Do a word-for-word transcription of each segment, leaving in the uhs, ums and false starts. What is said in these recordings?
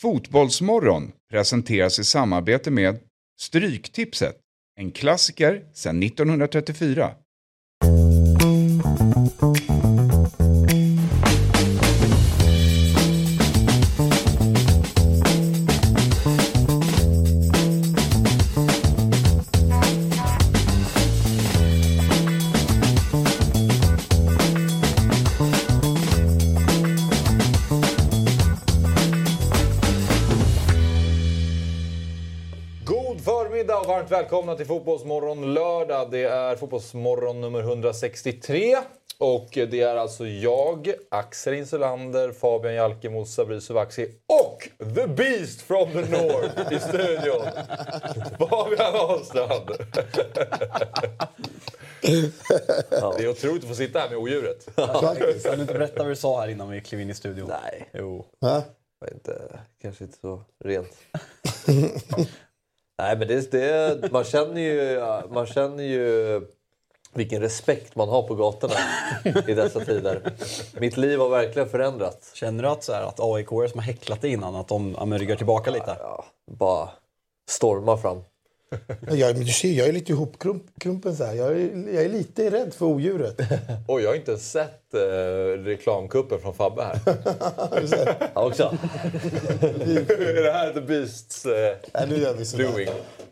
Fotbollsmorgon presenteras i samarbete med Stryktipset, en klassiker sedan nittonhundratrettiofyra. Varmt välkomna till Fotbollsmorgon lördag. Det är Fotbollsmorgon nummer hundrasextiotre. Och det är alltså jag, Axel Insulander, Fabian Jalkemo, Sabri Suvaxi och The Beast from the North i studion. Fabian Ahlstrand. Det är otroligt att få sitta här med odjuret. Ja, kan du inte berätta vad du sa här innan vi klev in i studion? Nej. Jo. Va? Inte, kanske inte så rent. Nej, men det, det, man känner ju man känner ju vilken respekt man har på gatorna i dessa tider. Mitt liv har verkligen förändrats. Känner du att, så här, att A I K som har häcklat det innan, att de ja, ryggar tillbaka lite? Ja, ja, bara storma fram. Ja, men du ser, jag är lite ihopkrumpen så här. Jag är, jag är lite rädd för odjuret. Och jag har inte sett eh, reklamkuppen från Fabbe här. Ja, också. Är det här The Beasts eh, Nej, nu gör vi så doing?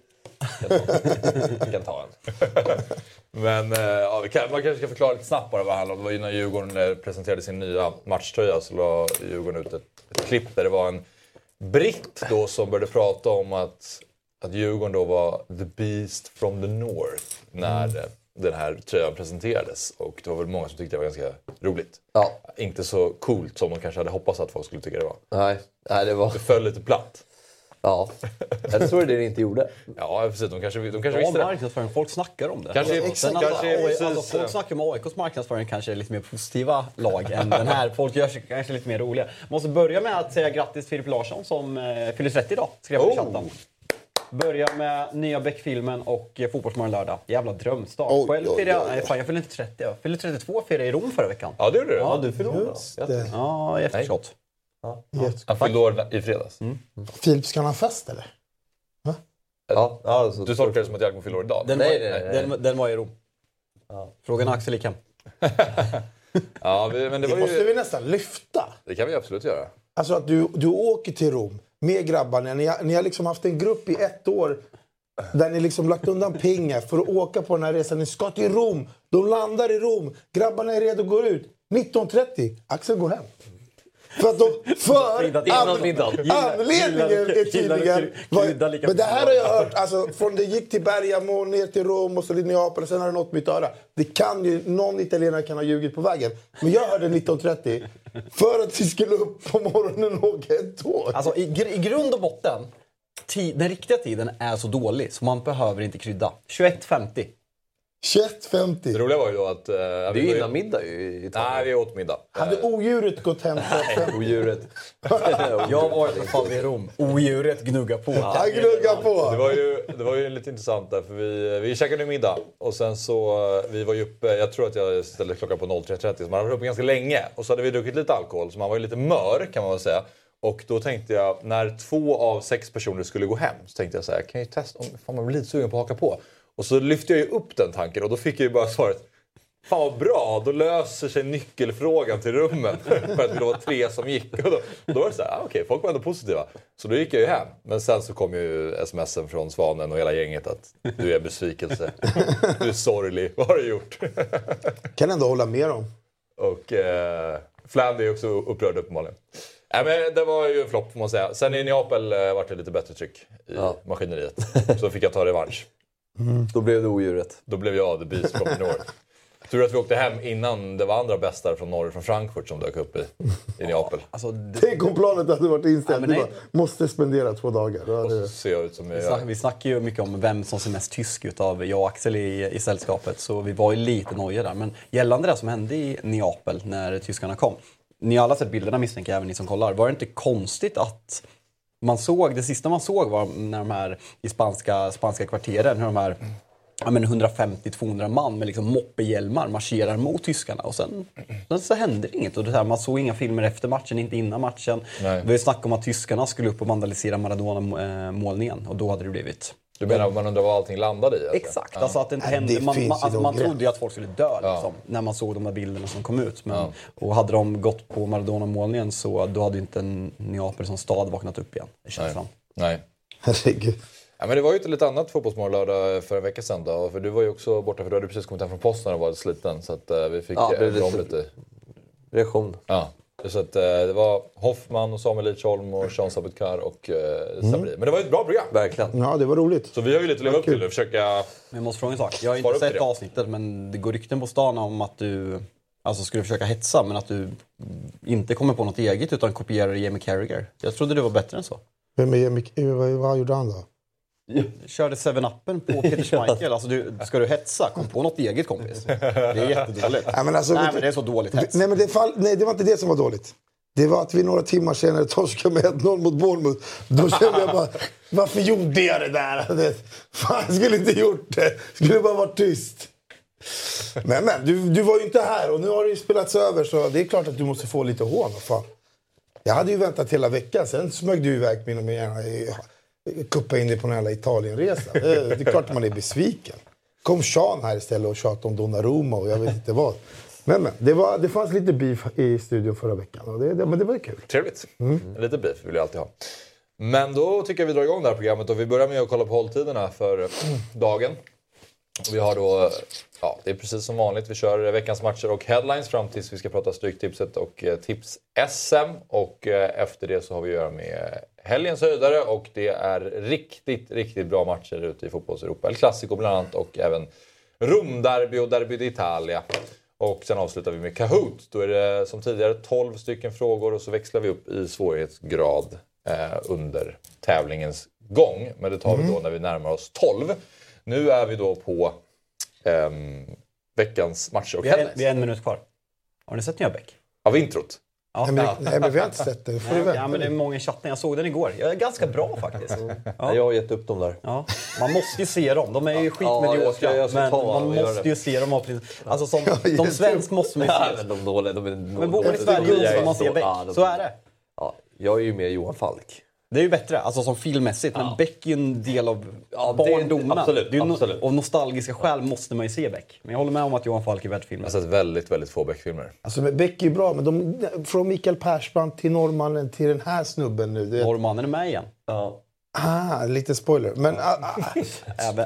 Jag kan ta en. Men eh, ja, vi kan, man kanske ska förklara lite snabbt bara vad det handlar om. Det var ju när Djurgården presenterade sin nya matchtröja så la Djurgården ut ett, ett klipp där det var en britt då som började prata om att Att Djurgården då var the beast from the north när mm. den här tröjan presenterades. Och det var väl många som tyckte det var ganska roligt. Ja. Inte så coolt som man kanske hade hoppats att folk skulle tycka det var. Nej, Nej det var... Det föll lite platt. Ja, jag tror det det inte gjorde. Ja, precis. De kanske, de kanske ja, visste det. Marknadsföring. Folk snackar om det. Kanske, alltså, exakt, alltså, kanske alltså, precis. folk snackar om A I K:s marknadsföring kanske är lite mer positiva lag än den här. Folk gör sig kanske lite mer roliga. Måste börja med att säga grattis till Filip Larsson som eh, fyller trettio idag. Skrev på oh. chatten. Börja med nya Beck-filmen och eh, Fotbollsmorgon lördag. Jävla drömstart. Oj, Själv oj, firade jag... oj, oj. Nej, fan, jag fyllde inte trettio. Jag fyllde trettiotvå firade i Rom förra veckan. Ja, det gjorde du. Ja, du förlorade. Ja, i efterskott. Ja. Han fyllde år i fredags. Mm. Filip, ska han ha fest eller? Va? Ja, alltså, du tolkar det som att Jalkemo fyller år idag? Den, nej, var, nej, nej. Den, den var i Rom. Ja. Frågan Axel Ikam. Ja, vi, men det, det var måste ju... vi nästan lyfta. Det kan vi absolut göra. Alltså att du, du åker till Rom med grabbarna. Ni har, ni har liksom haft en grupp i ett år där ni liksom lagt undan pengar för att åka på den här resan. Ni ska till Rom. De landar i Rom. Grabbarna är redo att gå ut. nitton trettio. Axel går hem. För att de... För... Innan middagen. Anledningen är tydligen... Var, men det här har jag hört. Alltså, från det gick till Bergamo, ner till Rom och så till Neapel. Och sen har det nått mitt öra. Det kan ju... Någon italienare kan ha ljugit på vägen. Men jag hörde nitton trettio. För att vi skulle upp på morgonen och åka ett tåg. Alltså i, gr- i grund och botten... Tid, den riktiga tiden är så dålig så man behöver inte krydda. tjugoett femtio. tjugoett femtio. Det roliga var ju då att... Uh, det är ju innan middag ju. Nej, vi åt middag. Hade odjuret gått hem för odjuret. Jag var i fall i Rom. Odjuret gnugga på. Han gnuggar på. Det var ju, det var ju lite intressant där för vi, vi käkade middag. Och sen så, vi var ju uppe, jag tror att jag ställde klockan på noll tre trettio. Så man hade varit uppe ganska länge. Och så hade vi druckit lite alkohol. Så man var ju lite mör kan man väl säga. Och då tänkte jag, när två av sex personer skulle gå hem. Så tänkte jag så här, kan jag testa om fan man blir lite sugen på att haka på. Och så lyfte jag ju upp den tanken och då fick jag ju bara svaret. Fan vad bra, då löser sig nyckelfrågan till rummen. För att det var tre som gick. Och då, då var det så här, ah, okej, okay, folk var ändå positiva. Så då gick jag ju hem. Men sen så kom ju smsen från Svanen och hela gänget att du är besvikelse. Du är sorglig, vad har du gjort? Kan ändå hålla med om. Och eh, Flandy är också upprörd uppenbarligen. Nej, men det var ju en flopp får man säga. Sen i Neapel eh, var det lite bättre tryck i ja. maskineriet. Så fick jag ta revansch. Mm. Då blev det odjuret. Då blev jag the beast from the north. Tur att vi åkte hem innan det var andra bästar från norr, från Frankfurt som dök upp i, i Neapel. Alltså, det... Tänk om planet hade varit inställt. Ja, bara, måste spendera två dagar. Då hade... Och så ser jag ut som vi, snack, vi snackar ju mycket om vem som ser mest tysk ut av jag och Axel i, i sällskapet. Så vi var ju lite noja där. Men gällande det som hände i Neapel när tyskarna kom. Ni har alla sett bilderna misstänker jag, även ni som kollar. Var det inte konstigt att man såg, det sista man såg var när de här i spanska, spanska kvarteren, hur de här ja, men hundrafemtio till tvåhundra man med liksom moppehjälmar marscherar mot tyskarna. Och sen, sen så hände det inget. Och det här, man såg inga filmer efter matchen, inte innan matchen. Nej. Vi snackade om att tyskarna skulle upp och vandalisera Maradona-målningen. Och då hade det blivit... Du menar att man undrar vad allting landade i? Alltså? Exakt, ja. Alltså att det inte Nej, hände. det Man, man, alltså man trodde ju att folk skulle dö liksom, ja. när man såg de här bilderna som kom ut. Men, ja. Och hade de gått på Maradona-målningen så då hade ju inte Neapel som stad vaknat upp igen. Det känns Nej. Nej. Herregud. Ja, men det var ju ett lite annat fotbollsmorgonlördag för en vecka sedan då. För du var ju också borta för du hade precis kommit hem från posten och var sliten. Så att uh, vi fick ja, det ändra om lite. Reaktion. Ja. Så att, uh, det var Hoffman och Samuel Lidsholm och Sean Sabetkar och uh, Sabri. Mm. Men det var ju ett bra program. Verkligen. Ja, det var roligt. Så vi har ju lite att leva upp till nu. Försöka... Men jag måste fråga en sak. Jag har inte sett avsnittet men det går rykten på stan om att du alltså skulle försöka hetsa men att du inte kommer på något eget utan kopierar Jamie Carragher. Jag trodde det var bättre än så. Vem är Jamie? Vad, vad gjorde han då? Jag körde seven-appen på Peter Schmeichel. Alltså du, ska du hetsa? Kom på något eget kompis. Det är jättedåligt. Nej, men, alltså, nej, men det är så dåligt hets. Nej, men det, fall, nej, det var inte det som var dåligt. Det var att vi några timmar senare torskade med ett noll mot Bournemouth. Då kände jag bara, varför gjorde jag det där? Det, fan, jag skulle inte gjort det. Skulle bara varit tyst. Men, men du, du var ju inte här och nu har det ju spelats över så det är klart att du måste få lite hån. Fan. Jag hade ju väntat hela veckan, sen smög du iväg mina med gärna kuppa in dig på en jävla Italienresa. Det, det är klart att man är besviken. Kom Sean här istället och tjatade om Donnarumma och jag vet inte vad. Men, men det, var, det fanns lite beef i studion förra veckan. Och det, det, men det var kul. Trevligt. Mm. Lite beef vill jag alltid ha. Men då tycker jag vi drar igång det här programmet och vi börjar med att kolla på hålltiderna för mm. dagen. Vi har då, ja det är precis som vanligt, vi kör veckans matcher och headlines fram tills vi ska prata Stryktipset och eh, tips-S M. Och eh, efter det så har vi att göra med helgens höjdare och det är riktigt, riktigt bra matcher ute i fotbolls-Europa. El Clasico bland annat och även Rom-derby och Derby d'Italia. Och sen avslutar vi med Kahoot. Då är det som tidigare tolv stycken frågor och så växlar vi upp i svårighetsgrad eh, under tävlingens gång. Men det tar vi då när vi närmar oss tolv. Nu är vi då på eh, veckans matcher och vi har, vi har en minut kvar. Har ni sett Jöbäck? Av introt? Ja. Nej, men, nej, men vi har inte sett den. Får nej, ja, men det är många i chatten. Jag såg den igår. Jag är ganska bra faktiskt. Ja. Jag har gett upp dem där. Ja. Man måste ju se dem. De är ju skitmediokra. Ja, men man måste ju se dem. Alltså som, som svensk måste man ju se ja, men de dåliga, de är, men bor man i Sverige så man ser Beck. Ja, de, så är det. Ja, jag är ju med Johan Falk. Det är ju bättre, alltså som filmmässigt. Ja. Men Beck är ju en del av ja, barndomen. Absolut, det är ju absolut. No- av nostalgiska skäl måste man ju se Beck. Men jag håller med om att Johan Falk är värd filmen. Jag har sett väldigt, väldigt få Beck-filmer. Alltså Beck är ju bra, men de, från Mikael Persbrandt till norrmannen till den här snubben nu. Det... Norrmannen är med igen. Ja. Ah, lite spoiler. Men, ah, ah. även,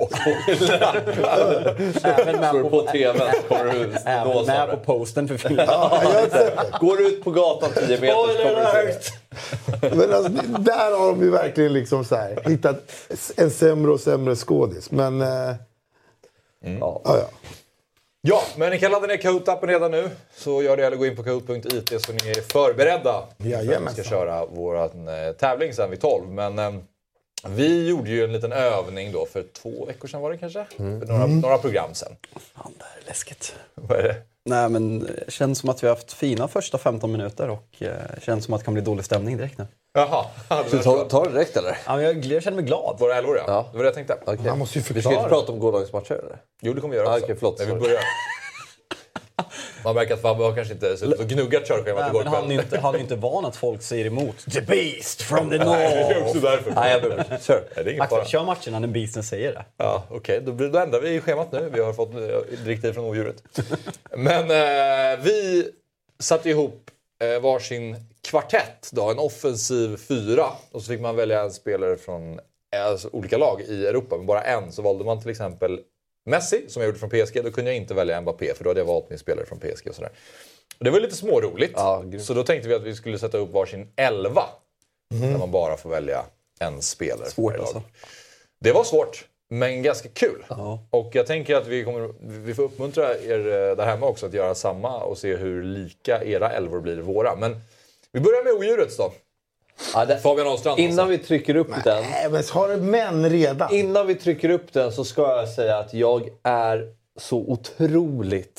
även med på, på tvn. Även med på posten för filmen. Ja, går ut på gatan tio meter så kommer du se. Men alltså, där har de ju verkligen liksom så här, hittat en sämre och sämre skådis. Men... Eh, mm. ja, ja. Ja, men ni kan ladda ner Kahoot-appen redan nu. Så gör det eller gå in på kahoot punkt i t så ni är förberedda. Jajamän. Vi ska köra vår eh, tävling sen vid tolv. Men eh, vi gjorde ju en liten övning då för två veckor sedan var det kanske? Mm. För några, mm. några program sen. Fan, det här är läskigt. Vad är det? Nej, men det känns som att vi har haft fina första femton minuter och eh, känns som att det kan bli dålig stämning direkt nu. Jaha. Så ta, ta det direkt eller? Ja, men jag, jag känner mig glad. Våra älvor, ja. Ja. Det var det jag tänkte. Okay. Man måste ju vi ska förklara. inte prata om gårdagens matcher eller? Jo, det kommer vi göra också. Ah, okay, förlåt, Men vi börjar. Man märker att Fabbe har kanske inte suttit och gnuggat körschemat igår kväll. Han är ju inte, han är inte van att folk säger emot. The Beast from the North! Nej, det är också därför. Nej, jag behöver. Kör. Nej, det är ingen fara. Kör matcherna när Beasten säger det. Ja, okej. Okay. Då, då ändrar vi i schemat nu. Vi har fått direktiv från odjuret. Men eh, vi satte ihop eh, varsin kvartett. Då, en offensiv fyra. Och så fick man välja en spelare från alltså, olika lag i Europa. Men bara en. Så valde man till exempel Messi, som jag gjorde från P S G. Då kunde jag inte välja Mbappé, för då hade jag valt min spelare från P S G och sådär. Och det var lite småroligt. Ja, så då tänkte vi att vi skulle sätta upp varsin elva. Mm. Där man bara får välja en spelare. Svårt alltså. Det var svårt, men ganska kul. Ja. Och jag tänker att vi, kommer, vi får uppmuntra er där hemma också att göra samma och se hur lika era elvor blir våra. Men vi börjar med odjurets då. Ja, det, Fabian Ahlstrand. Innan alltså. vi trycker upp Nej, den. men har det män redan? Innan vi trycker upp den så ska jag säga att jag är så otroligt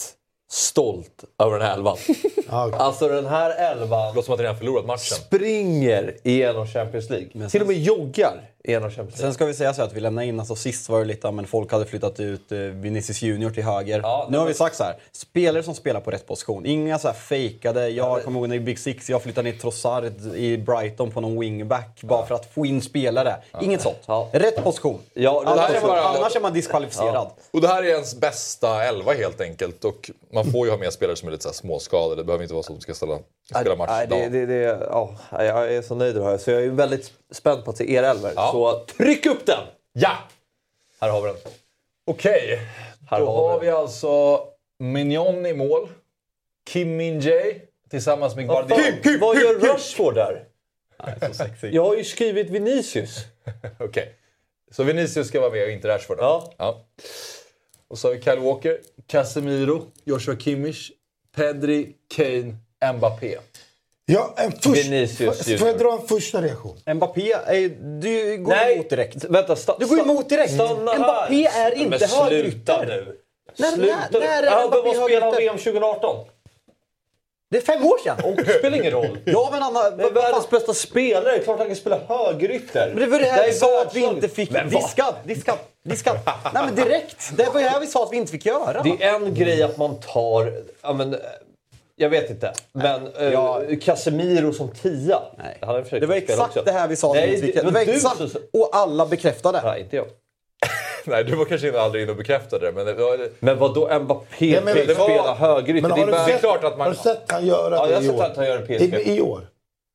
stolt över den här elvan. Alltså den här elvan... Det låter som att de redan förlorat matchen. Springer igenom Champions League. Men till och med joggar igenom Champions League. Sen ska vi säga så att vi lämnar in, alltså sist var det lite, men folk hade flyttat ut eh, Vinicius Junior till höger. Ja, nu har vi sagt så här, spelare som spelar på rätt position. Inga så här fejkade, jag kommer ihåg när i Big Six, jag flyttade ner Trossard i Brighton på någon wingback bara för att få in spelare. Inget sånt. Ja. Rätt position. Ja, det annars, här är är man, bara- annars är man diskvalificerad. Och det här är ens bästa elva helt enkelt. Och man får ju ha med spelare som är lite så här småskadade. Det behöver inte vara så att de ska ställa, spela match Nej, det, idag. det, det, ja, jag är så nöjd med det här. Så jag är väldigt spänd på att se er elver. Ja. Så tryck upp den! Ja! Här har vi den. Okej, Här då har har vi vi alltså Mignon i mål. Kim Min-jae tillsammans med Guardiola. Vad gör Rashford där? Nej, så sexy. Jag har ju skrivit Vinicius. Okej, så Vinicius ska vara med och inte Rashford då? Ja. ja. Och så har vi Kyle Walker, Casemiro, Joshua Kimmich, Pedri, Kane, Mbappé. Ja, en först, Vinicius får får jag dra en första reaktion? Mbappé, är, du går Nej, emot direkt. vänta. Sta, Du går emot direkt. Stanna här. Mbappé är inte Men sluta högerytter. nu. När- Sluta när- nu. när är Ja, Mbappé men vad spelade han högerytter? V M tjugo arton? Det är fem år sedan. Och det spelar ingen roll. Ja, men Anna, Det är världens bästa spelare. Klart han kan spela högerytter. Men det var det här är vi sa att vi världslag. inte fick. Men vad? Diskad, diskad, diskad. Nej men direkt. Det var det här vi sa att vi inte fick göra. Det är en grej att man tar... Ja, men, eh, jag vet inte. Men eh, Ja. Casemiro som tia. Nej. Han hade försökt Det var spela exakt också. det här vi sa att vi Nej, inte fick det göra. var Det var du exakt. som- Och alla bekräftade. Nej, inte jag. Nej, du var kanske aldrig inne och bekräftade det. Men det var, Men vad då Mbappé Ja, men fick det var- spela högerytter? Men Det har är du bara- det är sett, klart att man- har du sett han göra Ja, det jag har i sett år? att han gör en P S G. I, I år.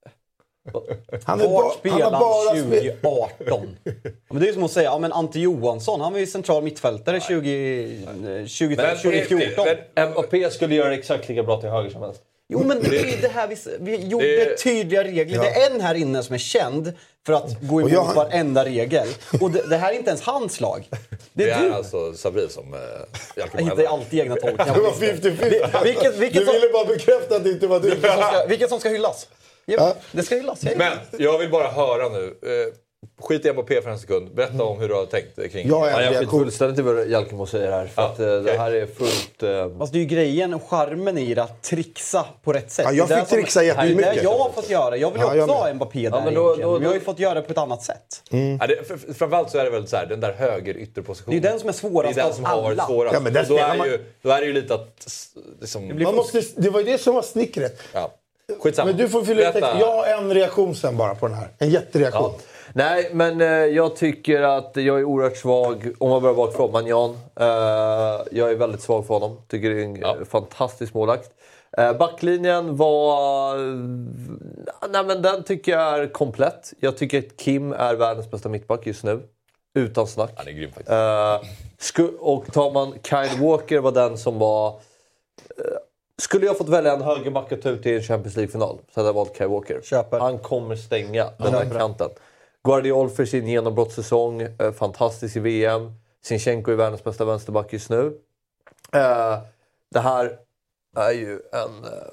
Han, är ba, Vart han spelade har han bara spelat... tjugo arton? Ja, men det är ju som att säga, ja men Ante Johansson, han var ju central mittfältare tjugo, tjugo, Men- tjugo fjorton. men- Mbappé skulle göra exakt lika bra till höger som vänster. Jo men det är ju det här vi, vi gjorde Det- tydliga regler. Det är en här inne som är känd för att gå emot jag- varenda regel. Och det, det här är inte ens hans lag. Det det är är du. alltså Sabri som... Eh, hjälper Jag mig. hittar alltid egna tolkningar. Det var femtio femtio. Vilket, vilket, Du som, ville bara bekräfta att det inte var du. vilket, som ska, vilket som ska hyllas? Ja, det ska hyllas. Jag- Men jag vill bara höra nu. Eh, skit i Mbappé för en sekund. Berätta om hur du har tänkt kring Jag är Ja, en jag skiter reaktion. fullständigt i vad Jalkemo säger här. För Ja, att eh, det okej. här är fullt... Eh, Fast det är ju grejen och charmen i det, att trixa på rätt sätt. Ja, jag Det är fick det som- trixa Det är jättemycket. det jag har fått göra. Jag vill ju Ja, jag också med. ha Mbappé där men då- egentligen. då- Men jag har ju fått göra det på ett annat sätt. Ja, det, för, för, framförallt så är det väl så här, den där höger ytterpositionen. Det är den som är svårast Det är den av som har varit alla. svårast. Ja, men där Och då, spelar är man- ju, då är det ju lite att... s- Liksom, Man måste, det var ju det som var snickret. ja. Skitsamma. Men du får fylla ut Berätta. text. Jag har en reaktion sen bara på den här. En jättereaktion. ja. Nej, men eh, jag tycker att jag är oerhört svag om man börjar bakifrån. Manjan. Eh, jag är väldigt svag för honom. Tycker det är en Ja. eh, fantastisk målakt. Eh, backlinjen var... Nej, men den tycker jag är komplett. Jag tycker att Kim är världens bästa mittback just nu. Utan snack. Han är grym faktiskt. Eh, sku- och tar man Kyle Walker var den som var... eh, skulle jag fått välja en högerback att ta ut i en Champions League-final så hade jag valt Kyle Walker. Köper. Han kommer stänga den där kanten. Guardiola för sin genombrottssäsong. Eh, fantastisk i V M. Zinchenko är världens bästa vänsterback just nu. Eh, det här är ju en... Eh,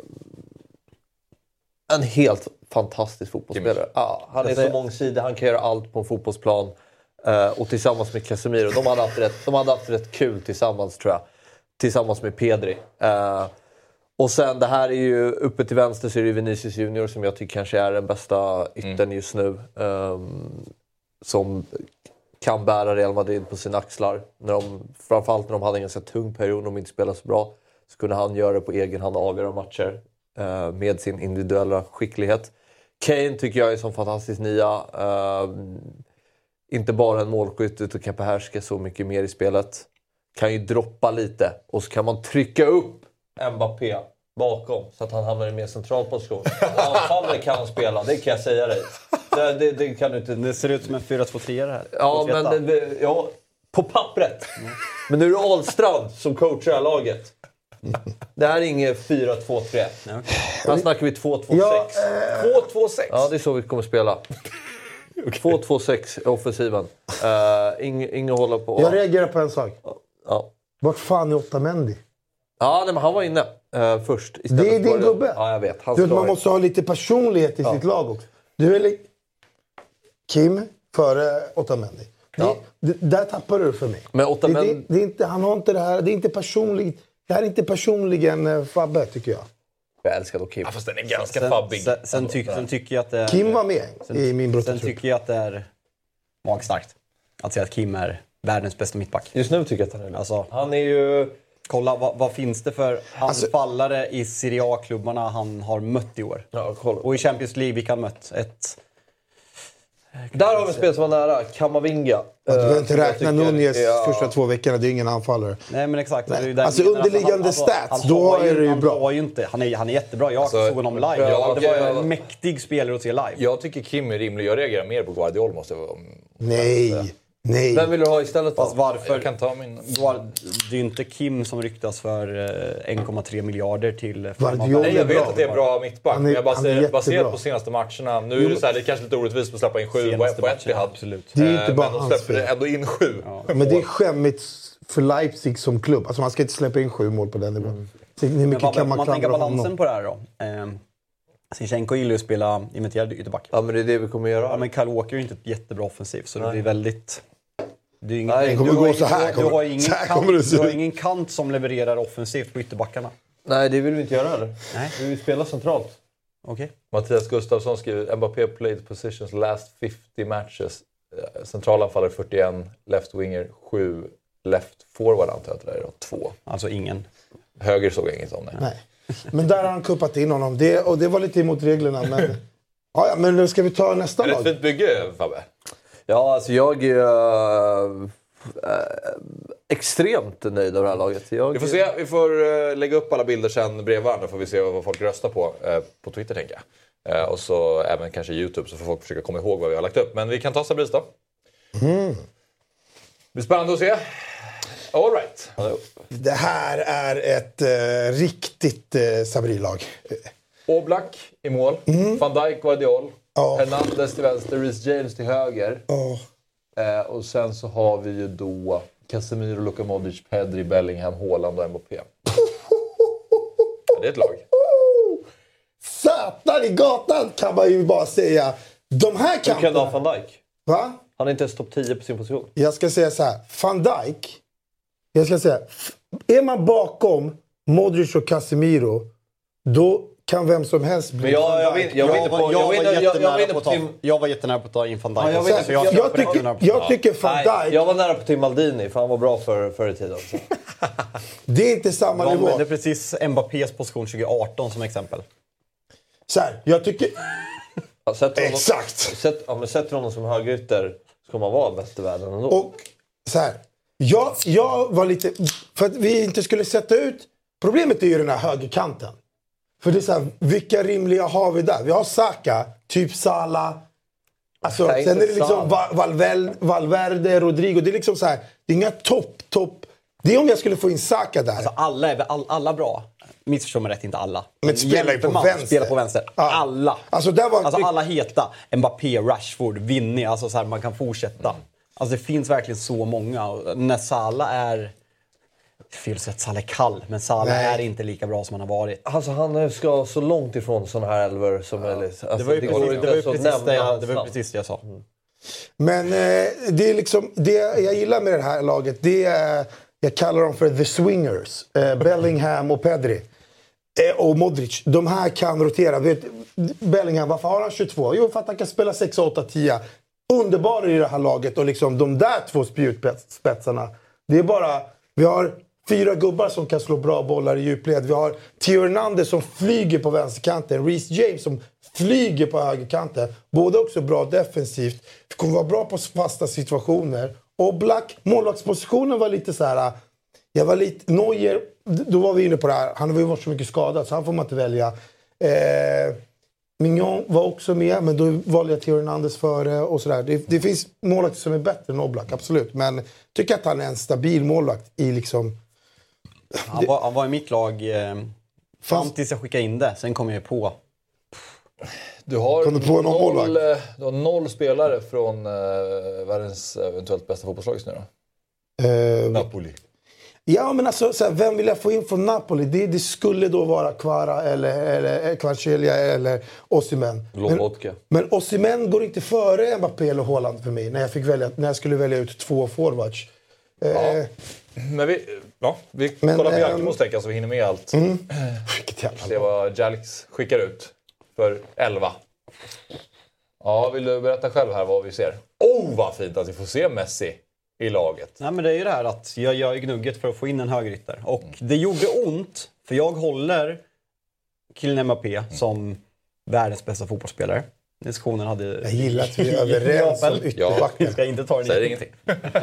en helt fantastisk fotbollsspelare. Ja, han är så mångsidig, han kan göra allt på en fotbollsplan. Uh, och tillsammans med Casemiro, de hade haft rätt, de hade haft rätt kul tillsammans tror jag. Tillsammans med Pedri. Uh, och sen det här är ju, uppe till vänster så är det Vinicius Junior som jag tycker kanske är den bästa yttern mm. just nu. Um, som kan bära Real Madrid på sina axlar. När de, framförallt när de hade en ganska tung period och de inte spelade så bra. Så kunde han göra det på egen hand och avgöra matcher. Uh, med sin individuella skicklighet. Kane tycker jag är som fantastisk nia. Uh, inte bara en målskytt utan kan behärska så mycket mer i spelet. Kan ju droppa lite. Och så kan man trycka upp Mbappé bakom så att han hamnar i mer central position. Anfallare kan han spela, det kan jag säga dig. Det, det, det kan du inte... Det ser ut som en fyra två tre här. Ja, men det, det, ja, på pappret. Mm. Men nu är det Ahlstrand som coachar det här laget. Det här är inget fyra två tre. Ja, okay. Här snackar vi två två sex. Ja, eh, två två sex? Ja, det är så vi kommer spela. två två sex i offensiven. Uh, Inget ing att hålla på. Jag reagerar på en sak. Ja. Vart fan är Otamendi? Ja, nej, men han var inne uh, först. Det är din gubbe. Ja, jag vet. Han Du vet, man slår- måste ha lite personlighet i Ja. sitt lag också. Du är li- Kim före Otamendi. Det, Ja. det, där tappar du för mig. Men Otamendi- det, det, det är inte, han har inte det här, det är inte personligt Det här är inte personligen uh, Fabbe, tycker jag. Jag älskar då Kim. Ja, fast den är ganska Sen, fabbig. sen, sen, tyck, sen tycker jag att det är... Kim var med sen, i min Sen brottartrupp. tycker jag att det är magstarkt att säga att Kim är världens bästa mittback. Just nu tycker jag att han är Alltså, Han är ju... kolla, vad, vad finns det för Alltså- anfallare i Serie A-klubbarna han har mött i år? Ja, kolla. Och i Champions League, vilka han mött? Ett... Där har vi spel som var nära. Kamavinga. Du behöver Eh, inte jag räkna tycker- Nunez ja. första två veckorna, det är ingen anfallare. Nej men exakt. Nej. Det är där- Alltså, underliggande han- stats, han då har är det ju han bra. Har ju inte, han, är, han är jättebra. Jag Alltså, såg honom live. jag- det var jag- en mäktig spelare att se live. Jag tycker Kim är rimlig. Jag reagerar mer på Guardiol, måste jag vara. Nej, nej. Vem vill du ha istället då? Fast varför? Jag kan ta min... Då är- Det är ju inte Kim som ryktas för eh, en komma tre miljarder till... Guardiola Nej, jag vet bra. att det är bra mittback. Han är- Men jag bara han är ser, baserat jättebra. på senaste matcherna. Nu är det, så här, det är kanske lite orättvist att släppa in sju på, Senaste på ett matchen, vi hade. absolut. Det är inte Eh, bara men de hans släpper fel. ändå in sju. Men det är skämmigt för Leipzig som klubb. Alltså man ska inte släppa in sju mål på den nivån. Så hur Men mycket vad, kan om man man tänker klandra balansen honom? på det här då. Eh, Zinchenko gillar ju att spela inventerad ytterback. Ja, men det är det vi kommer göra. Ja, men Kyle Walker är ju inte ett jättebra offensiv, så det Nej. blir väldigt... Det är ingen, Nej, det kommer du har gå ingen- så här, Du, kommer- du har ingen så här kant, kommer det se du har ut. ingen kant som levererar offensivt på ytterbackarna. Nej, det vill vi inte göra heller. Nej. Vi vill spela centralt. Okej. Mattias Gustafsson skriver Mbappé played positions last fifty matches. Eh, Centralanfallare fyrtioett, left winger sju, left forward antar jag att det där är då, två. Alltså ingen. Höger såg jag inget om. Nej. Nej. Men där har han kuppat in honom. Det, och det var lite emot reglerna. Men, ja, ja, men ska vi ta nästa Är det ett lag? fint bygge, Fabbe? Ja, alltså jag är äh, äh, extremt nöjd av det här laget. Jag, Vi får se, vi får uh, lägga upp alla bilder sen bredvid varandra. Får vi se vad folk röstar på uh, på Twitter, tänker jag. Uh, och så även kanske YouTube, så får folk försöka komma ihåg vad vi har lagt upp. Men vi kan ta Sabris då. Mm. Det blir spännande att se. All right. Det här är ett eh, riktigt eh, Sabri-lag. Oblak i mål. Van Dijk, Guardiol. Ja. Hernandez till vänster. Reece James till höger. Ja. eh, och sen så har vi ju då Casemiro, Luka Modric, Pedri, Bellingham, Haaland och Mbappé. Ja, det är ett lag. Satan i gatan kan man ju bara säga. De här Hur kan du kanterna... ha Van Dijk? Va? Han är inte ens topp tio på sin position. Jag ska säga så här. Van Dijk. Jag ska säga. f- Är man bakom Modric och Casemiro, då kan vem som helst bli Men jag, Van jag, Dijk. vill, jag, var inne på... Jag var inne- jag- jag var inne på på ta, Tim... jag var jättenära på att ta in van Dijk. Ja, jag också, vet- så jag, köper det tycker, hundra procent. jag tycker Van Nej, Dijk, jag var nära på Tim Maldini, för han var bra för, förr i tiden. Så. det är inte samma De nivå. använde precis Mbappés position tjugo arton som exempel. Så här, jag tycker... Ja, sätter honom, Exakt! sätt, ja, men sätter honom som högerytter så kommer han vara bäst i världen ändå. Och så här. Jag, jag var lite... För att vi inte skulle sätta ut... Problemet är ju den här högerkanten. För det är så här, vilka rimliga har vi där? Vi har Saka, typ Salah. Alltså, Nej, sen är inte det liksom Salah. Va- Valvel, Valverde, Rodrigo. Det är liksom så här, det är inga topp, topp... Det är om jag skulle få in Saka där. Alltså alla är all, alla bra. Missförstå mig rätt, inte alla. Men spelar ju Hjälper på man, vänster. Spelar på vänster. Ja. Alla. Alltså, där var- alltså alla heta. Mbappé, Rashford, Vinny. Alltså så här, man kan fortsätta. Alltså det finns verkligen så många. Och när Salah är... Fel sätt, Salah är kall. Men Salah Nej. är inte lika bra som han har varit. Alltså han ska så långt ifrån sådana här elver som möjligt. Alltså, Det var ju går precis, inte det var ju ens att precis, nämna det, jag, hans det, var ju namn. precis det jag sa. Men eh, det är liksom... Det jag gillar med det här laget, det är... Jag kallar dem för the swingers. Eh, Bellingham och Pedri. Eh, och Modric. De här kan rotera. Vet, Bellingham, varför har han tjugotvå? Jo, för att han kan spela sex, åtta, tio. Underbar i det här laget. Och liksom de där två spjutspetsarna. Det är bara... Vi har fyra gubbar som kan slå bra bollar i djupled. Vi har Theo Hernandez som flyger på vänsterkanten. Reece James som flyger på högerkanten. Båda också bra defensivt. Vi kommer vara bra på fasta situationer. Och Black, målvaktspositionen var lite så här... Jag var lite... Neuer, då var vi inne på det här. Han har ju varit så mycket skadad så han får man inte välja. Eh, Mignon var också med, men då valde jag Theo Hernandez före och sådär. Det, det finns målvakter som är bättre än Oblak, absolut. Men tycker att han är en stabil målvakt i liksom... Han var, han var i mitt lag eh, fram tills jag skickade in det. Sen kom jag ju på. Du har, Kom du på någon noll, målvakt? eh, du har noll spelare från uh, världens eventuellt bästa fotbollslag just nu då. Eh, Napoli. ja, men alltså, så här, vem vill jag få in från Napoli? Det, det skulle då vara Kvara eller, eller Kvaratskhelia eller Osimhen. Men, Lobotka. men Osimhen går inte före Mbappé eller Haaland för mig när jag, fick välja, när jag skulle välja ut två forwards. Eh, Men vi, ja, vi Men, kollar på ehm, Jalkemos tänka så vi hinner med allt. mm. Vilket jävla Se vad Jalks skickar ut för elva. Ja, vill du berätta själv här vad vi ser? Oh, vad fint att vi får se Messi i laget. Nej, men det är ju det här att jag gör gnugget för att få in en högerytter. Och det gjorde ont, för jag håller Kylian Mbappé som världens bästa fotbollsspelare. Diskussionen hade... Jag gillar att vi är överens om Vi ytterbacken. ska inte ta den. Säger ingenting.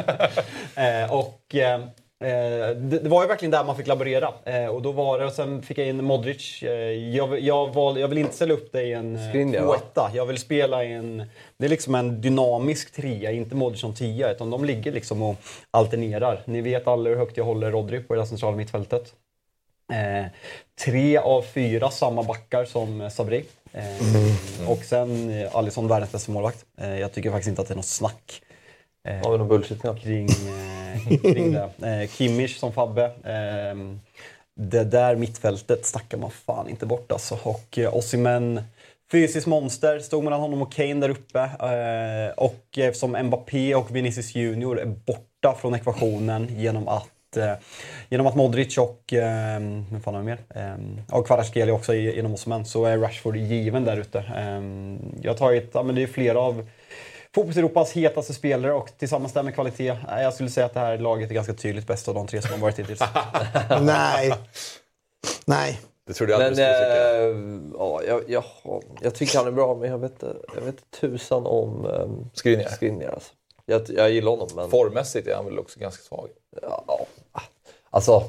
eh, och eh, det, det var ju verkligen där man fick laborera. Eh, och då var det, och sen fick jag in Modric. Eh, jag, jag, val, jag vill inte ställa upp det i en Skriniar, två ett. Jag vill spela i en... Det är liksom en dynamisk trea, inte Modric som tia. Utan de ligger liksom och alternerar. Ni vet alla hur högt jag håller Rodri på det centrala mittfältet. Eh, tre av fyra samma backar som Sabri. Eh, mm. Och sen eh, Alisson, världens bästa målvakt. Eh, jag tycker faktiskt inte att det är något snack eh, Har vi någon bullshit ja. kring, eh, kring det. Eh, Kimmich som Fabbe. Eh, det där mittfältet snackar man fan inte bort alltså. Och eh, Osimhen, fysiskt monster, stod mellan honom och Kane där uppe. Eh, och eftersom Mbappé och Vinicius Junior är borta från ekvationen genom att Eh, genom att Modric och eh, vad fan har vi mer? Eh, och Kvaratskhelia också genom Osimhen, så är Rashford given där ute. Eh, jag har tagit, ja, men det är flera av fotbolls-Europas hetaste spelare och tillsammans där med kvalitet. Eh, jag skulle säga att det här laget är ganska tydligt bäst av de tre som har varit hittills. Nej. Nej. Det trodde jag aldrig Men skulle tycka. äh, ja, jag, jag, jag tycker han är bra, men jag vet, jag vet tusan om ähm, Skriniar. Skriniar alltså. jag, jag gillar honom, men... Formmässigt är han väl också ganska svag. Ja, ja. Alltså...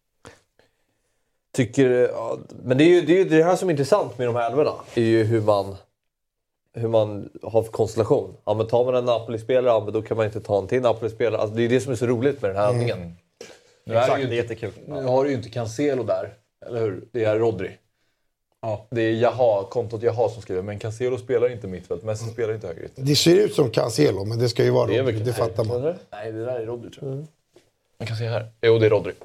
Tycker... Ja, men det är ju det, är ju det här som är intressant med de här älvorna. är ju hur man... Hur man har för konstellation. Ja, men tar man en Napoli-spelare, ja, men då kan man inte ta en till Napoli-spelare. Alltså, det är det som är så roligt med den här övningen. Mm. Nu är Exakt, det, ju, det är jättekul. Nu har du ju inte Cancelo där, eller hur? Det är Rodri. Ja. Det är Jaha, kontot Jaha som skriver, men Cancelo spelar inte mittfält. Messi spelar inte höger. Det ser ut som Cancelo, men det ska ju vara Det är Rodri. väl Det fattar man. Eller? Nej, det där är Rodri tror jag. Mm. Man kan se här. Jo, det är Rodri.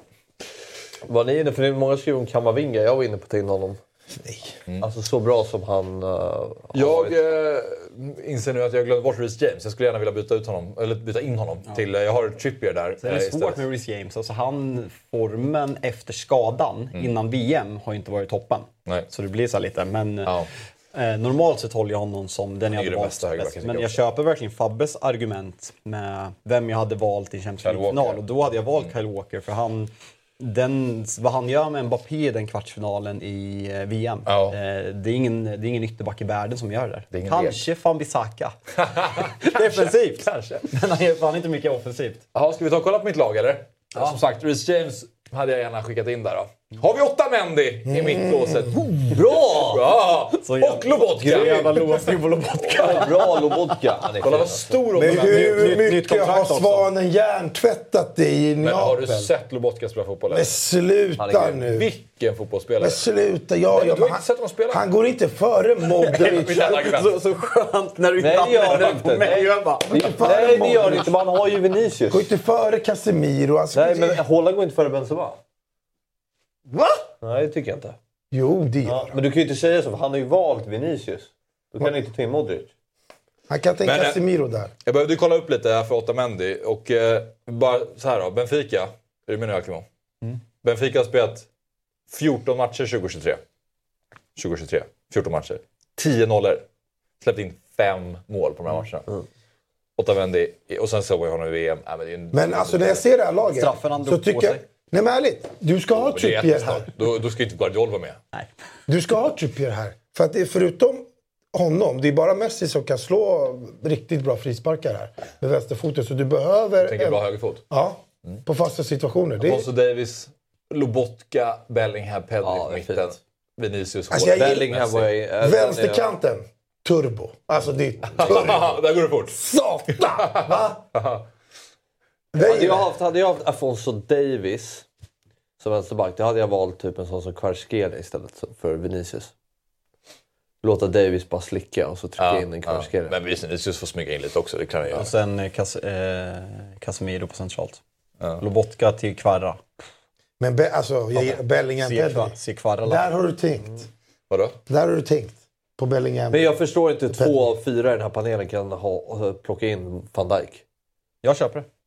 Var ni inne, för det är många skriver om Kamavinga. Jag var inne på att ta in honom. Nej. Mm. Alltså så bra som han uh, har Jag varit. eh, inser nu att jag glömde bort Reece James. Jag skulle gärna vilja byta ut honom, eller byta in honom Ja. till, jag har Trippier där. Så det är eh, svårt istället. med Reece James. Alltså han, formen efter skadan Mm. innan V M har ju inte varit toppen. Nej. Så det blir så här lite. Men Ja. eh, normalt sett håller jag honom som den jag är hade det valt bästa högerbacken, bäst. tycker Men jag jag också. köper verkligen Fabbes argument med vem jag hade valt i Champions Kyle League-final. Walker. Och då hade jag valt Kyle Walker för han... Den, vad han gör med Mbappé i den kvartsfinalen i eh, V M. Ja. Eh, det, är ingen, det är ingen ytterback i världen som gör det där. Det är ingen Kanske Fan-Bissaka. Defensivt. Kanske. Men han gör fan inte mycket offensivt. Jaha, ska vi ta och kolla på mitt lag eller? Ja. Som sagt, Reece James hade jag gärna skickat in där då. Har vi åtta Mendy i mittlåset? Bra! Bra! Så jävla- Och Lobotka! Så jävla låsning på Lobotka. Bra Lobotka. Han är Kolla vad fin. stor hon Men är. hur nytt- nytt mycket har kontrakt också. Svanen hjärntvättat dig i Men har du Neapel? sett Lobotka spela fotboll? Men Eller? sluta Han är grym. nu. Vilken fotbollsspelare. Men sluta. Ja, men ja, du har men inte sett honom spela. Han går inte före Modric. Mitt enda argument. Så, så skönt när du Nej, det gör använder det den på inte. mig. Nej. Jag bara, Nej, det gör det inte. Man har ju Vinicius. Går inte före Casemiro. Alltså, Nej, men Haaland går inte före Benzema. Va? Nej, det tycker jag inte. Jo, det gör Ja, han. men du kan ju inte säga så, för han har ju valt Vinicius. Då kan du inte ta in Modric. Han kan ta in Men, eh, Casemiro där. Jag behövde kolla upp lite här för åtta Mendy. Och eh, bara så här då. Benfica. Är du med nu, Akimo? Mm. Benfica har spelat fjorton matcher tjugohundratjugotre. tjugohundratjugotre. fjorton matcher. tio nollor. Släppt in fem mål på de här matcherna. Mm. Åtta Mendy. Och sen såg jag honom i V M. Äh, men det är en... Men alltså när jag ser det här laget Straffen han så drog på tycker jag... sig. Nej men ärligt, du ska ha Men det är Trippier jättesnart. här. Då, då ska inte Guardiola vara med. nej. Du ska ha Trippier här. För att det är förutom honom, det är bara Messi som kan slå riktigt bra frisparkar här med vänsterfoten. Så du behöver... Tänker en- bra högerfot. Ja, på fasta situationer. Det är... Alfonso Davis, Lobotka, Bellingham, Pedri Ja, på det är mitten. fint. Vinicius, Alltså, jag Haaland, gillar- Bellingham var ju... äh, Vänsterkanten, turbo. Alltså det är turbo. Där går det fort. Satan! Va? Det Hade är jag haft, hade jag haft Alfonso Davis som vänsterback, då hade jag valt typ en sån som Kvaratskhelia istället för Vinicius. Låta Davis bara slicka och så trycka in en Kvaratskhelia. Men Vinicius får smyga in lite också, det kan jag göra. Och sen eh, Cas eh, Casemiro på centralt. Lobotka till Kvarra. Men be, alltså, jag gillar Bellingham, Se Pedri. Kvarra- Se Kvarra. Där har du tänkt. Vadå? Där har du tänkt. På Bellingham. Men jag förstår inte hur två av fyra i den här panelen kan ha, plocka in Van Dijk. Jag köper det.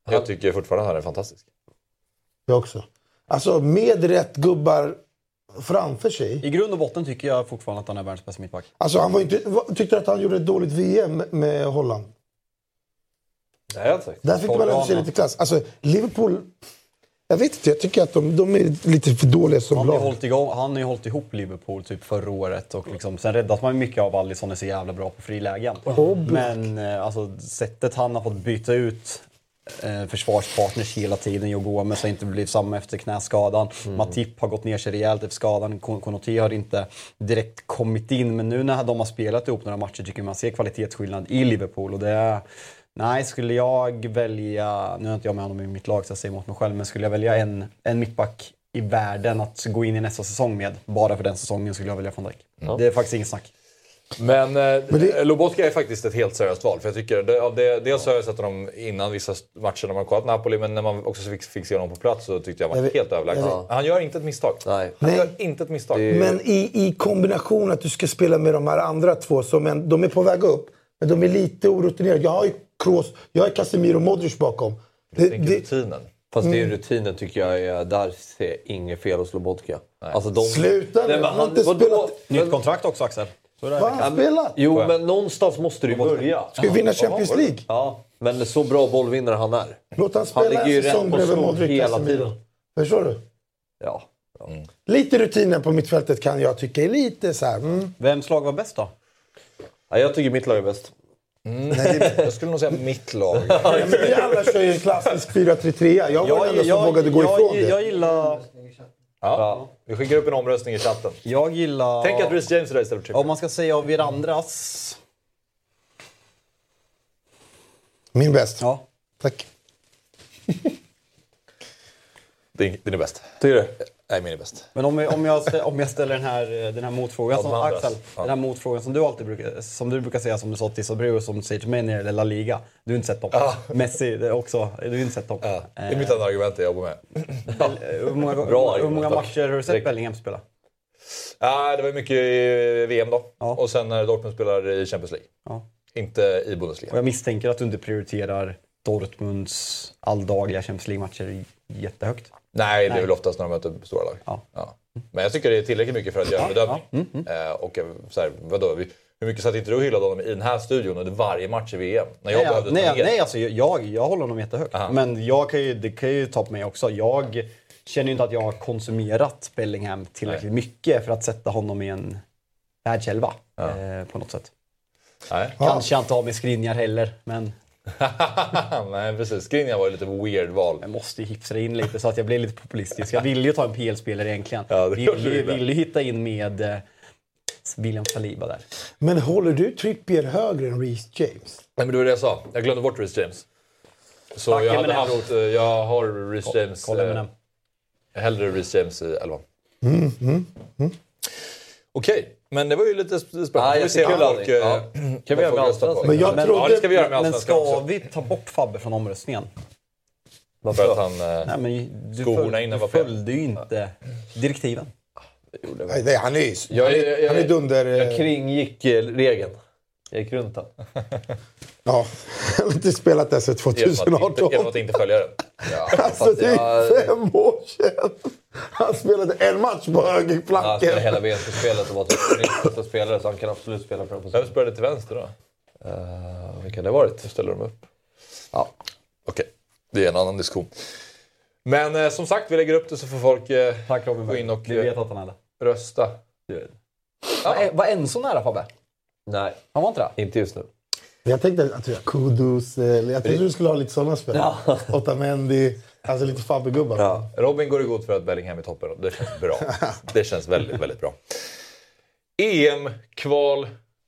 Jag tycker fortfarande att han är fantastisk. Jag också. Alltså med rätt gubbar framför sig. I grund och botten tycker jag fortfarande att han är världens bästa mittback. Alltså han var inte, tyckte att han gjorde ett dåligt V M med Holland. Nej, jag har inte sagt. Där fick man ändå se lite klass. Alltså Liverpool, jag vet inte, jag tycker att de, de är lite för dåliga som Han har, lag. ju hållit igång, han har ju hållit ihop Liverpool typ förra året och liksom, sen räddat man mycket av Alisson är så jävla bra på frilägen. Oh, Men eh, alltså, sättet han har fått byta ut eh, försvarspartners hela tiden. Joe Gomez har inte blivit samma efter knäskadan. Mm. Matip har gått ner sig rejält efter skadan. Konaté har inte direkt kommit in. Men nu när de har spelat ihop några matcher tycker man ser kvalitetsskillnad i Liverpool. Och det är, nej, skulle jag välja, nu har inte jag med honom i mitt lag så jag säger emot mig själv, men skulle jag välja en, en mittback i världen att gå in i nästa säsong med, bara för den säsongen skulle jag välja van Dijk. Mm. Det är faktiskt inget snack. Men, eh, Men det... Lobotka är faktiskt ett helt seriöst val. För jag tycker, det, det, dels har jag sett honom innan vissa matcher när man kollat Napoli, men när man också fick, fick se honom på plats så tyckte jag han var jag helt överlägsen. ja. Han gör inte ett misstag. Nej. Han Nej. gör inte ett misstag. Det... Men i, i kombination att du ska spela med de här andra två som en, de är på väg upp, men de är lite orutinerade. Jag har ju Kroos, jag har Casemiro och Modric bakom. Det, det, det, rutinen. Fast det är rutinen tycker jag är, där ser inget fel hos Lobotka. Alltså de... Sluta nu, han har inte spelat... Nytt kontrakt också, Axel. Vad har han spelat? Jo, men någonstans måste du börja. Ska vi vinna Champions League? Ja, men så bra bollvinnare han är. Låt han spela han ligger ju en säsong bredvid Modric hela Casemiro. tiden. Förstår du? Ja. ja. Mm. Lite rutinen på mittfältet kan jag tycka är lite så här. Mm. Vems lag var bäst då? Ja, jag tycker mitt lag är bäst. Mm. Nej, det, jag skulle nog säga mitt lag. Ja, men vi alla kör ju en klassisk fyra tre tre. Jag var den enda som vågade gå jag, ifrån det. Jag gillar... Ja. Vi skickar upp en omröstning i chatten. Jag gillar... Tänk att Reece James är där istället för Om man ska säga av er andras... Min bäst. Ja. Tack. Din, din är bäst. Tycker du? Nej, min är bäst. Men om jag, om jag, stä- om jag ställer den här, den här motfrågan som Ja, de andras. Axel, Ja. den här motfrågan som du alltid brukar, som du brukar säga som du sa till Sabri och som du säger till mig när det gäller La Liga. Du har inte sett dem. Ja. Messi det är också, du har inte sett dem. Ja. Det är mitt enda argument jag jobbar med. Hur många, Bra hur många argument. matcher har du sett Bellingham spela? Ja, det var mycket i V M då. Ja. Och sen när Dortmund spelar i Champions League. Ja. Inte i Bundesliga. Och jag misstänker att du inte prioriterar Dortmunds alldagliga Champions League-matcher jättehögt. Nej, det Nej. är väl oftast när de möter stora lag. Ja. Ja. Men jag tycker det är tillräckligt mycket för att göra en bedömning. Ja. Mm, mm. Eh, och eh, så här, vadå? Vi, hur mycket satt inte du och hyllade honom i den här studion under varje match i V M? När jag Nej, behövde ta nej, ner. nej alltså, jag, jag håller honom jättehögt. Aha. Men jag kan ju, det kan ju ta på mig också. Jag känner ju inte att jag har konsumerat Bellingham tillräckligt Nej. mycket för att sätta honom i en världselva Ja. eh, på något sätt. Nej. Kanske jag inte har med Skriniar heller, men nej, precis. Skriniar var ju lite weird val. jag måste ju hipsa in lite så att jag blir lite populistisk. Jag vill ju ta en P L-spelare egentligen. Ja, det gör vill, du ju, det. vill ju hitta in med eh, William Saliba där. Men håller du Trippier högre än Reece James? Nej, men det var det jag sa. Jag glömde bort Reece James. Så Tack, jag, hade Eminem. haft, eh, jag har Reece James... Kolla Eminem. eh, hellre Reece James i elvan. Mm, mm, mm. Okej, men det var ju lite spännande. Ja, vi ser jättekul, vad folk, Annie. eh, Ja. Kan vi vad göra folk med röstar på. Allsvenskan? Men jag Men- trodde... Ja, det ska vi göra med Men Allsvenskan ska också. vi ta bort Fabbe från omröstningen? För att han... Eh, Nej, men du, Skohorna föl, innan du var fel. följde ju inte direktiven. Nej, nej, han är ju... Jag Han är- är, jag- han är dunder... Jag eh, kringgick eh, regeln. Jag gick runt den. Ja, han har inte spelat där sedan genom att inte, tjugoarton. genom att inte följa den. Ja. Alltså Fast det är jag- fem år sedan. Han spelade en match på Han högerflanken. spelade hela V S-spelet och var typ riktigt spelare så han kan absolut spela på den Vem positionen. spelade till vänster då? Uh, vilka det varit? Hur ställer de upp? Ja. Okej, det är en annan diskussion. Men eh, som sagt, vi lägger upp det så får folk eh, Tack Robin gå in och Vi vet eh, att han är det. rösta. Ja. Var Enzo nära Fabbe? Nej, Han var inte det? inte just nu. Jag tänkte att jag Kudus, eller jag tänkte du skulle ha lite sådana spelare. Ja. Otamendi, alltså lite Fabbe-gubbar. Ja. Robin går i god för att Bellingham är toppen. Det känns bra. Det känns väldigt, väldigt bra. E M-kval.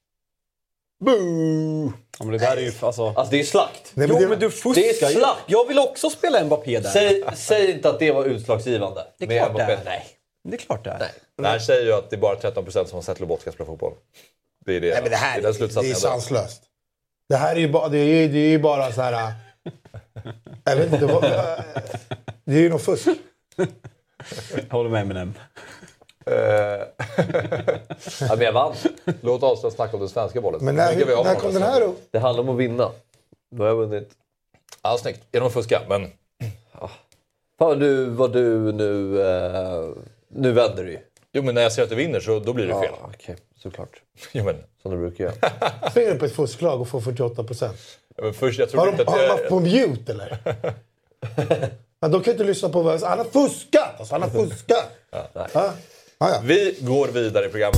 Boo! Ja, men det där är ju alltså... Alltså det är slakt. Nej, Jo det- men du fuskar det är ju. slakt. Jag vill också spela Mbappé där. Säg, säg inte att det var utslagsgivande. Det är med klart Mbappé. det är. Nej. Det är klart det är. Nej. Det här säger ju att det är bara tretton procent som har sett Lobotka spela fotboll. Det är det. Nej, men det här är är, den det slutsatsen är jag drar. sanslöst. Det här är ju bara, det är, det är ju bara så här... Jag vet inte vad... Det är ju något fusk. Jag håller med Eminem. Eh, Ja, men jag vann. Låt oss snacka om den svenska bollen. Men när, Vilka vi har när på kom den den här upp? Det handlar om att vinna. Då har jag vunnit. Ja, snyggt. Genom att fuska, men... Fan, du, vad du nu... Eh, nu vänder du ju. Jo, men när jag ser att du vinner så då blir det fel. Ja, okej. Såklart. Jo, men... Som du brukar göra. Springer du på ett fusklag och får fyrtioåtta procent. Ja, men först, jag tror Har inte de, att... har de jag- haft på mute eller? Ja, de kan inte lyssna på vad han har fuskat. Alltså, han har fuskat. Ja. Ja. Ja, ja. Vi går vidare i programmet.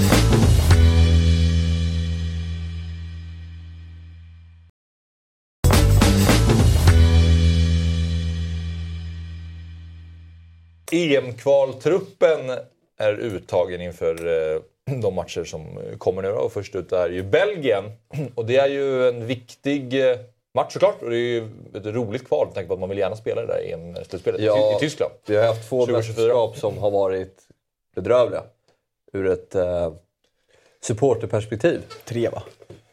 E M-kvaltruppen är uttagen inför eh, de matcher som kommer nu. Och först ut är ju Belgien. Och det är ju en viktig eh, match såklart. Och det är ju ett roligt kval med tanke på att man vill gärna spela det där E M-slutspelet Ja. i Tyskland. Vi har haft två tjugo tjugofyra. mästerskap som har varit bedrövliga. Ur ett eh, supporterperspektiv. Tre va?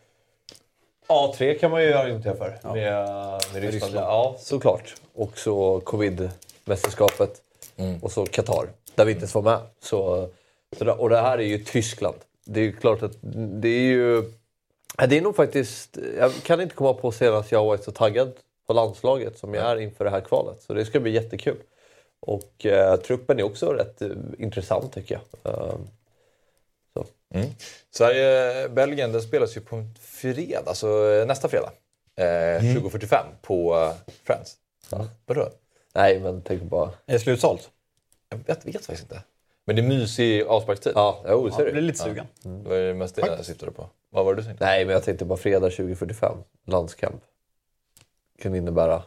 Ja, tre kan man ju argumentera för. Ja. Med, med Ryssland. Ryssland. Ja, såklart. Och så covid-mästerskapet. Mm. Och så Qatar. Där vi inte ens var med. Så, så där, och det här är ju Tyskland. Det är ju klart att det är ju... Det är nog faktiskt... Jag kan inte komma på senast jag har varit så taggad på landslaget som jag är inför det här kvalet. Så det ska bli jättekul. Och eh, truppen är också rätt eh, intressant tycker jag. Uh, så. Mm. Sverige-Belgien, den spelas ju på en fredag, alltså nästa fredag. Eh, Mm. tjugo fyrtiofem på uh, Friends. Ja. Vadå? Nej, men tänk bara... Är det slutsålt? Jag vet, vet faktiskt inte. Men det är mysig avsparkstid. Ja, jo, Ja, ser jag blir du. lite sugen. Det var det mest det jag syftade på. Vad var det du tänkte? Nej, men jag tänkte bara fredag tjugo fyrtiofem. Landskamp. Kan innebära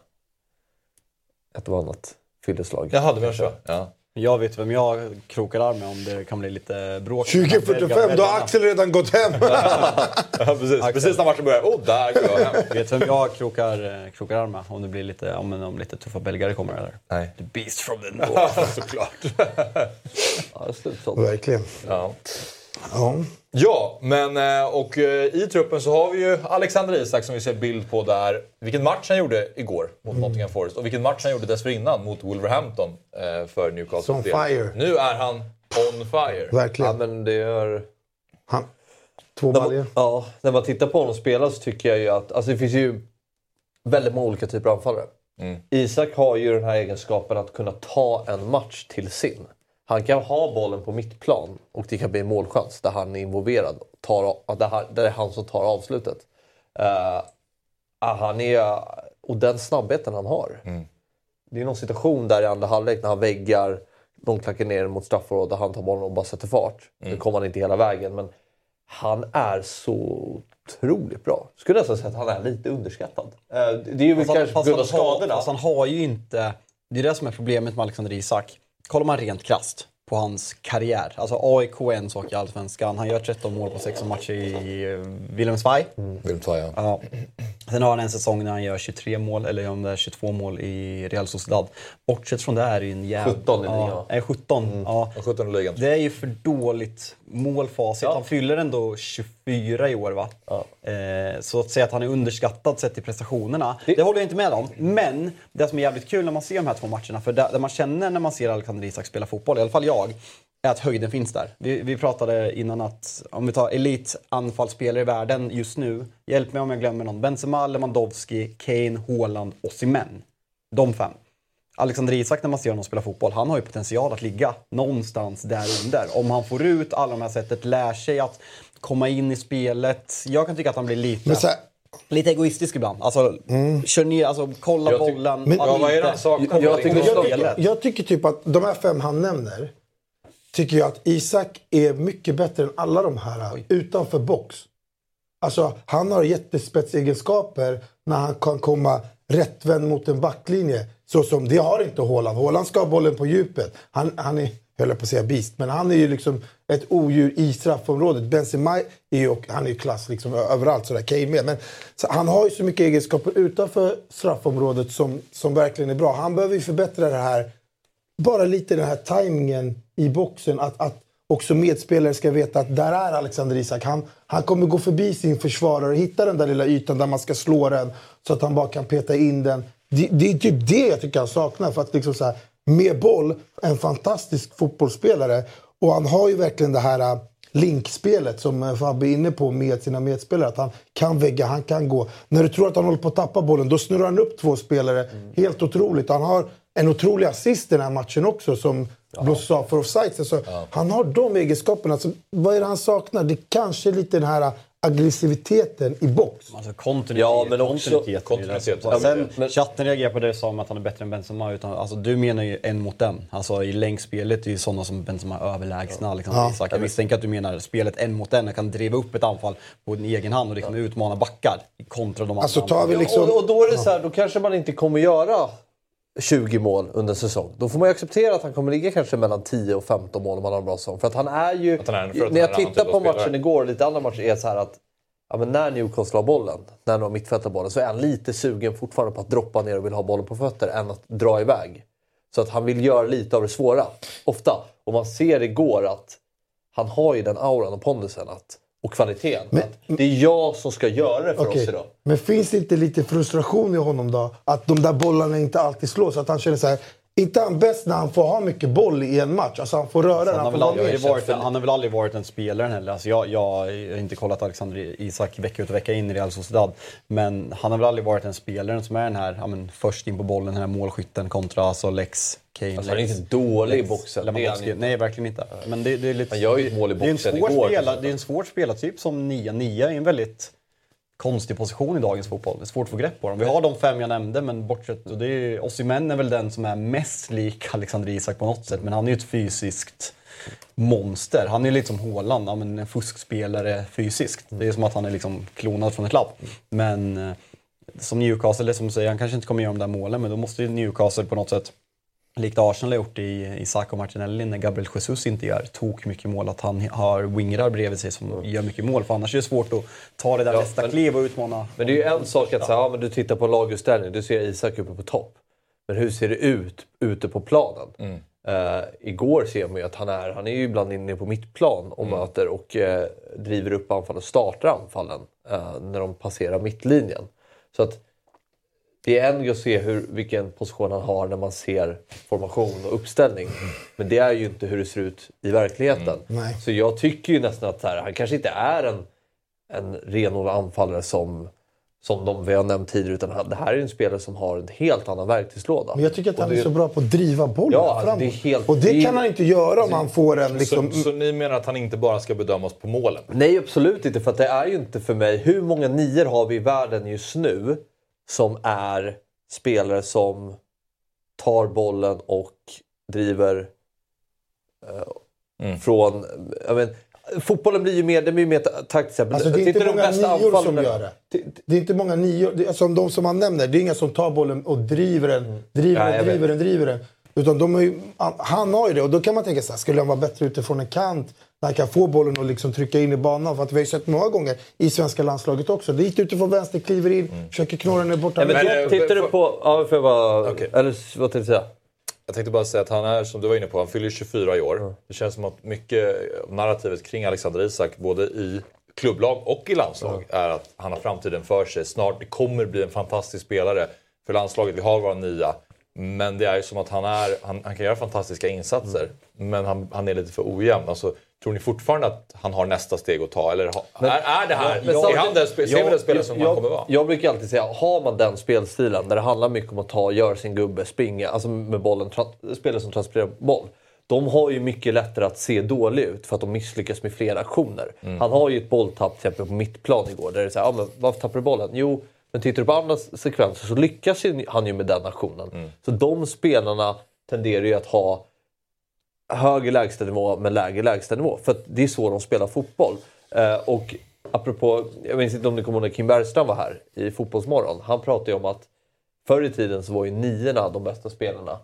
ett och annat fylleslag. Jaha, det var så. Ja. Jag vet vem jag krokar arm med om det kan bli lite bråk. tjugo fyrtiofem, då har Axel redan gått hem. Ja, precis. Precis när matchen börjar. Oh, där går jag hem. Vet vem jag krokar, eh, krokar arm med om det blir lite, om, om lite tuffa belgare kommer där. Nej. The Beast from the North. Såklart. Ja, det är slutsålt. Verkligen. Ja. Ja. Ja, men eh, och eh, i truppen så har vi ju Alexander Isak som vi ser bild på där. Vilken match han gjorde igår mot Mm. Nottingham Forest och vilken match han gjorde dessförinnan mot Wolverhampton eh, för Newcastle. Som del. fire. Nu är han on fire. Ja, Verkligen. men det är... Han. Två När baljor. man, ja, när man tittar på honom spela så tycker jag ju att... Alltså det finns ju väldigt många olika typer av anfallare. Mm. Isak har ju den här egenskapen att kunna ta en match till sin. Han kan ha bollen på mittplan och det kan bli en målchans där han är involverad. Tar, där, han, där det är han som tar avslutet. Uh, han är, och den snabbheten han har. Mm. Det är någon situation där i andra halvlek när han väggar, de klackar ner mot straffområdet, där han tar bollen och bara sätter fart. Mm. Nu kommer han inte hela vägen, men han är så otroligt bra. Skulle nästan säga att han är lite underskattad. Uh, det är ju Fast han, kanske på fast, grund han av har, skadorna. fast han har ju inte... Det är det som är problemet med Alexander Isak. Kollar man rent krasst på hans karriär. Alltså A I K är en sak i Allsvenskan. Han gör tretton mål på sexton matcher i eh, Wilhelmsberg. Vill ta, ja. Ja. Sen har han en säsong när han gör tjugotre mål, eller om det är tjugotvå mål i Real Sociedad. Bortsett från det är det ju en jävla... sjutton i ligan. Ja, är sjutton. Ja. Och sjutton i ligan. Det är ju för dåligt målfacit. Ja. Han fyller ändå tjugofyra i år va? Ja. Eh, så att säga att han är underskattad sett till prestationerna, det... det håller jag inte med om. Men det som är jävligt kul när man ser de här två matcherna, för det, det man känner när man ser Alexander Isak spela fotboll, i alla fall jag, är att höjden finns där. Vi, vi pratade innan att om vi tar elitanfallsspelare i världen just nu, hjälp mig om jag glömmer någon, Benzema, Lewandowski, Kane, Haaland, Osimhen. De fem. Alexander Isak, när man ser honom spela fotboll, han har ju potential att ligga någonstans där under. Om han får ut alla de här sättet, lär sig att komma in i spelet. Jag kan tycka att han blir lite, Men så här, lite egoistisk ibland. Alltså, kör ner, alltså kolla Jag ty- bollen. Men- att Ja, vad är inte det han saknar? komma Jag in tycker- i jag, spelet. tycker, jag tycker typ att de här fem han nämner, tycker jag att Isak är mycket bättre än alla de här Oj. utanför box. Alltså, han har jättespetsegenskaper när han kan komma rättvänd mot en backlinje. Så som det har inte Haaland. Haaland ska ha bollen på djupet. Han, han är, jag höll på att säga beast, men han är ju liksom ett odjur i straffområdet. Benzema är ju, och han är ju klass liksom överallt, sådär, Kane med. Men så han har ju så mycket egenskaper utanför straffområdet som, som verkligen är bra. Han behöver ju förbättra det här, bara lite den här tajmingen i boxen. Att, att också medspelare ska veta att där är Alexander Isak. Han, han kommer gå förbi sin försvarare och hitta den där lilla ytan där man ska slå den så att han bara kan peta in den. Det, det är typ det jag tycker han saknar. För att liksom så här, med boll, en fantastisk fotbollsspelare. Och han har ju verkligen det här linkspelet som Fabbe är inne på med sina medspelare. Att han kan vägga, han kan gå. När du tror att han håller på att tappa bollen, då snurrar han upp två spelare. Mm. Helt otroligt. Han har en otrolig assist i den här matchen också som Blå sa för offside. Så ja. Han har de egenskaperna. Så vad är det han saknar? Det kanske är lite den här aggressiviteten i box. Alltså kontinuitet. Ja, men också kontinuitet. kontinuitet. Ja, sen, men chatten reagerar på det som att han är bättre än Benzema. Utan, alltså, du menar ju en mot en. Alltså i längdspelet är ju sådana som Benzema överlägsna. Liksom, ja. Isak. Jag misstänker att du menar spelet en mot en. Jag kan driva upp ett anfall på en egen hand och liksom ja. utmana backar kontra de alltså, andra. tar vi liksom... och, och då är det så här, då kanske man inte kommer göra tjugo mål under säsong. Då får man ju acceptera att han kommer ligga kanske mellan tio och femton mål om han har en bra säsong. För att han är ju... Han är, för när jag tittar på matchen spelare. igår, lite andra matcher, är så här att ja, men när Newcastle har bollen, när de har mittfältarbollen, så är han lite sugen fortfarande på att droppa ner och vill ha bollen på fötter än att dra iväg. Så att han vill göra lite av det svåra. Ofta. Och man ser igår att han har ju den auran och pondusen att, och kvaliteten. Men, att det är jag som ska göra det för okay. oss idag. Men finns det inte lite frustration i honom då? Att de där bollarna inte alltid slås. Att han känner så här... Inte han bäst när han får ha mycket boll i en match. Alltså han får röra den. Han, han, han, får aldrig varit, han har väl aldrig varit en spelare heller. Alltså jag, jag har inte kollat Alexander Isak vecka ut och vecka in i Real Sociedad. Men han har väl aldrig varit en spelare som är den här ja, men, först in på bollen, den här målskytten kontra alltså Lex, Kane. Alltså, Lex, han är inte dålig Lex, i boxen. Lex, nej, verkligen inte. Men det, det är lite, han gör ju ett mål i boxen det är en svår igår. Spela, det är en svår spelartyp som nia. Nia är en väldigt konstig position i dagens fotboll. Det är svårt att få grepp på dem. Vi har de fem jag nämnde, men bortsett... Och det är, Osimhen är väl den som är mest lik Alexander Isak på något sätt. Men han är ju ett fysiskt monster. Han är lite som Haaland, ja, men en fuskspelare fysiskt. Det är som att han är liksom klonad från ett labb. Men eh, som Newcastle, det som du säger, han kanske inte kommer göra de där målen, men då måste ju Newcastle på något sätt, likt Arsenal har gjort i Isak och Martinelli när Gabriel Jesus inte gör tok mycket mål, att han har wingrar bredvid sig som gör mycket mål. För annars är det svårt att ta det där ja, nästa men, kliv och utmana. Men det är ju en sak att säga, ja, men du tittar på lagutställning, du ser Isak uppe på topp. Men hur ser det ut ute på planen? Mm. Uh, igår ser man ju att han är, han är ju ibland inne på mittplan och mm. möter och uh, driver upp anfall och startar anfallen uh, när de passerar mittlinjen. Så att det är en att se hur, vilken position han har när man ser formation och uppställning. Men det är ju inte hur det ser ut i verkligheten. Mm. Så jag tycker ju nästan att så här, han kanske inte är en, en renodlad anfallare som, som de vi har nämnt tidigare. Utan det här är en spelare som har en helt annan verktygslåda. Men jag tycker att han det, är så bra på att driva bollen ja, framåt. Det är helt, och det, det kan han inte göra om så, han får en... Liksom... Så, så ni menar att han inte bara ska bedömas på målen? Nej, absolut inte. För att det är ju inte för mig... Hur många nior har vi i världen just nu som är spelare som tar bollen och driver eh, mm. från... Jag men, fotbollen blir ju mer, det blir mer taktiskt. Alltså det är inte många nior som gör det. Det är inte många nior. Det, alltså de som man nämner, det är inga som tar bollen och driver den, mm. driver den, ja, driver den, driver den. Utan de är ju, han har ju det. Och då kan man tänka så här, skulle han vara bättre utifrån en kant när han kan få bollen och liksom trycka in i banan? För att vi har ju sett många gånger i svenska landslaget också. Det gick utifrån vänster, kliver in, mm. försöker knorra ner borta. Ja, men men, tittar du på... Ja, för jag bara... Okay. Eller vad tänkte du säga? Jag tänkte bara säga att han är, som du var inne på, han fyller tjugofyra i år. Mm. Det känns som att mycket narrativet kring Alexander Isak, både i klubblag och i landslag, mm. är att han har framtiden för sig. Snart det kommer bli en fantastisk spelare för landslaget. Vi har våra nya. Men det är ju som att han, är, han, han kan göra fantastiska insatser. Mm. Men han, han är lite för ojämn. Alltså, tror ni fortfarande att han har nästa steg att ta? Eller ha, men, är, är det här? Men, är han den, ser vi den spelare som jag, han kommer vara? Jag brukar alltid säga, har man den spelstilen där det handlar mycket om att ta, göra sin gubbe, springa, alltså med bollen, tra- spelare som transporterar boll. De har ju mycket lättare att se dålig ut för att de misslyckas med flera aktioner. Mm. Han har ju ett bolltapp till exempel på mittplan igår. Där det är så här, ja, men varför tappar du bollen? Jo, men tittar du på andra sekvenser så lyckas han ju med den aktionen. Mm. Så de spelarna tenderar ju att ha högre lägstanivå men lägre lägstanivå. För att det är så de spelar fotboll. Eh, och apropå, jag vet inte om ni kommer ihåg när Kim Bergström var här i Fotbollsmorgon. Han pratade ju om att förr i tiden så var ju niorna de bästa spelarna.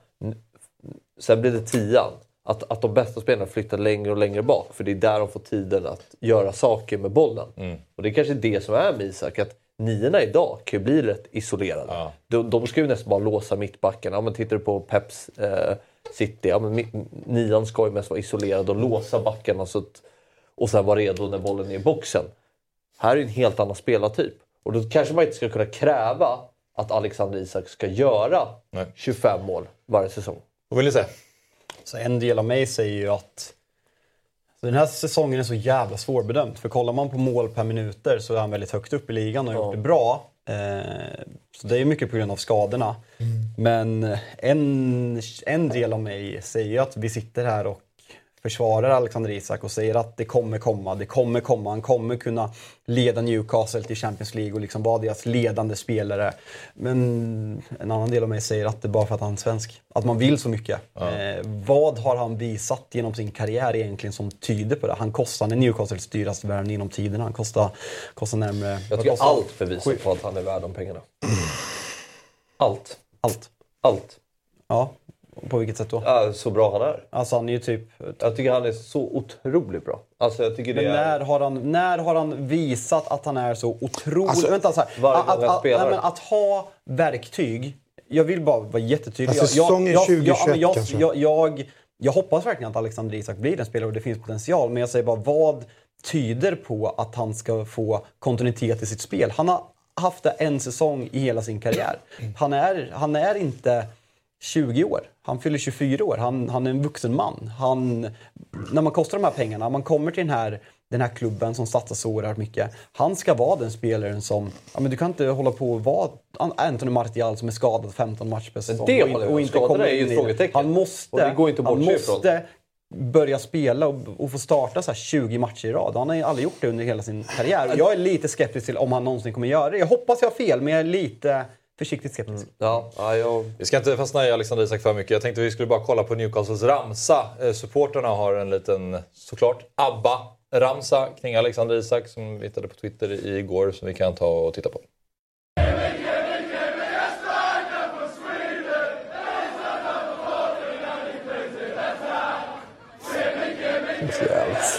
Sen blev det tian. Att, att de bästa spelarna flyttar längre och längre bak. För det är där de får tiden att göra saker med bollen. Mm. Och det är kanske det som är med Isak. Att niorna idag kan ju bli rätt isolerade. Ja. De, de ska ju nästan bara låsa mittbacken. Ja, men tittar du på Peps eh, City. Ja, men nian ska ju mest vara isolerad och låsa backarna. Så att, och sen vara redo när bollen är i boxen. Här är en helt annan spelartyp. Och då kanske man inte ska kunna kräva att Alexander Isak ska göra Nej. tjugofem mål varje säsong. Vad vill ni säga? Så en del av mig säger ju att Den här säsongen är så jävla svårbedömt. För kollar man på mål per minuter så är han väldigt högt upp i ligan och har Ja. gjort det bra. Eh, så det är mycket på grund av skadorna. Mm. Men en, en del av mig säger att vi sitter här och försvarar Alexander Isak och säger att det kommer komma, det kommer komma. Han kommer kunna leda Newcastle till Champions League och liksom vara deras ledande spelare. Men en annan del av mig säger att det är bara för att han är svensk. Att man vill så mycket. Ja. Eh, vad har han visat genom sin karriär egentligen som tyder på det? Han kostar en Newcastles dyraste värvning genom tiden. Han kostar, kostar närmare... Jag tycker allt bevisar på att han är värd de pengarna. Allt. Allt. Allt. Ja. På vilket sätt då? Ja, så bra han är. Alltså han är ju typ... Jag tycker han är så otroligt bra. Alltså jag tycker det men när, är... har han, när har han visat att han är så otroligt... Alltså, vänta, så här. Varje Att, gång han att, spelar. nej, men att ha verktyg... Jag vill bara vara jättetydlig. Alltså, jag, säsongen jag, tjugo tjugoett jag, kanske. jag, jag, jag, jag hoppas verkligen att Alexander Isak blir en spelare och det finns potential. Men jag säger bara, vad tyder på att han ska få kontinuitet i sitt spel? Han har haft det en säsong i hela sin karriär. Han är, han är inte... tjugo år. Han fyller tjugofyra år. Han, han är en vuxen man. Han, när man kostar de här pengarna, man kommer till den här, den här klubben som satsar så oerhört mycket. Han ska vara den spelaren som... Ja, men du kan inte hålla på att vara Anthony Martial som är skadad femton matcher per säsong. Det och, håller och jag. inte Skadorna kommer är ju in ett i frågetecken. Han måste, Och det går inte att han bortse ifrån. måste börja spela och, och få starta så här tjugo matcher i rad. Han har ju aldrig gjort det under hela sin karriär. Och jag är lite skeptisk till om han någonsin kommer göra det. Jag hoppas jag har fel, men jag är lite... försiktigt skeptisk. Mm. Ja, ja, jag... Vi ska inte fastna i Alexander Isak för mycket. Jag tänkte vi skulle bara kolla på Newcastles ramsa. Eh, supporterna har en liten, såklart, ABBA-ramsa kring Alexander Isak som vi hittade på Twitter igår som vi kan ta och titta på. Yes.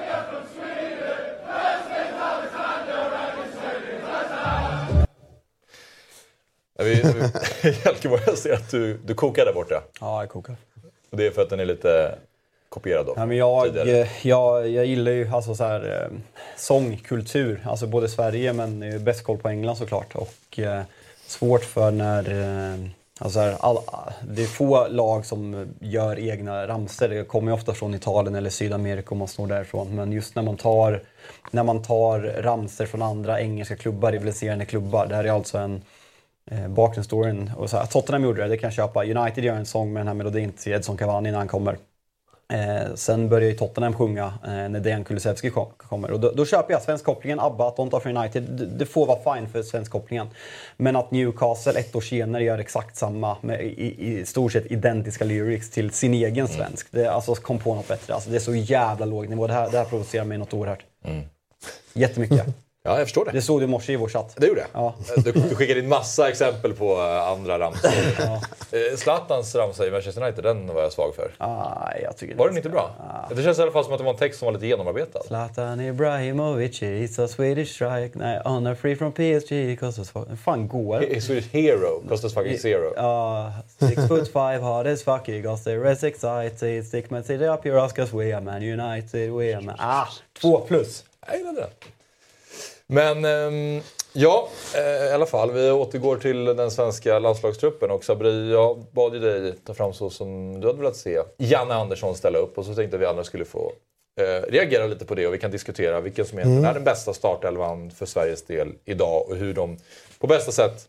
Vi, vi, Jelke, jag ser att du, du kokar där borta. Ja, jag kokar. Och det är för att den är lite kopierad då. Ja, men jag, tidigare. jag, jag gillar ju alltså så här, eh, sångkultur. Alltså både Sverige men eh, bäst koll på England såklart. Och eh, svårt för när... Eh, alltså här, all, det är få lag som gör egna ramser. Det kommer ju ofta från Italien eller Sydamerika om man står därifrån. Men just när man tar, när man tar ramser från andra engelska klubbar, rivaliserande klubbar. Det här är alltså en... Eh, bakgrundsstoryn. Och så här, Tottenham gjorde det, det kan jag köpa. United gör en sång med den här melodin till Edson Cavani när han kommer. Eh, sen börjar ju Tottenham sjunga eh, när Dejan Kulusevski kom, kommer. Och då, då köper jag svensk kopplingen, ABBA, Don't Offer United. Det, det får vara fine för svensk kopplingen. Men att Newcastle ett år senare gör exakt samma med i, i stort sett identiska lyrics till sin egen svensk. Det, alltså kom på något bättre. Alltså, det är så jävla låg nivå. Det här, det här provocerar mig något oerhört. Mm. Jättemycket. Ja, jag förstår det. Det såg du i morse i vår chatt. Det gjorde jag. Ja. Du, du skickade in massa exempel på andra ramsor. Ja. Zlatans ramsa i Manchester United, den var jag svag för. Ah, jag tycker var den inte bra? Ah. Det känns i alla fall som att det var en text som var lite genomarbetad. Zlatan Ibrahimovic is a Swedish strike. Nej, honor free from P S G. Kostas fucking... Fan, går. He, Swedish hero. Kostas fucking zero. Ja, uh, six foot five, hard as fuck. He got the rest excited. Stick man till the up your Oscars. We are Man United. We are Man... Ah, två plus. Jag gillade det. Men um, ja, eh, i alla fall. Vi återgår till den svenska landslagstruppen. Och Sabri, jag bad ju dig ta fram så som du hade velat se Janne Andersson ställa upp. Och så tänkte vi andra skulle få eh, reagera lite på det. Och vi kan diskutera vilken som egentligen mm. är den bästa startelvan för Sveriges del idag. Och hur de på bästa sätt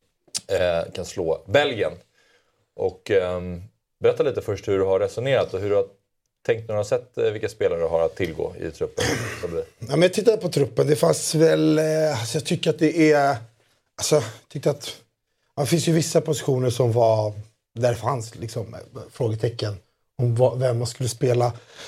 eh, kan slå Belgien. Och eh, berätta lite först hur du har resonerat och hur du har tänkt när du har sett vilka spelare du har att tillgå i truppen. Ja, men jag tittade på truppen. Det fanns väl... Alltså jag tycker att det är... Alltså, jag tyckte att... Det finns ju vissa positioner som var... Där det fanns liksom, frågetecken om vad, vem man skulle spela.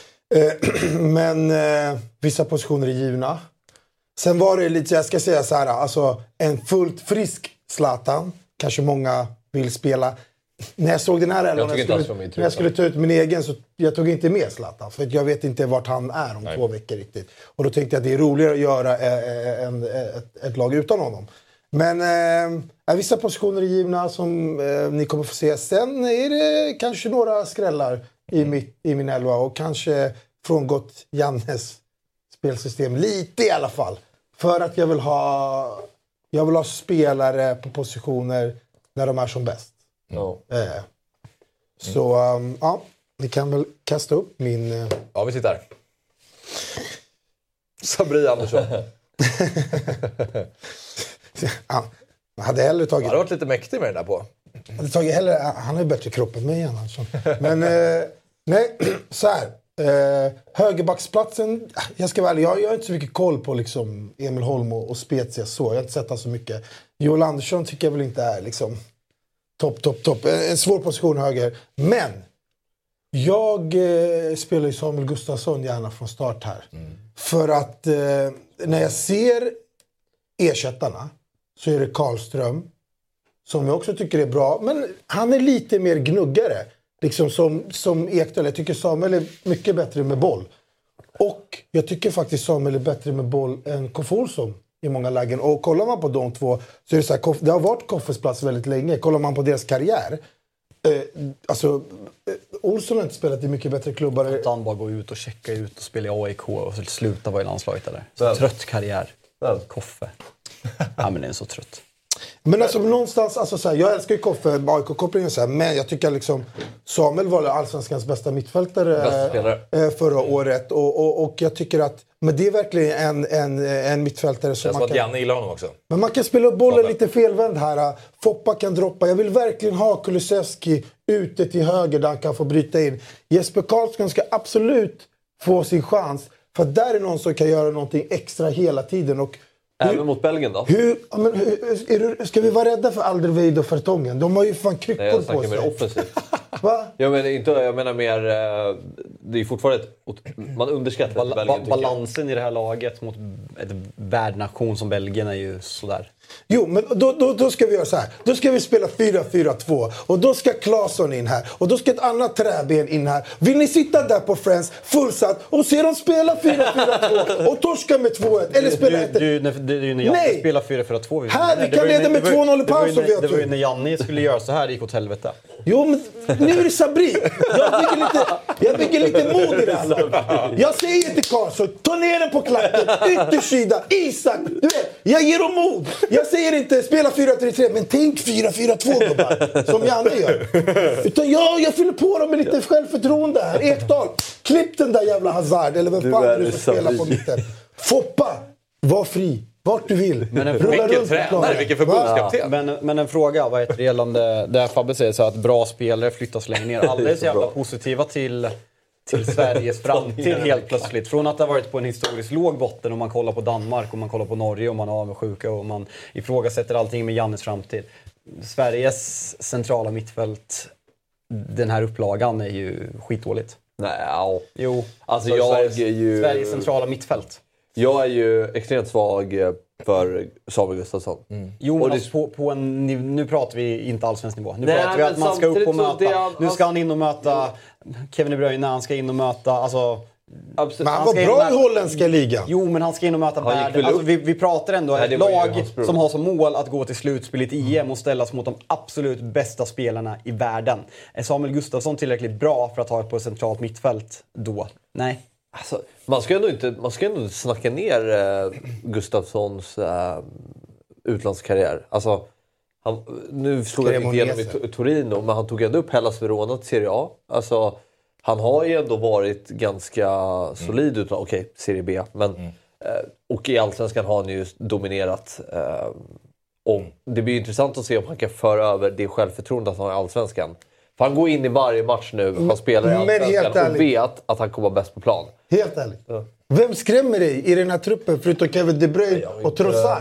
Eh, men eh, vissa positioner är givna. Sen var det lite... Jag ska säga så här. Alltså, en fullt frisk Zlatan. Kanske många vill spela... När jag såg den här elvan, när, jag skulle, när jag skulle ta ut min egen så jag tog inte med Zlatan. För jag vet inte vart han är om Nej. två veckor riktigt. Och då tänkte jag att det är roligare att göra en, ett, ett lag utan honom. Men äh, vissa positioner är givna som äh, ni kommer få se. Sen är det kanske några skrällar i, mitt, i min elva. Och kanske frångått Jannes spelsystem lite i alla fall. För att jag vill ha, jag vill ha spelare på positioner där de är som bäst. No. Eh. Så um, ja, ni kan väl kasta upp min... Uh... Ja, vi tittar. Sabri Andersson. Ja, jag hade hellre tagit... Han har varit lite mäktig med den där på. Jag hade tagit hellre, han har ju bättre kropp än mig igen. Alltså. Men eh, nej, så här. Eh, högerbacksplatsen, jag ska vara ärlig, jag, jag har inte så mycket koll på liksom, Emil Holm och, och Spezia så. Jag har inte sett han så mycket. Joel Andersson tycker jag väl inte är liksom topp, topp, topp. En svår position höger. Men jag eh, spelar ju Samuel Gustafsson gärna från start här. Mm. För att eh, när jag ser ersättarna så är det Karlström som jag också tycker är bra. Men han är lite mer gnuggare. Liksom som, som Ekdal. Jag tycker Samuel är mycket bättre med boll. Och jag tycker faktiskt Samuel är bättre med boll än Koff Olsson i många lägen. Och kollar man på de två så är det så här, det har varit Koffes plats väldigt länge. Kollar man på deras karriär. Eh, alltså, eh, Olsson har inte spelat i mycket bättre klubbar. Att han bara går ut och checkar ut och spelar i A I K och slutar vara i landslaget eller. Så trött karriär. Koffe. Ja, men det är så trött. Men alltså någonstans, alltså så här, jag älskar ju Koffe, A I K-kopplingen så här, men jag tycker liksom Samuel var allsvenskans bästa mittfältare äh, förra året och, och, och jag tycker att, men det är verkligen en, en, en mittfältare som man kan... Janne gillar honom också. Men man kan spela upp bollen lite felvänd här, Foppa kan droppa, jag vill verkligen ha Kulusevski ute till höger där han kan få bryta in. Jesper Karlsson ska absolut få sin chans, för där är någon som kan göra någonting extra hela tiden och även hur, mot Belgien då? Hur, men, hur, är du, ska vi vara rädda för Alderweireld och Fertongen? De har ju fan kryckor Nej, jag på sig. mer offensivt. Va? Jag menar, inte, jag menar mer... Det är fortfarande ett, man underskattar Bal- Belgien, ba- Balansen i det här laget mot ett värdnation som Belgien är ju sådär. Jo, men då, då, då ska vi göra så här. Då ska vi spela fyra fyra två. Och då ska Claesson in här. Och då ska ett annat träben in här. Vill ni sitta där på Friends fullsatt och se dem spela fyra fyra två och torska med två ett? Eller spela ett... Du, du, du, du, när Janne spelar fyra fyra två. Här, vi kan leda med två noll i paus. Det var ju när Janne skulle göra så här, det gick åt helvete. Jo, men nu är det Sabri. Jag bygger lite, jag bygger lite mod i det här. Jag säger till Karlsson, ta ner den på klacken, yttersida, Isak. Du vet, jag ger dem mod. Jag säger inte spela fyra tre tre, men tänk fyra fyra två gubbar, som Janne gör. Utan jag, jag fyller på dem med lite självförtroende här. Ekdal, klipp den där jävla Hazard, eller vem fan du ska spela på mitten. Foppa, var fri. Vart du vill. Men en, vilken tränare, vilken förbundskapten. Ja. Men, men en fråga, vad heter det gällande där Fabbe säger så att bra spelare flyttas längre ner. Alla är så jävla positiva till, till Sveriges framtid helt plötsligt. Från att det har varit på en historiskt låg botten om man kollar på Danmark och man kollar på Norge och man har avundsjuka och man ifrågasätter allting med Jannes framtid. Sveriges centrala mittfält, den här upplagan är ju skitdåligt. Nej, ja. Jo, alltså jag Sveriges, är ju... Sveriges centrala mittfält. Jag är ju extremt svag för Samuel Gustafsson. Mm. Jo, men det... alltså på, på en, nu pratar vi inte allsvensk nivå. Nu Nej, pratar vi att man ska upp och möta. Han, nu ska han in och möta Kevin De Bruyne, han ska in och möta... Alltså, absolut. Men han var bra möta, i holländska ligan. Jo, men han ska in och möta världen. Alltså, vi, vi pratar ändå om ett lag som har som mål att gå till slutspelet i E M och ställas mot de absolut bästa spelarna i världen. Är Samuel Gustafsson tillräckligt bra för att ha ett på ett centralt mittfält då? Nej. Alltså, man ska ändå inte, man ska ändå inte snacka ner eh, Gustafssons eh, utlandskarriär. Alltså, han, nu slog han inte igenom i Torino, men han tog ändå upp Hellas Verona till Serie A. Alltså, han har ju ändå varit ganska solid mm. utan, okej, okay, Serie B. Men, mm. eh, och i Allsvenskan har han ju dominerat. Eh, och det blir intressant att se om han kan föra över det självförtroende att han har i Allsvenskan. För han går in i varje match nu, han spelar i Allsvenskan och vet att han kommer bäst på plan. Helt ärligt. Ja. Vem skrämmer dig i den här truppen förutom Kevin De Bruyne och Trossard?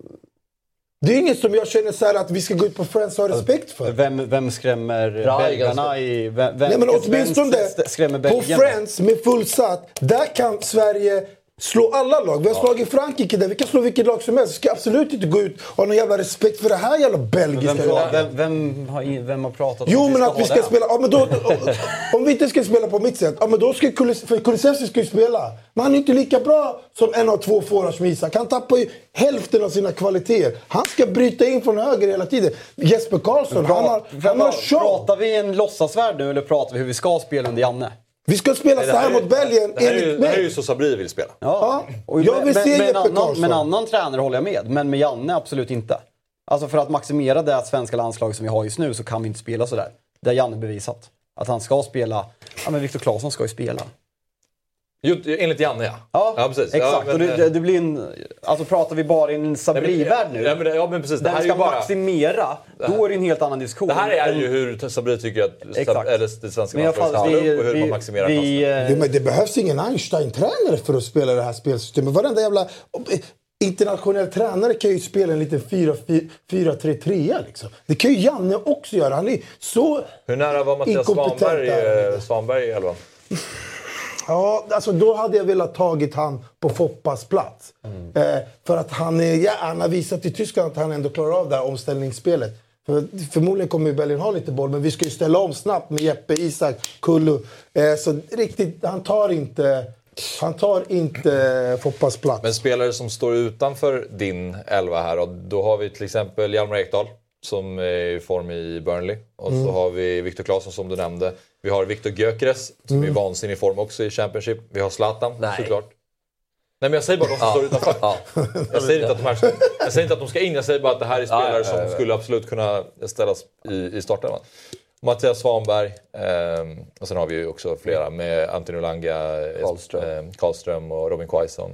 Det är inget som jag känner så här att vi ska gå ut på Friends och ha respekt för. Vem, vem skrämmer belgarna i... Vem, Nej, men åtminstone på Friends med fullsatt, där kan Sverige slå alla lag. Vi har ja. slagit Frankrike där, vi kan slå vilket lag som helst. Vi ska absolut inte gå ut och ha någon jävla respekt för det här jävla belgiska vem, laget. Vem, vem, har, vem har pratat jo, om men vi att vi ska spela... Ja, men då, om vi inte ska spela på mitt sätt, ja, men då ska Kulusevski ska ju spela. Men han är inte lika bra som en av två forwards som Isak. Han tappar ju hälften av sina kvaliteter. Han ska bryta in från höger hela tiden. Jesper Karlsson, pra, han har, han har show. Pratar vi en låtsasvärld nu eller pratar vi hur vi ska spela under Janne? Vi ska spela så här mot Belgien. Det här är ju, det här är ju så Sabri vill spela. Ja. Ja. Och jag vill men, se men, Jeppe annan, Karlsson. men annan tränare håller jag med. Men med Janne absolut inte. Alltså för att maximera det svenska landslag som vi har just nu så kan vi inte spela så där. Det har Janne bevisat. Att han ska spela... Ja, men Viktor Claesson ska ju spela. Jo, enligt Janne, ja. Ja, ja precis. exakt. Ja, men, och det, det, det blir en, alltså pratar vi bara i en Sabri-värld nu? Ja, men, ja, men precis. Det Den här ska är ju bara... maximera, då är det en helt annan diskussion. Det här är ju hur Sabri tycker att Exakt. eller det svenska Men i alla fall, landslaget ska vi- upp och hur vi- man maximerar vi, chanserna. eh, Jo, men det behövs ingen Einstein-tränare för att spela det här spelsystemet. Varenda jävla internationell tränare kan ju spela en liten fyra tre tre liksom. Det kan ju Janne också göra. Han är så Hur nära var Mattias inkompetent Svanberg, där. eh, Svanberg i elvan? Ja, alltså då hade jag velat tagit han på Foppas plats. Eh, för att han, är, ja, han har visat i Tyskland att han ändå klarar av det här omställningsspelet. För, förmodligen kommer ju Belgien ha lite boll, men vi ska ju ställa om snabbt med Jeppe, Isak, Kullu. Eh, så riktigt, han tar inte, han tar inte Foppas plats. Men spelare som står utanför din elva här, och då har vi till exempel Hjalmar Ekdal som är i form i Burnley. Och Mm. så har vi Viktor Claesson som du nämnde. Vi har Viktor Gyökeres som Mm. är vansinnig form också i Championship. Vi har Zlatan Nej. såklart. Nej, men jag säger bara de som står utanför. Ja. Jag säger, inte att de här ska, jag säger inte att de ska in, jag säger bara att det här är spelare Ja, ja, ja, som ja. skulle absolut kunna ställas i, i starten. Mattias Svanberg, ehm, och sen har vi ju också flera med Antonio Langa, Karlström. ehm, Karlström och Robin Quaison.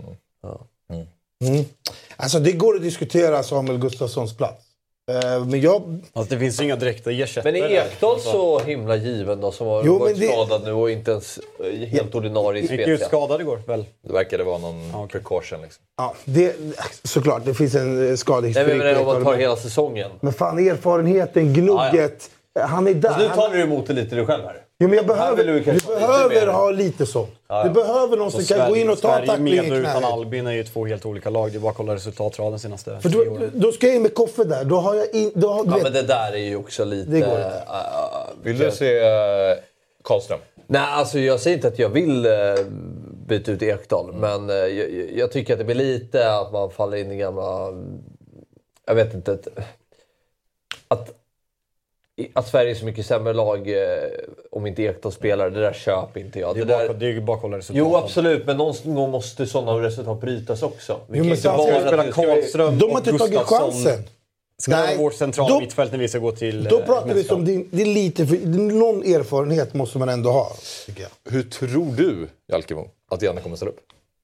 Mm. Alltså det går att diskutera Samuel Gustafssons plats. Eh, men jag... alltså, det finns ju inga direkta ersättare. Men är Ekdal så himla given då, som har Jo, varit men det- skadad nu och inte ens eh, helt ordinarie i Han gick ut spel? skadad igår väl? Det verkade vara någon okej. precaution liksom. Ja, det, såklart, det finns en eh, Nej, skadehistorik. men om man tar men, hela säsongen. men fan, erfarenheten, gnugget. Han är där. Alltså, nu Han- talar du emot det lite du själv här. Jo, men jag Här behöver, vill du vi kanske lite behöver mer. ha lite sånt. Du behöver någon som kan gå in och ta Sverige tackling med i och utan knät. Albin är ju två helt olika lag. Det är bara att kolla resultatraden de senaste För tre då, åren. då ska jag in med Koffe där. Då har jag in, då har, du Ja, vet, men det där är ju också lite... Det går inte. äh, äh, Vill du se uh, Karlström? Nej, alltså jag säger inte att jag vill uh, byta ut Ekdal. Men uh, jag, jag tycker att det blir lite att man faller in i gamla... Jag vet inte. Att, att, att Sverige är så mycket sämre lag uh, om inte Ekdal spelar, det där köper inte jag. Det är, Det bara, där, det är ju bara att kolla resultaten. jo, absolut. Men någon gång måste sådana resultat brytas också. Vi Jo, kan men inte sen ska Ska bara vi spela att- ska vi- Karlström de har och inte tagit Gustafsson? chansen. Ska det Nej, vara vårt centrala då- mittfält när vi ska gå till Då eh, pratar vi mästerskap? om det, det är lite för, någon erfarenhet måste man ändå ha, tycker jag. Hur tror du, Jalkemo, att Janne kommer ställa upp?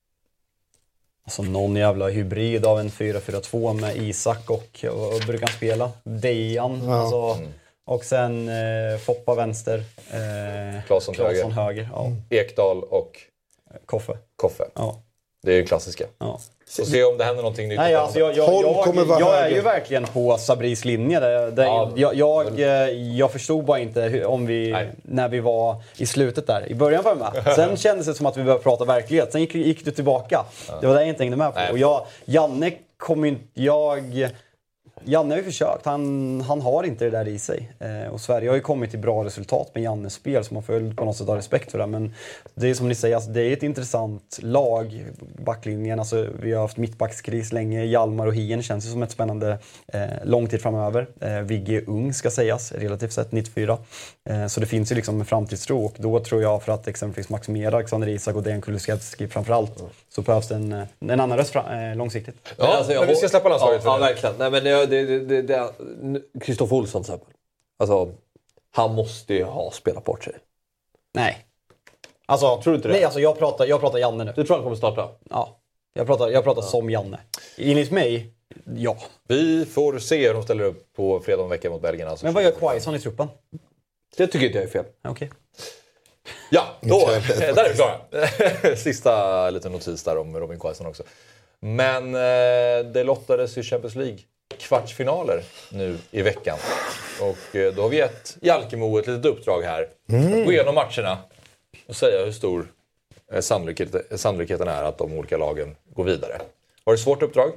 Alltså någon jävla hybrid av en fyra fyra två med Isak och, och brukar han spela? Dejan. Ja. Alltså, och sen eh, Foppa vänster. Eh, Claesson till Claesson höger. höger. Ja. Ekdal och Koffe. Koffe. Ja. Det är ju klassiska. Ja. Så se om det händer någonting nytt. Nej, alltså jag, jag, Holm kommer jag, vara jag är höger. ju verkligen på Sabris linje. Det, det, Ja. jag, jag, eh, jag förstod bara inte hur, om vi, Nej. när vi var i slutet där. I början var jag med. Sen kändes det som att vi började prata verklighet. Sen gick, gick du tillbaka. Det var det jag inte hängde med på. Nej. Och jag, Janne kommer inte... Jag... Janne har ju försökt. Han, han har inte det där i sig. Eh, och Sverige har ju kommit till bra resultat med Jannes spel, så man får väl på något sätt ha respekt för det. Men det är som ni säger, alltså, det är ett intressant lag, backlinjen. Alltså, vi har haft mittbackskris länge. Hjalmar och Hien känns ju som ett spännande eh, lång tid framöver. Eh, Vigge är ung, ska sägas, relativt sett, nittiofyra. Eh, så det finns ju liksom en framtidstro. Och då tror jag, för att exempelvis maximera Alexander Isak och Dejan Kulusevski framförallt, så behövs det en, en annan röst fram, eh, långsiktigt. Ja, alltså, jag men vi ska hå- släppa landslaget ja, för ja, det. verkligen. Nej, men det, det, det, det, Kristoffer Olsson till exempel. Alltså, han måste ju ha spelat bort sig. Nej. Alltså, Tror du inte det? Nej, alltså jag pratar, jag pratar Janne nu. Du tror han kommer starta? Ja. Jag pratar, jag pratar som Janne. Enligt mig, ja. Vi får se hur de ställer upp på fredag om veckan mot Belgien. Alltså. Men vad gör Quaison i truppen? Det tycker inte jag är fel. Ja, okej. Ja, då, där är vi klara. Sista liten notis där om Robin Quaison också. Men eh, det lottades ju Champions League kvartsfinaler nu i veckan. Och eh, då har vi gett Jalkemo ett litet uppdrag här. Mm. Att gå igenom matcherna och säga hur stor eh, sannolikhet, sannolikheten är att de olika lagen går vidare. Var det ett svårt uppdrag?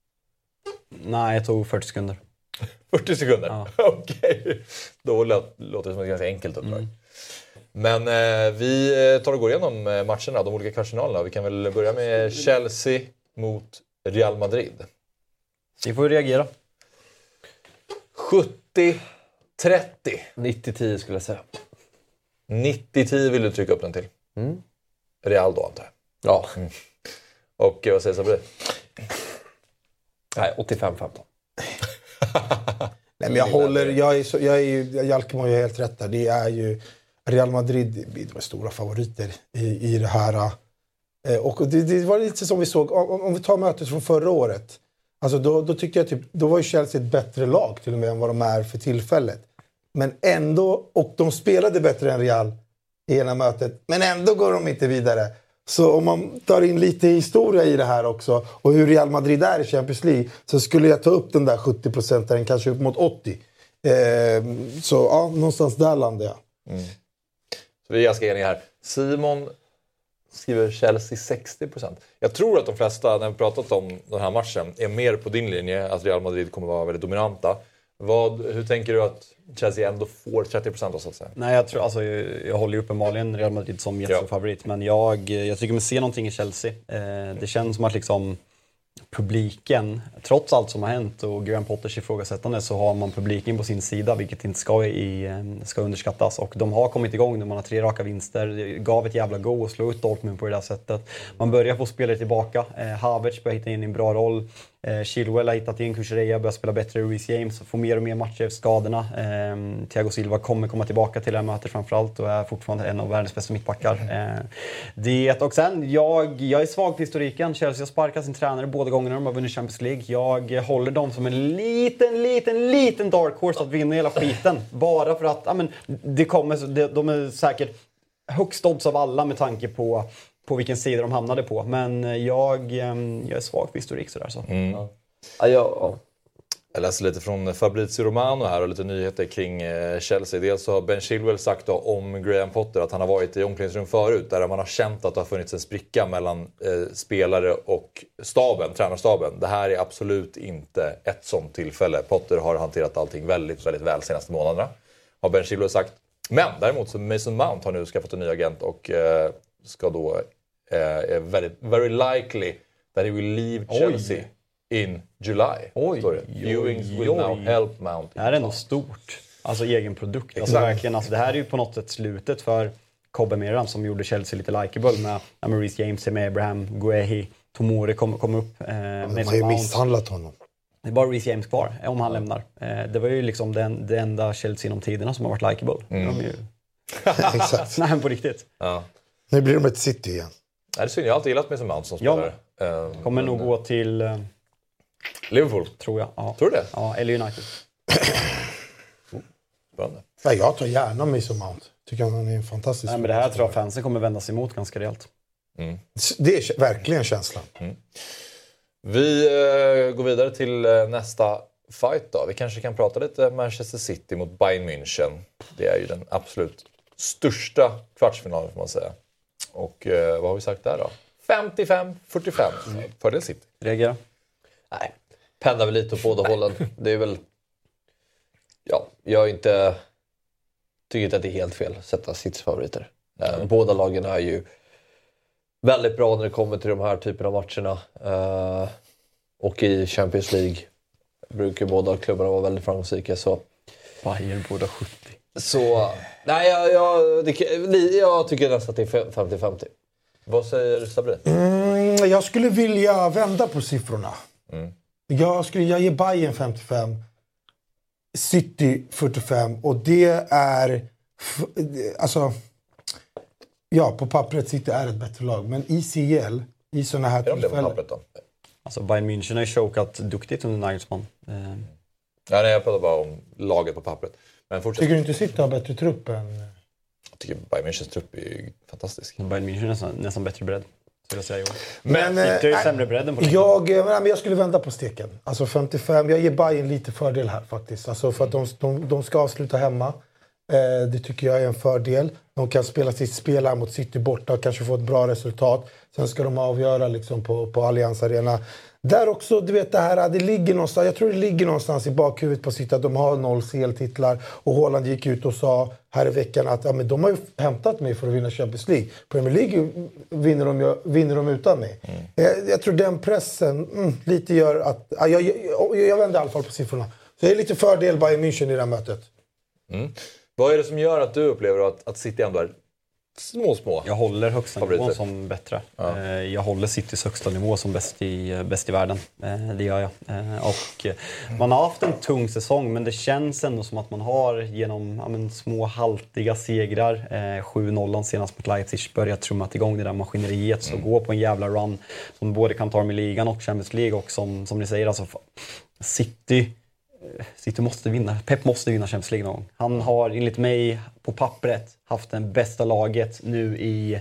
Nej, jag tog fyrtio sekunder. fyrtio sekunder? Ja. Okej. Då låter det som ett ganska enkelt uppdrag. Mm. Men eh, vi eh, tar och går igenom eh, matcherna, de olika kvartsfinalerna. Vi kan väl börja med Chelsea mot Real Madrid. Vi får reagera. sjuttio trettio. nittio tio skulle jag säga. nittio tio vill du trycka upp den till. Mm. Real då, antar jag. Ja. Och eh, vad säger Sabri? Nej, åttiofem femton. Nej, men jag håller, jag är, så, jag är ju, Jalkemo har ju helt rätt där. Det är ju Real Madrid, de är stora favoriter i, i det här. Eh, och det, det var lite som vi såg, om, om vi tar mötet från förra året. Alltså då, då tyckte jag typ, då var ju Chelsea ett bättre lag till och med än vad de är för tillfället. Men ändå, och de spelade bättre än Real i ena mötet. Men ändå går de inte vidare. Så om man tar in lite historia i det här också och hur Real Madrid är i Champions League, så skulle jag ta upp den där sjuttio procent, kanske upp mot åttio. Eh, så ja, någonstans där landar jag. Mm. Så vi är ganska eniga här. Simon skriver Chelsea sextio procent. Jag tror att de flesta, när vi pratat om den här matchen, är mer på din linje att Real Madrid kommer vara väldigt dominanta. Vad, hur tänker du att Chelsea ändå får trettio procent då, så att säga? Nej, jag, tror, alltså, jag, jag håller ju uppenbarligen Real Madrid som jättestor favorit. Men jag, jag tycker man ser någonting i Chelsea. Eh, det känns som att liksom publiken, trots allt som har hänt och Graham Potters ifrågasättande, så har man publiken på sin sida, vilket inte ska, i, ska underskattas. Och de har kommit igång nu, man har tre raka vinster. Det gav ett jävla go att slå ut Dortmund på det där sättet. Man börjar få spelare tillbaka. Eh, Havertz börjar hitta in i en bra roll. Eh, Chilwell har hittat in, Kukureya börjar spela bättre, Reece James får mer och mer matcher efter skadorna. Eh, Thiago Silva kommer komma tillbaka till det här mötet framförallt och är fortfarande en av världens bästa mittbackar. Eh, det, och sen, jag, jag är svag på historiken. Chelsea har sparkat sin tränare båda gångerna de har vunnit Champions League. Jag håller dem som en liten, liten, liten dark horse att vinna hela skiten. Bara för att, ja men, det kommer, de, de är säkert högst odds av alla med tanke på på vilken sida de hamnade på. Men jag, jag är svag för historik sådär så. Mm. Ja. Ja, ja. Jag läser lite från Fabrizio Romano här och lite nyheter kring Chelsea. Dels så har Ben Chilwell sagt då om Graham Potter att han har varit i omklädningsrum förut där man har känt att det har funnits en spricka mellan eh, spelare och staben, tränarstaben. Det här är absolut inte ett sånt tillfälle. Potter har hanterat allting väldigt, väldigt väl senaste månaderna, har Ben Chilwell sagt. Men däremot så Mason Mount har nu skaffat en ny agent och eh, ska då eh, very, very likely that he will leave Chelsea oj. in July. Oj, oj, Viewings will oj. now help Mount. Det här är nog stort. Alltså egen produkt. Alltså, verkligen, alltså, det här är ju på något sätt slutet för Kobe Miram som gjorde Chelsea lite likeable med Maurice James, med Abraham, Guehi, Tomori kom, kom upp. Eh, De har ju misshandlat honom. Det är bara Reece James kvar om han lämnar. Eh, det var ju liksom den, det enda Chelsea inom tiderna som har varit likeable. Mm. De är ju... Exakt. Nej, på riktigt. Ja. Nu blir de ett City igen. Nej, det synd. Jag har alltid gillat mig som Mount som spelare. Ja. Um, Kommer men, nog gå till... Uh, Liverpool? Tror jag. Ja. Tror du det? Ja, eller United. Spännande. Ja, jag tar gärna Mason Mount. Tycker han är en fantastisk. Nej, men det här tror jag fansen kommer vända sig emot ganska rejält. Mm. Det är verkligen känslan. Mm. Vi uh, går vidare till uh, nästa fight då. Vi kanske kan prata lite Manchester City mot Bayern München. Det är ju den absolut största kvartsfinalen får man säga. Och uh, vad har vi sagt där då? femtiofem fyrtiofem mm. fördel City. Reagera? Nej, pendlar väl lite åt båda hållen. Det är väl... Ja, jag är inte... Tycker inte att det är helt fel att sätta Citys favoriter. Mm. Båda lagen är ju väldigt bra när det kommer till de här typerna av matcherna. Uh, och i Champions League brukar båda klubbarna vara väldigt framgångsrika. Så Bayern båda sjuttio. Så, nej, jag, jag, det, jag tycker nästan att det är femtio femtio. Vad säger Sabri? Mm, jag skulle vilja vända på siffrorna. Mm. Jag skulle jag ger Bayern femtiofem, City fyrtiofem och det är alltså ja, på pappret City är ett bättre lag, men i C L i såna här tillfällen. Är de det på pappret då? Alltså Bayern München har ju chokat duktigt under Nagelsmann. Eh. Ja, nej, jag pratar bara om laget på pappret. Men fortsätt. Tycker du inte City har bättre trupp än... Jag tycker Bayern Münchens trupp är fantastisk. Bayern München är nästan, nästan bättre bredd. Så jag säger men men City är ju äh, sämre bredden på det. Jag, jag, jag skulle vända på steken. Alltså femtiofem, jag ger Bayern lite fördel här faktiskt. Alltså för att de, de, de ska avsluta hemma. Eh, det tycker jag är en fördel. De kan spela sitt spel här mot City borta och kanske få ett bra resultat. Sen ska de avgöra liksom på, på Allianz Arena. Där också, du vet det här, det ligger någonstans, jag tror det ligger någonstans i bakhuvudet på City att de har noll C L-titlar. Och Haaland gick ut och sa här i veckan att ja, men de har ju hämtat mig för att vinna Champions League. Premier League vinner de, vinner de utan mig. Mm. Jag, jag tror den pressen mm, lite gör att, ja, jag, jag, jag vänder i alla fall på siffrorna. Så det är lite fördel Bayern München i det här mötet. Mm. Vad är det som gör att du upplever att, att City ändå är små, små. Jag håller högsta favoriter. nivån som bättre. Ja. Eh, Jag håller Citys högsta nivå som bäst i, bäst i världen. Eh, Det gör jag. Eh, Och eh, man har haft en tung säsong, men det känns ändå som att man har genom ja, men, små haltiga segrar, eh, sju noll senast mot Leipzig, börjat trummat igång det där maskineriet. Så gå på en jävla run som både kan ta med ligan och Champions League. Och som, som ni säger, alltså City... City måste vinna. Pep måste vinna Champions League någon gång. Han har enligt mig på pappret haft den bästa laget nu i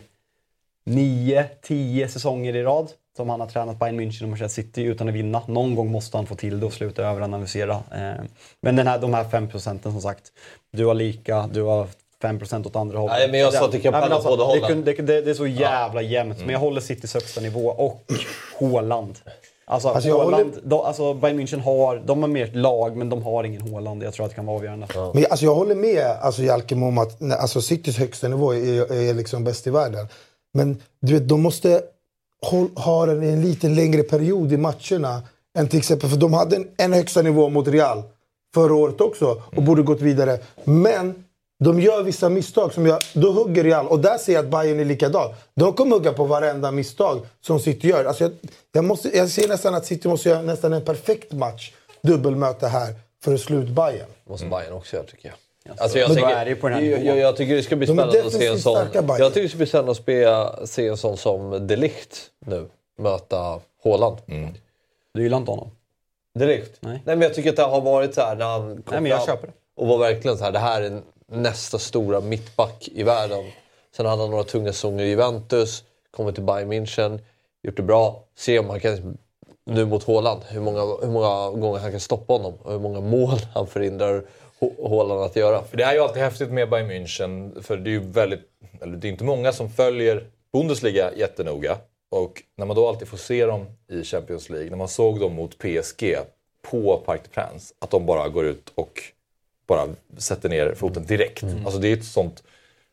nio, tio säsonger i rad. Som han har tränat Bayern München och Manchester City utan att vinna. Någon gång måste han få till det och sluta överanalysera. Men den här, de här fem procenten som sagt. Du har lika, du har fem procent åt andra hållet. Nej, men jag sa att det kan palla alltså, båda det, hållen. det, det, det är så jävla jämnt. Men jag håller Citys högsta nivå och Haaland. Alltså, Alltså, jag Haaland, håller- de, alltså Bayern München har, de har mer ett lag, men de har ingen Håland. Jag tror att det kan vara avgörande. Men alltså, jag håller med alltså, Jalkemo om att nej, alltså, Citys högsta nivå är, är liksom bäst i världen. Men du vet, de måste håll, ha den i en lite längre period i matcherna. Än till exempel, för de hade en, en högsta nivå mot Real förra året också och borde gått vidare. Men de gör vissa misstag som jag, då hugger Real. Och där ser jag att Bayern är likadan. De kommer hugga på varenda misstag som City gör. Alltså jag, jag, måste, jag ser nästan att City måste göra nästan en perfekt match. Dubbelmöte här för att sluta Bayern. Måste Bayern också göra, tycker jag. Alltså, Alltså jag, men tycker, då är det ju på den här jag, jag, jag tycker det ska bli De är spännande att se en defensivt sån... starka, Bayern. Jag tycker det ska bli spännande att spela, se en sån som De Ligt nu möta Haaland. Du gillar inte honom? De Ligt? Nej. Nej, men jag tycker att det har varit så här när han kom Nej, men jag fram köper det. och var verkligen så här, det här är nästa stora mittback i världen. Sen hade han några tunga säsonger i Juventus, kommit till Bayern München, gjort det bra. Se om han kan nu mot Haaland, hur många, hur många gånger han kan stoppa honom och hur många mål han förhindrar H- Haaland att göra. För det är ju alltid häftigt med Bayern München. För det är ju väldigt, eller det är inte många som följer Bundesliga jättenoga. Och när man då alltid får se dem i Champions League, när man såg dem mot P S G på Parc des Princes, att de bara går ut och bara sätter ner foten direkt. Mm. Alltså det är ett sånt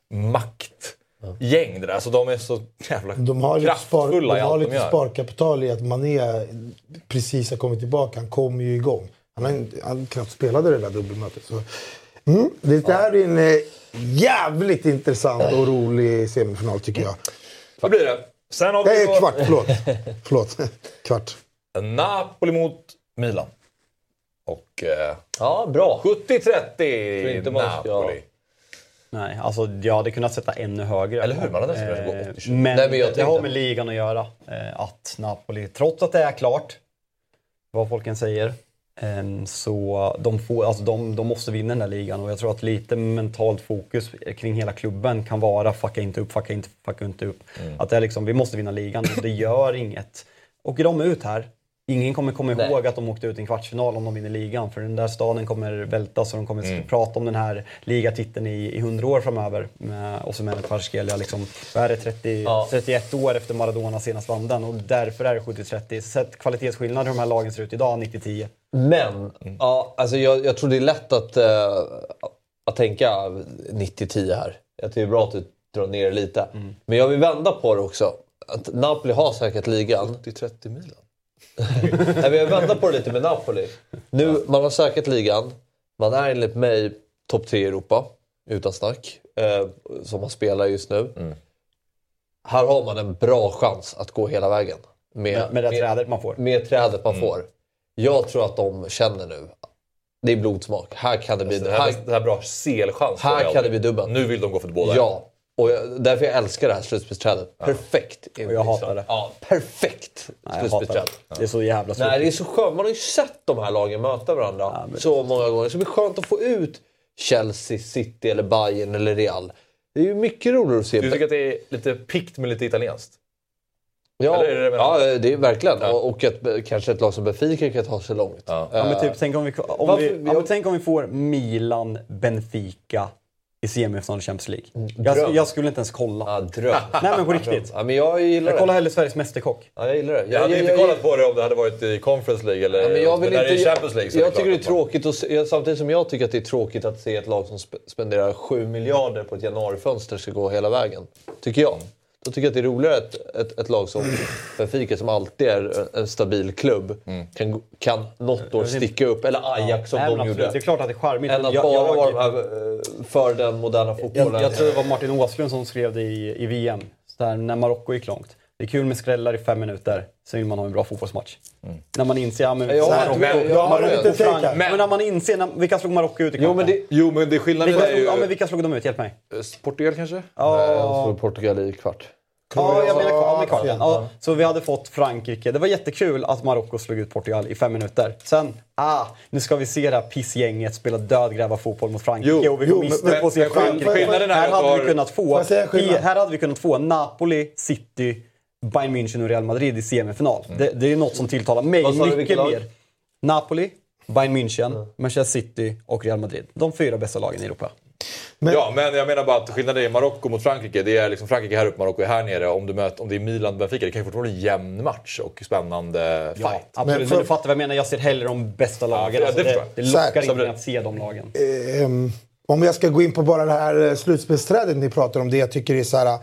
maktgäng det där. Alltså de är så jävla De har lite, spar, kraftfulla de i har allt de lite gör. sparkapital i att Mané precis har kommit tillbaka. Han kom ju igång. Han har inte- han knappt spelade det där dubbelmötet. Så. Mm, det här är en eh, jävligt intressant och rolig semifinal tycker jag. Vad blir det? Sen har vi Nej, då kvart, förlåt. förlåt. Kvart. Napoli mot Milan. Och eh, Ja, bra. sjuttio Tror trettio inte man ska- Napoli. Nej, alltså jag hade kunnat sätta ännu högre. Eller hur? Man hade nästan kunnat gå Eh, åttio. Men, Nej, men jag det tänkte- har med ligan att göra. Eh, att Napoli, trots att det är klart, vad folk än säger, eh, så de, får, alltså de, de måste vinna den här ligan. Och jag tror att lite mentalt fokus kring hela klubben kan vara fucka inte upp, fucka inte, fucka inte upp. Mm. Att det är liksom, vi måste vinna ligan, och det gör inget. Åker de ut här, ingen kommer komma Nej. ihåg att de åkte ut i en kvartsfinal om de vinner ligan. För den där staden kommer vältas och de kommer Mm. prata om den här ligatiteln i, i hundra år framöver. Med, och så med Kvaratskhelia liksom, vad är det, trettio, Ja. trettioett år efter Maradona senast vann den. Och därför är det sjuttio trettio. Sett kvalitetsskillnad hur de här lagen ser ut idag, nittio tio. Men, ja, alltså jag, jag tror det är lätt att, eh, att tänka nittio tio här. Jag tycker det är bra att du drar ner det lite. Men jag vill vända på det också. Att Napoli har säkert ligan. sjuttio trettio Milan. Nej, men jag vänder på det lite med Napoli. Nu, man har säkert ligan. Man är enligt mig topp tre i Europa. Utan snack. Eh, som man spelar just nu. Mm. Här har man en bra chans att gå hela vägen. Med, Med, med det trädet man får. med trädet Mm. man får. Jag tror att de känner nu. Det är blodsmak. Här kan det bli, Det här, här, det här bra selchans. här kan det bli dubbeln. Nu vill de gå för båda. Ja. Och jag, därför jag älskar det här slutspelsträdet. Perfekt. Och jag hatar det. Ja, perfekt Nej, jag hatar det. slutspelsträd. Det är så jävla svårt. Nej, det är så skönt. Man har ju sett de här lagen möta varandra så många gånger. Så det blir skönt att få ut Chelsea, City eller Bayern eller Real. Det är ju mycket roligare att se. Du tycker att det är lite pikt men lite italienskt? Ja, eller är det ja, med- det är verkligen. Ja. Och, och att kanske ett lag som Benfica kan ta sig långt. Ja. Ja, men typ, tänk om vi, om Varför- vi, ja, jag- men tänk om vi får Milan, Benfica i semifinal i Champions League. Jag, dröm. jag skulle inte ens kolla. Ja, dröm. Nej, men på riktigt. Ja, men jag gillar Jag det. kollar hellre Sveriges Mästerkock. Ja, jag gillar det. Jag hade inte kollat på det om det hade varit i Conference League eller Ja, men jag vill när det är inte, i Champions League. Så jag är det tycker det är klart att man- tråkigt att se, samtidigt som jag tycker att det är tråkigt att se ett lag som sp- spenderar sju miljarder på ett januarifönster ska gå hela vägen. Tycker jag. Då tycker jag att det är roligare att ett, ett lag som Benfica, som alltid är en stabil klubb, kan, kan något år sticka upp. Eller Ajax som Nej, men de absolut. gjorde. Det är klart att det är charmigt. Än men att jag, bara jag, vara de här för den moderna fotbollen. Jag, jag tror det var Martin Åslund som skrev det i, i V M. Så där, när Marocko gick långt. Det är kul med skrällar i fem minuter. Så vill man ha en bra fotbollsmatch. Mm. När man inser... Ja, men, ja, så här, men, Marocko, ja, Marocko, men, Frank, men, men när man inser... När, vilka slog Marocko ut i jo, men det, jo, men det skillnaden vilka är slog, ju... ja, men vilka slog de ut? Hjälp mig. Portugal kanske? Ja. Så Portugal i kvart. Ja, jag menar kvar med kvarten. Ja, så vi hade fått Frankrike. Det var jättekul att Marocko slog ut Portugal i fem minuter. Sen, ah, nu ska vi se det här pissgänget spela dödgräva fotboll mot Frankrike. Jo, och vi går miste på att se Frankrike. Skillnaden är här, att hade har... vi kunnat få, här här hade vi kunnat få Napoli, City, Bayern München och Real Madrid i semifinal. Mm. Det, det är något som tilltalar mig mycket mer. Napoli, Bayern München, mm. Manchester City och Real Madrid. De fyra bästa lagen i Europa. Men... Ja, men jag menar bara att skillnaden i Marocko mot Frankrike, det är liksom Frankrike här uppe, Marocko är här nere. Om du möter, om det är Milan Benfica, det kan ju fortfarande en jämn match och spännande ja, fight. Absolut, men, för... men du fattar vad jag menar. Jag ser hellre de bästa lagen. Ja, alltså, det, det lockar inte med att se de lagen. Eh, om jag ska gå in på bara det här slutspelsträdet ni pratar om, det jag tycker är så här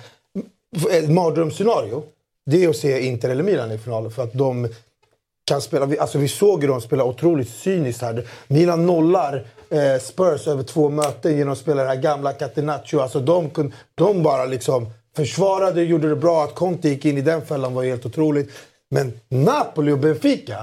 ett mardrömsscenario. Det är att se Inter eller Milan i finalen, för att de kan spela, alltså vi såg ju dem spela otroligt cyniskt här. Milan nollar eh, Spurs över två möten genom att spela det här gamla Catenaccio. Alltså de, kun, de bara liksom försvarade, gjorde det bra. Att Conte gick in i den fällan var helt otroligt. Men Napoli och Benfica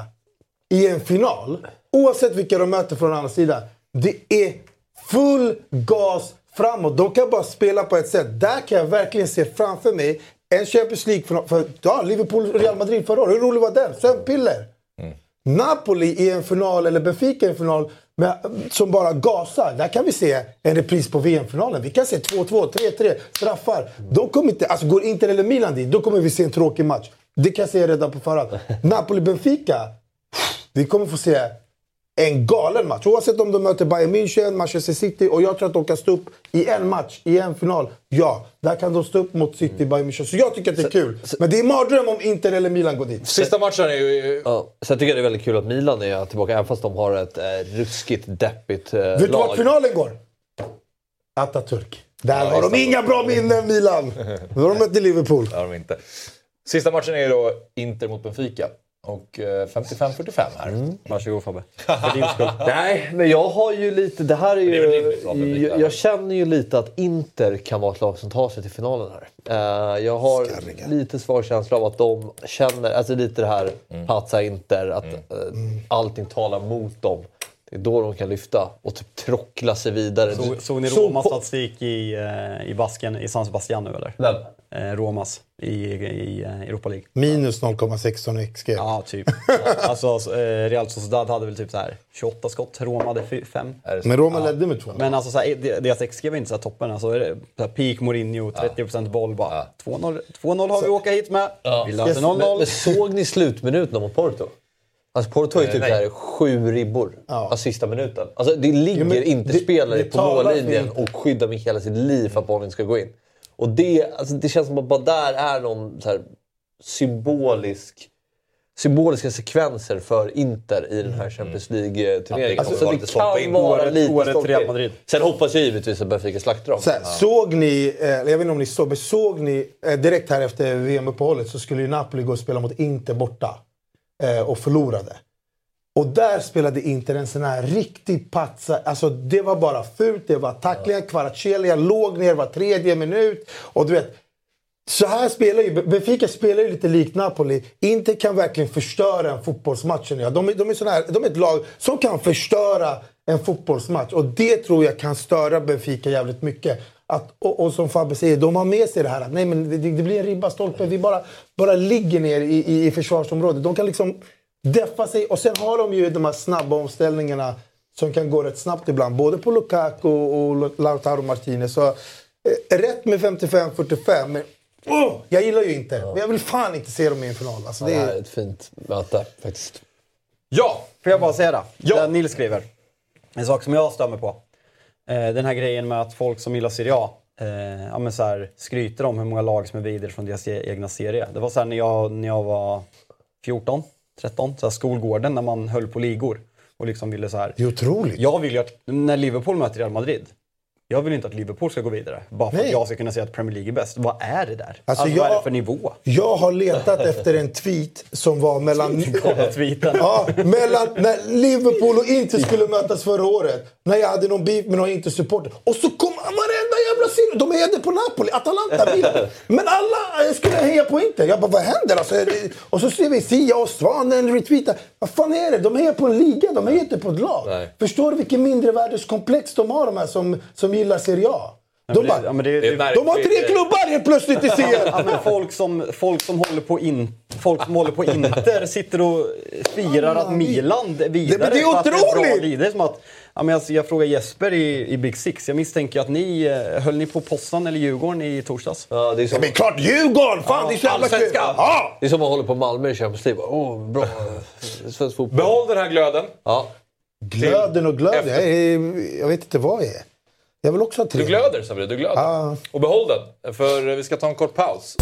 i en final, oavsett vilka de möter från andra sidan, det är full gas framåt. De kan bara spela på ett sätt. Där kan jag verkligen se framför mig en Champions League för, för ja, Liverpool Real Madrid förra året. Hur rolig var den? Sömnpiller. Mm. Napoli i en final, eller Benfica i en final med, som bara gasar. Där kan vi se en repris på V M-finalen. Vi kan se två två, tre tre, straffar. De kommer inte, alltså går Inter eller Milan dit, då kommer vi se en tråkig match. Det kan jag säga redan på förhand. Napoli-Benfica, vi kommer få se en galen match. Oavsett om de möter Bayern München, Manchester City, och jag tror att de kan stå upp i en match, i en final. Ja, där kan de stå upp mot City, mm. Bayern München. Så jag tycker att det är kul. Men det är mardröm om Inter eller Milan går dit. Sista matchen är ju... Ja, så jag tycker det är väldigt kul att Milan är tillbaka, även fast de har ett eh, ruskigt, deppigt eh, lag. Vet du vart finalen går? Atatürk. Där ja, har de inga bra minnen, Milan. Då har de mött i Liverpool. Det har de inte. Sista matchen är ju då Inter mot Benfica. Och femtiofem fyrtiofem här. Mm. Varsågod Fabbe. För din skull. Nej, men jag har ju lite... Det här är ju... Det är rimligt, jag, jag känner ju lite att Inter kan vara ett lag som tar sig till finalen här. Uh, jag har Skarriga. lite svag känsla av att de känner... Alltså lite det här mm. Pazza Inter. Att mm. uh, allting talar mot dem. Det är då de kan lyfta och typ trockla sig vidare. Så, såg ni Romas statistik i, uh, i basken i San Sebastian nu eller? Nej. Eh, Romas i, i eh, Europa League. Minus noll komma sexton X G. Ja, typ. Ja, alltså, eh, Real Sociedad hade väl typ så här tjugoåtta skott. Roma hade fem. Men Roma ja. ledde med två. Men alltså, så här, deras X G var inte så här toppen. Alltså, är det, så här, peak Mourinho, trettio procent boll. Bara. Ja. två noll, två noll har vi åka hit med. Ja. Vi löser noll noll. Men, men såg ni slutminuterna mot Porto? Alltså Porto har ju typ nej. Här sju ribbor. Ja. Alltså sista minuten. Alltså det ligger ja, inte det, spelare det på mållinjen och skyddar med hela sitt liv för att bollen ska gå in. Och det, alltså det känns som att bara där är någon så här symbolisk, symboliska sekvenser för Inter i den här Champions League-turneringen. Alltså, så det kan vara lite året Real Madrid. Sen hoppas jag givetvis att Benfica slaktar dem. Så här, ja. Såg ni, eh, jag vet inte om ni såg, såg ni eh, direkt här efter V M-uppehållet så skulle ju Napoli gå och spela mot Inter borta. Eh, och förlorade. Och där spelade Inter en sån här riktig patsa. Alltså det var bara fult, det var tacklingar, ja. Kvaratskhelia låg ner var tredje minut. Och du vet, så här spelar ju, Benfica spelar ju lite likt Napoli. Inter kan verkligen förstöra en fotbollsmatch. Ja. De, de, är sån här, de är ett lag som kan förstöra en fotbollsmatch. Och det tror jag kan störa Benfica jävligt mycket. Att, och, och som Fabbe säger, de har med sig det här att nej, men det, det blir en ribba stolpe. Vi bara, bara ligger ner i, i, i försvarsområdet. De kan liksom deffa sig. Och sen har de ju de här snabba omställningarna som kan gå rätt snabbt ibland. Både på Lukaku och Lautaro Martinez. Så eh, rätt med femtiofem fyrtiofem. Men oh, jag gillar ju inte. Ja. Men jag vill fan inte se dem i en final. Alltså, det, det är... är ett fint möte faktiskt. Ja! Får jag bara säga det? Ja. Det Nils skriver. En sak som jag stämmer på. Den här grejen med att folk som gillar Serie A eh, ja, men så här, skryter om hur många lag som är vidare från deras egna serie. Det var så här när jag, när jag var fjorton, tretton, så här skolgården när man höll på ligor och liksom ville så här. Det är otroligt. Jag vill ju att när Liverpool möter Real Madrid, Jag vill inte att Liverpool ska gå vidare. Bara för Nej. att jag ska kunna säga att Premier League är bäst. Vad är det där? Alltså, Alltså, jag, vad är det för nivå? Jag har letat efter en tweet som var mellan... Kolla tweeten. Ja, mellan när Liverpool och Inter skulle mötas förra året. När jag hade någon beef med någon Inter-supporter. Och så kom varenda jävla serie. De hejade på Napoli, Atalanta, Milan. Men alla skulle heja på Inter. Jag bara, vad händer? Alltså, och så ser vi Sia och Svanen retweeta. Vad fan är det? De hejar på en liga, de hejar inte på ett lag. Nej. Förstår du vilken mindre världskomplex de har, de här som, som gillar Serie A? De, bara, Ja, men det, Det är det, märkligt. de har tre klubbar helt plötsligt i serien! ja, men folk, som, folk, som håller på in, folk som håller på Inter sitter och firar att Milan är vidare. Det- men det är för att är otroligt! bra. Det är som att, ja, men jag, jag frågar Jesper i, i Big Six. Jag misstänker att ni eh, höll ni på Possan eller Djurgården i torsdags. Ja, det, är som, Men klart Djurgården! Fan, det är så jävla kul! allsvenskan. Ja! det är som att hålla på Malmö i Champions League. Åh, bra. Svensk fotboll. Behåll den här glöden. Ja. Glöden och glöden. Efter- Jag, är, jag vet inte vad jag är. Jag vill också ha tre. Du glöder, Sabri. Du glöder. Ja. Och behåll den, för vi ska ta en kort paus.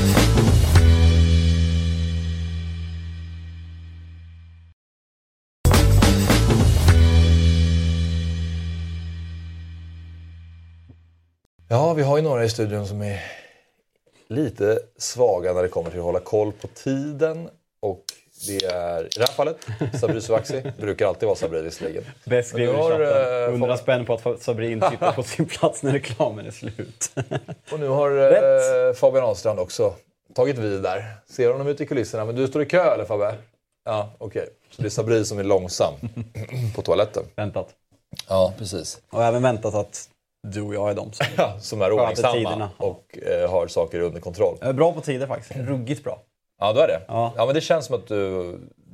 Ja, vi har ju några i studion som är lite svaga när det kommer till att hålla koll på tiden. Och det är i det här fallet Sabri Suvaxi. Brukar alltid vara Sabri visserligen. Bäst Men nu skriver i har, chatten. eh, Hundra folk- spänn på att Sabri inte sitter på sin plats när reklamen är slut. Och nu har eh, Fabian Ahlstrand också tagit vid där. Ser honom ute i kulisserna. Men du står i kö eller Fabbe? Ja, okej. Okay. Så det är Sabri som är långsam på toaletten. Väntat. Ja, precis. Och även väntat att du och jag är de som Ja, som är Sköter ordningsamma tiderna. och eh, har saker under kontroll. är bra på tider faktiskt. Ruggigt bra. Ja, då är det. Ja. Ja, men det känns som att du...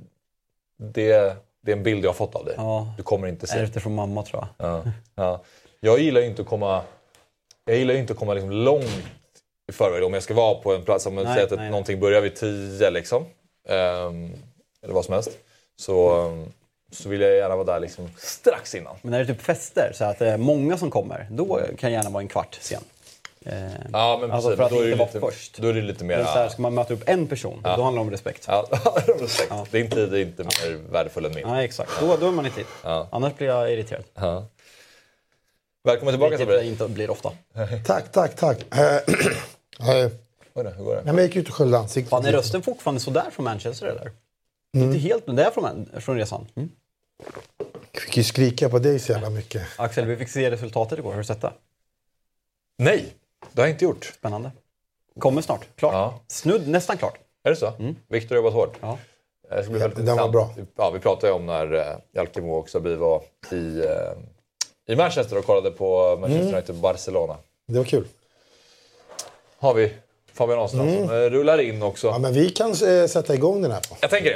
Det, det är en bild jag har fått av dig. Ja. Du kommer inte se. Ärvt från mamma tror jag. Ja, ja. Jag gillar ju inte att komma, jag gillar ju inte att komma liksom långt i förväg. Om jag ska vara på en plats, om man Nej, säger att nej, nej. någonting börjar vid tio liksom. Ehm, eller vad som helst. Så, um, så vill jag gärna vara där liksom strax innan. Men när det är typ fester, så att det är många som kommer, då kan jag gärna vara en kvart sen. Eh, Ja, men alltså precis. för att Då är det inte vara lite, först. Då är det lite mer... Men så här, ska man möta upp en person, då handlar det om respekt. Ja, respekt. Din tid är inte mer värdefull än min. Nej, exakt. Då, då är man i tid. Ja. Annars blir jag irriterad. Ja. Välkommen tillbaka Vilket Sabri. det inte blir ofta. Tack, tack, tack. Eh, eh, Oj då, hur går det? Nej, men jag gick ut och sköljde ansiktet. Fan, är rösten fortfarande sådär från Manchester eller? Inte helt, men det är från, från resan. Mm. Jag fick ju skrika på dig så jävla mycket. Axel, vi fick se resultatet igår. Har du sett det? Nej, det har jag inte gjort. Spännande. Kommer snart. Klart. Ja. Snudd, nästan klart. Är det så? Viktor har jobbat hårt. Ja. Det ska bli väldigt den var intressant. bra. Ja, vi pratade ju om när uh, Jalkemo och Sabri var i, uh, i Manchester och kollade på Manchester United Barcelona. Det var kul. Har vi Fabian Ahlstrand som uh, rullar in också. Ja, men vi kan eh, sätta igång den här på. Jag tänker det.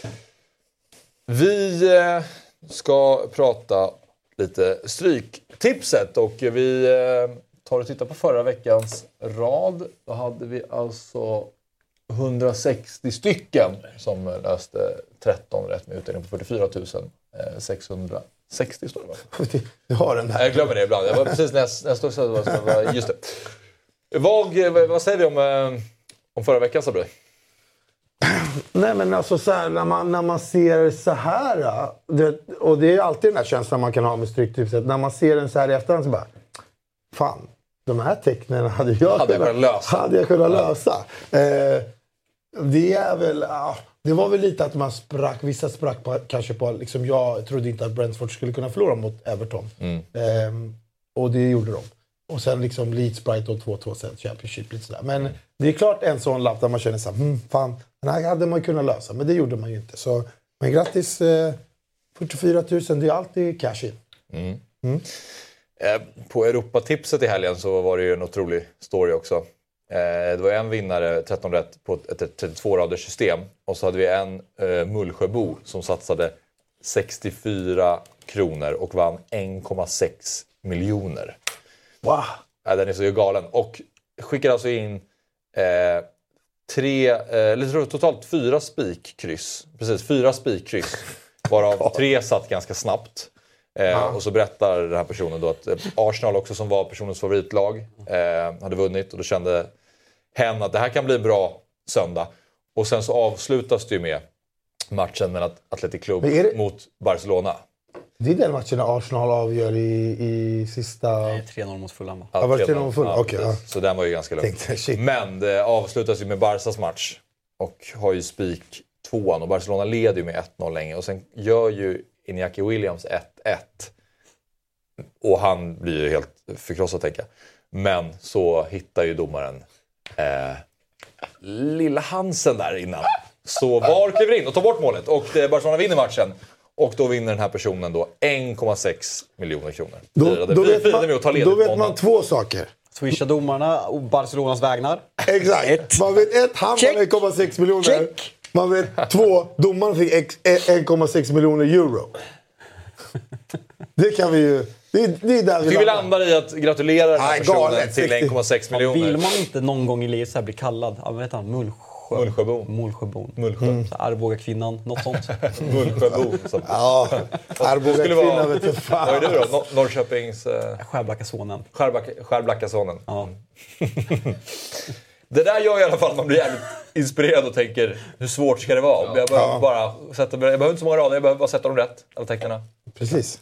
Vi uh, ska prata lite stryktipset och vi uh, tar och tittar på förra veckans rad. Då hade vi alltså hundrasextio stycken som löste tretton rätt med utdelning på fyrtiofyra tusen sexhundrasextio står det va? Du har den här. Jag glömmer det ibland. Jag var precis när jag, när jag stod så var just det. Vad, vad säger vi om, eh, om förra veckan Sabri? Nej, men alltså så här, när man, när man ser så här, det, och det är alltid den här känslan man kan ha med stryktipset. När man ser den så här i efterhand så bara, fan, de här tecknen hade jag, Hade jag kunnat lösa. Hade jag kunnat lösa. Eh, det är väl, ja, det var väl lite att man sprack, vissa sprack på, kanske på, liksom jag trodde inte att Brentford skulle kunna förlora mot Everton. Mm. Eh, och det gjorde de. Och sen liksom Leeds, Brighton två två sen Championship lite sådär. Men det är klart en sån lapp där man känner såhär, hmm, fan, den här hade man kunnat lösa. Men det gjorde man ju inte. Så, men grattis, eh, fyrtiofyra tusen, det är alltid cash in. Mm. Mm. Eh, på Europatipset i helgen så var det ju en otrolig story också. Eh, det var en vinnare, tretton rätt på ett trettiotvå-raders system. Och så hade vi en eh, Mullsjöbo som satsade sextiofyra kronor och vann en komma sex miljoner. Wow! Ja, den är så galen. Och skickade alltså in eh, tre, eh, eller totalt fyra spikkryss. Precis, fyra spikkryss. Varav tre satt ganska snabbt. Eh, och så berättar den här personen då att eh, Arsenal också som var personens favoritlag eh, hade vunnit. Och då kände hen att det här kan bli en bra söndag. Och sen så avslutas det ju med matchen mellan Athletic Club Men är det- mot Barcelona. Det är den matchen när Arsenal avgör i, i sista... tre noll mot Fulham. Ja, var det tre noll mot Fulham? Ja, Okej, ja. Så den var ju ganska lugn. Men det avslutas ju med Barças match. Och har ju spik tvåan. Och Barcelona leder ju med ett noll länge. Och sen gör ju Iñaki Williams ett ett. Och han blir ju helt förkrossad, tänker jag. Men så hittar ju domaren eh, lilla Hansen där innan. Så VAR kliver in och tar bort målet. Och Barcelona vinner matchen. Och då vinner den här personen då en komma sex miljoner kronor. Då, då, vet, man, då vet man två saker. Swisha domarna och Barcelonas vägnar. Exakt. Ett. Man vet ett, han var en komma sex miljoner. Check. Man vet två, domaren fick en komma sex miljoner euro. Det kan vi ju... Det är, det är där vi, vi landar i att gratulera den här Nej, personen galet, till en komma sex miljoner. Vill man inte någon gång i livet så här bli kallad? Ja, vad heter han? Mullsjö. Mullsjöbon. Mullsjöbon. Mullsjö. Mm. Arboga kvinnan, något sånt. Mullsjöbon. Ja, Arboga kvinnan vet du fan. Vad är du då? Norrköpings... Eh... Skärblackasonen. Skärblackasonen. Ja. Det där gör i alla fall att man blir jävligt inspirerad och tänker hur svårt ska det vara? Ja. Jag, behöver Ja. bara sätta, jag behöver inte så många rader, jag behöver bara sätta dem rätt. Alla tecknen. Precis.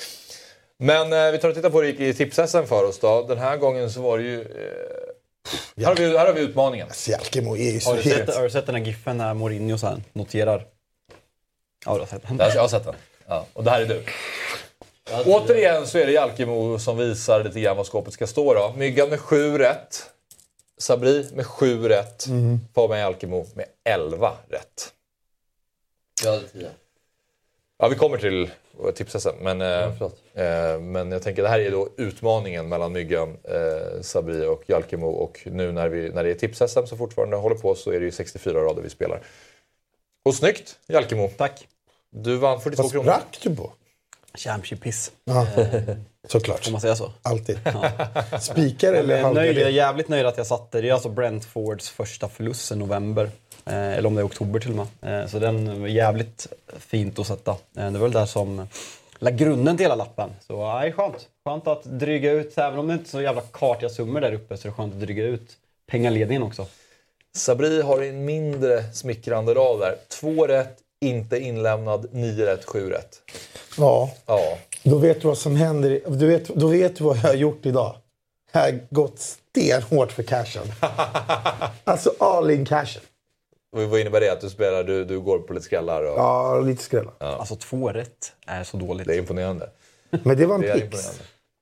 Men eh, vi tar och tittar på det i tips-S M för oss då. Den här gången så var det ju... Eh, här, har vi, här har vi utmaningen. Jalkemo är ju så Har du, sett, het. har du sett den här giffen när Mourinho så här noterar? Ja, du har sett den. Jag har sett den. Ja. Och det här är du. Återigen så är det Jalkemo som visar lite grann vad skåpet ska stå då. Myggan med sju rätt. Sabri med sju rätt. Mm. Fabian Jalkemo med elva rätt. Jag hade tio. Ja, vi kommer till tipsa sen. Men, ja, eh, men jag tänker det här är då utmaningen mellan Myggan, eh, Sabri och Jalkemo. Och nu när, vi, när det är tips-S M så fortfarande håller på så är det ju sextiofyra rader vi spelar. Och snyggt, Jalkemo. Tack. Du vann fyrtiotvå Vad kronor. sprack du på? Championship-piss. Ja, såklart. Får man säga så? Alltid. Spikar eller Jag är, nöjd, jag är halkar? jävligt nöjd att jag satte. Det är alltså Brentfords första förlust i november. Eh, eller om det är oktober till och med. Eh, så den var jävligt fint att sätta. Eh, det var väl där som la grunden till hela lappen. Så nej, skönt. Skönt att dryga ut. Även om det inte är så jävla kartiga summor där uppe så är det skönt att dryga ut pengaledningen också. Sabri har en mindre smickrande rad där. Två rätt, inte inlämnad, nio rätt, sju rätt. Ja. Ja. Då vet du vad som händer. Du vet, då vet du vad jag har gjort idag. Jag har gått stenhårt för cashen. Alltså all in cashen. Och vad innebär det? Att du spelar, du, du går på lite skrällar? Och... Ja, lite skrälla. Ja. Alltså två rätt är så dåligt. Det är imponerande. Men det var en Det är pix. imponerande.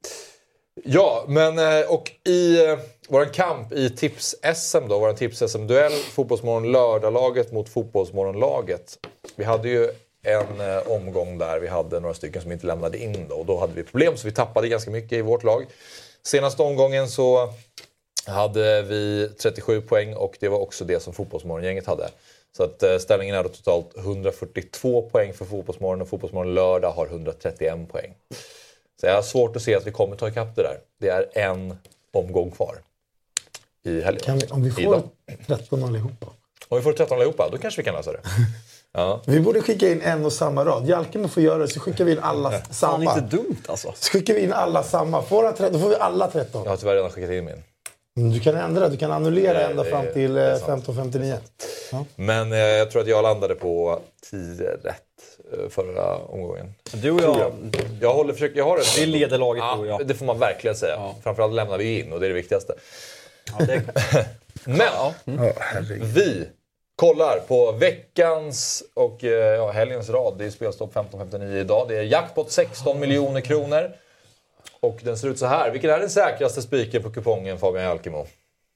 Ja, men och i eh, våran kamp i tips-S M då, våran tips-S M-duell, Fotbollsmorgon lördag-laget mot Fotbollsmorgon-laget. Vi hade ju en eh, omgång där vi hade några stycken som inte lämnade in då, och då hade vi problem så vi tappade ganska mycket i vårt lag. Senaste omgången så hade vi trettiosju poäng och det var också det som Fotbollsmorgon-gänget hade. Så att eh, ställningen är då totalt hundrafyrtiotvå poäng för Fotbollsmorgon och Fotbollsmorgon lördag har hundratrettioen poäng. Så jag har svårt att se att vi kommer ta ikapp det där. Det är en omgång kvar i helgen. Kan vi, om vi får Idag. tretton allihopa. Om vi får tretton allihopa, då kanske vi kan lösa det. Ja. Vi borde skicka in en och samma rad. Jalken får göra det så skickar vi in alla Fan, samma. inte dumt alltså. Så skickar vi in alla samma. Får han tretton, då får vi alla tretton. Jag har tyvärr redan skickat in min. Mm, Du kan ändra, du kan annullera Det- ända det- fram till det är eh, sant. femton femtionio. Ja. Men eh, jag tror att jag landade på tio rätt eh, förra omgången. Du och jag, Jag håller, försöker, jag har det. vi leder laget Ja, du och jag. det får man verkligen säga. Ja. Framförallt lämnar vi in och det är det viktigaste. Ja, det är... Men Ja, herregud. vi kollar på veckans och eh, ja, helgens rad. Det är spelstopp femton femtionio idag. Det är jackpot sexton miljoner kronor. Och den ser ut så här. Vilken är den säkraste spiken på kupongen, Fabian Jalkemo?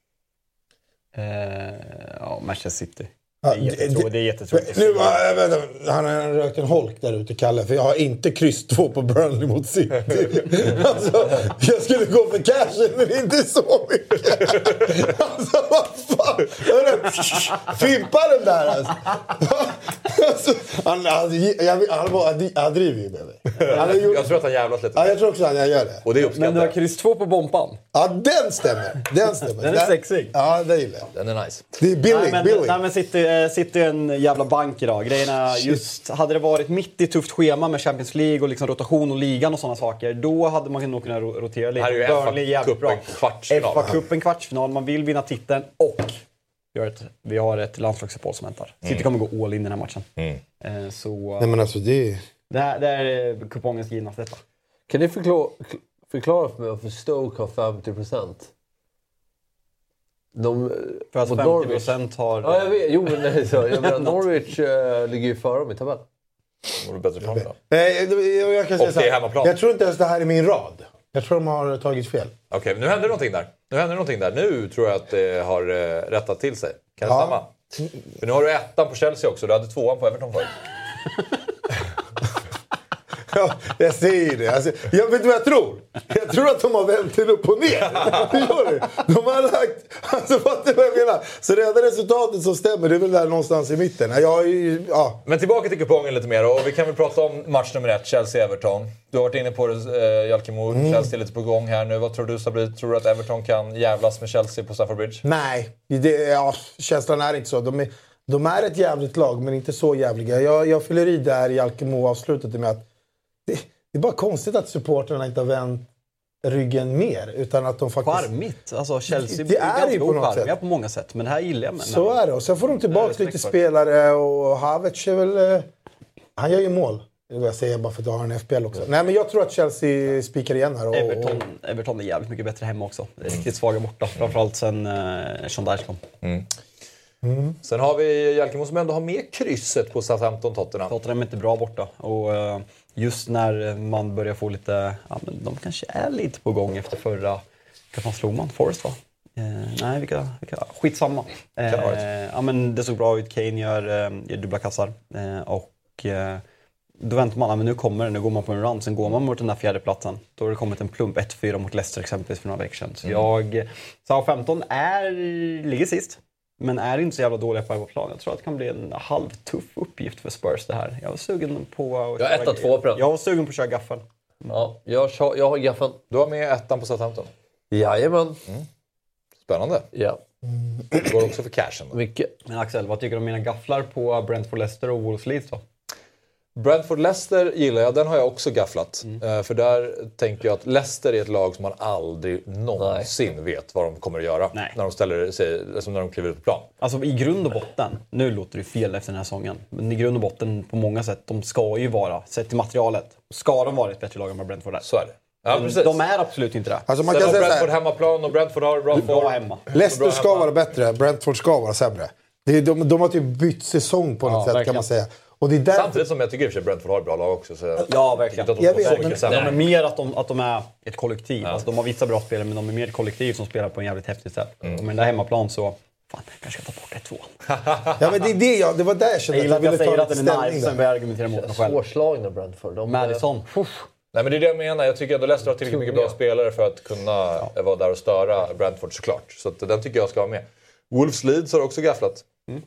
Eh, ja, Manchester City. Ja, Det är jättetråkigt. Det är jättetråkigt. Nu, äh, vänta, han har rökt en holk där ute, Kalle. För jag har inte kryss två på Burnley mot City. Alltså, jag skulle gå för cashen, men inte så mycket. Alltså, vad fan. Fimpa den där, alltså. Alltså, han, han, jag, han, han, han driver ju med mig. Han har gjort, Jag tror att han jävlas lite. ja, jag tror också att han gör det. Och det Men uppskattar du har jag. kryss två på bompan. Ja, den stämmer. Den stämmer. Den är sexig. Ja, det gillar jag. Den är nice. Det är Nej billing, men, billing. nej, men City, eh, City är en jävla bank idag. Grejerna, just, hade det varit mitt i tufft schema med Champions League och liksom rotation och ligan och sådana saker, då hade man nog kunnat ro- rotera lite. Här är ju Burnley jävligt bra. F A-cupen kvartsfinal. F A-cupen kvartsfinal, man vill vinna titeln och vi har ett, vi har ett landslagsuppehåll som väntar. City kommer gå all in i den här matchen. Mm. Eh, så, Nej, men alltså det är... Det här, det här är kupongens givna detta. Kan ni förklara, förklara för mig varför Stoke har femtio procent? De, För att femtio procent har... Ja, jag vet. Jo, men nej, så. Jag menar, Norwich uh, ligger ju före dem i tabellen. De är bättre fram då. Nej, jag, jag kan säga Och så det är här. hemmaplan. Jag tror inte ens det här är min rad. Jag tror de har tagit fel. Okej, okay, nu händer någonting där. Nu händer någonting där. Nu tror jag att det har uh, rättat till sig. Kan det Ja. stämma? För nu har du ettan på Chelsea också. Du hade tvåan på Everton förut. Ja, jag säger det. Alltså, jag vet vad jag tror. Jag tror att de har vänt till upp och ner. Det gör det. De har lagt... Alltså, fattar du vad jag menar? Så det enda resultatet som stämmer, det är väl där någonstans i mitten. Jag, ja. Men tillbaka till kupongen lite mer. Och vi kan väl prata om match nummer ett, Chelsea-Everton. Du har varit inne på det, eh, Jalkemo. Mm. Chelsea är lite på gång här nu. Vad tror du, Sabri? Tror du att Everton kan jävlas med Chelsea på Stamford Bridge? Nej, det, ja, känslan är inte så. De är, de är ett jävligt lag, men inte så jävliga. Jag, jag fyller i där i Jalkemo avslutet med att det, det är bara konstigt att supporterna inte har vänt ryggen mer. Utan att de faktiskt... Charmigt. Alltså Chelsea det är ju på något sätt. på många sätt. Men det här gillar jag. Men så är det. Och sen får de tillbaka lite spelare. Och Havertz är väl... Han gör ju mål. Det vill jag säga bara för att jag har en F P L också. Nej, men jag tror att Chelsea spikar igen här. Och, Everton, Everton är jävligt mycket bättre hemma också. Det är riktigt svaga borta. Framförallt sen uh, Sean Dyche kom. Mm. Mm. Sen har vi Jalkemo som ändå har med krysset på Southampton Tottenham. Tottenham är inte bra borta. Och uh, just när man börjar få lite... Ja, men de kanske är lite på gång efter förra... Vilka fan slog man? Forest, va? Uh, nej, vilka, vilka... Skitsamma. Uh, ja, men det såg bra ut. Kane gör, uh, gör dubbla kassar. Uh, och... Uh, Då väntar man, men nu kommer det, nu går man på en run, sen går man mot den där fjärde platsen. Då har det kommit en plump ett fyra mot Leicester exempelvis för några veckor sedan. Så mm. jag, Southampton är, ligger sist, men är inte så jävla dåliga på plan. Jag tror att det kan bli en halvtuff uppgift för Spurs det här. Jag var sugen på... Jag har etta två på den. Jag var sugen på att köra gaffeln. Mm. Ja, jag, jag har gaffeln. Du har med ettan på Southampton? Jajamän. Mm. Spännande. Ja. Det går också för cashen då. Mycket. Men Axel, vad tycker du om mina gafflar på Brentford Leicester och Wolves Leeds då? Brentford Leicester gillar jag, den har jag också gafflat. Mm. Uh, för där tänker jag att Leicester är ett lag som man aldrig någonsin Nej. vet vad de kommer att göra. Nej. När de ställer sig, alltså när de kliver ut på plan. Alltså i grund och botten, nu låter det fel efter den här säsongen, men i grund och botten på många sätt, de ska ju vara, sett till materialet, ska de vara ett bättre lag än vad Brentford är. Så är det. Ja, precis. De är absolut inte det. Alltså man Sen kan har säga Brentford hemmaplan och Brentford har bra bra hemma. Leicester ska hemma. vara bättre, Brentford ska vara sämre. Det är, de, de har typ bytt säsong på något ja, sätt verkligen. Kan man säga. Och det är där... Samtidigt som jag tycker att Brentford har ett bra lag också. Så ja, verkligen. Jag, jag vet, men, de är mer att de, att de är ett kollektiv. Ja. Alltså, de har vissa bra spelare, men de är mer ett kollektiv som spelar på en jävligt häftigt sätt. Mm. Och med den där hemmaplan så... Fan, jag kanske ska ta bort ett två. Ja, men det, är det, jag, det var där jag kände jag att jag ville jag ta att den är nice, sen börjar jag argumentera mot mig själv. Svårslagna Brentford. De Madison. Nej, men det är det jag menar. Jag tycker att Leicester har tillräckligt mycket bra spelare för att kunna ja. vara där och störa Brentford såklart. Så att, den tycker jag ska vara med. Wolves Leeds har också gafflat. Mm.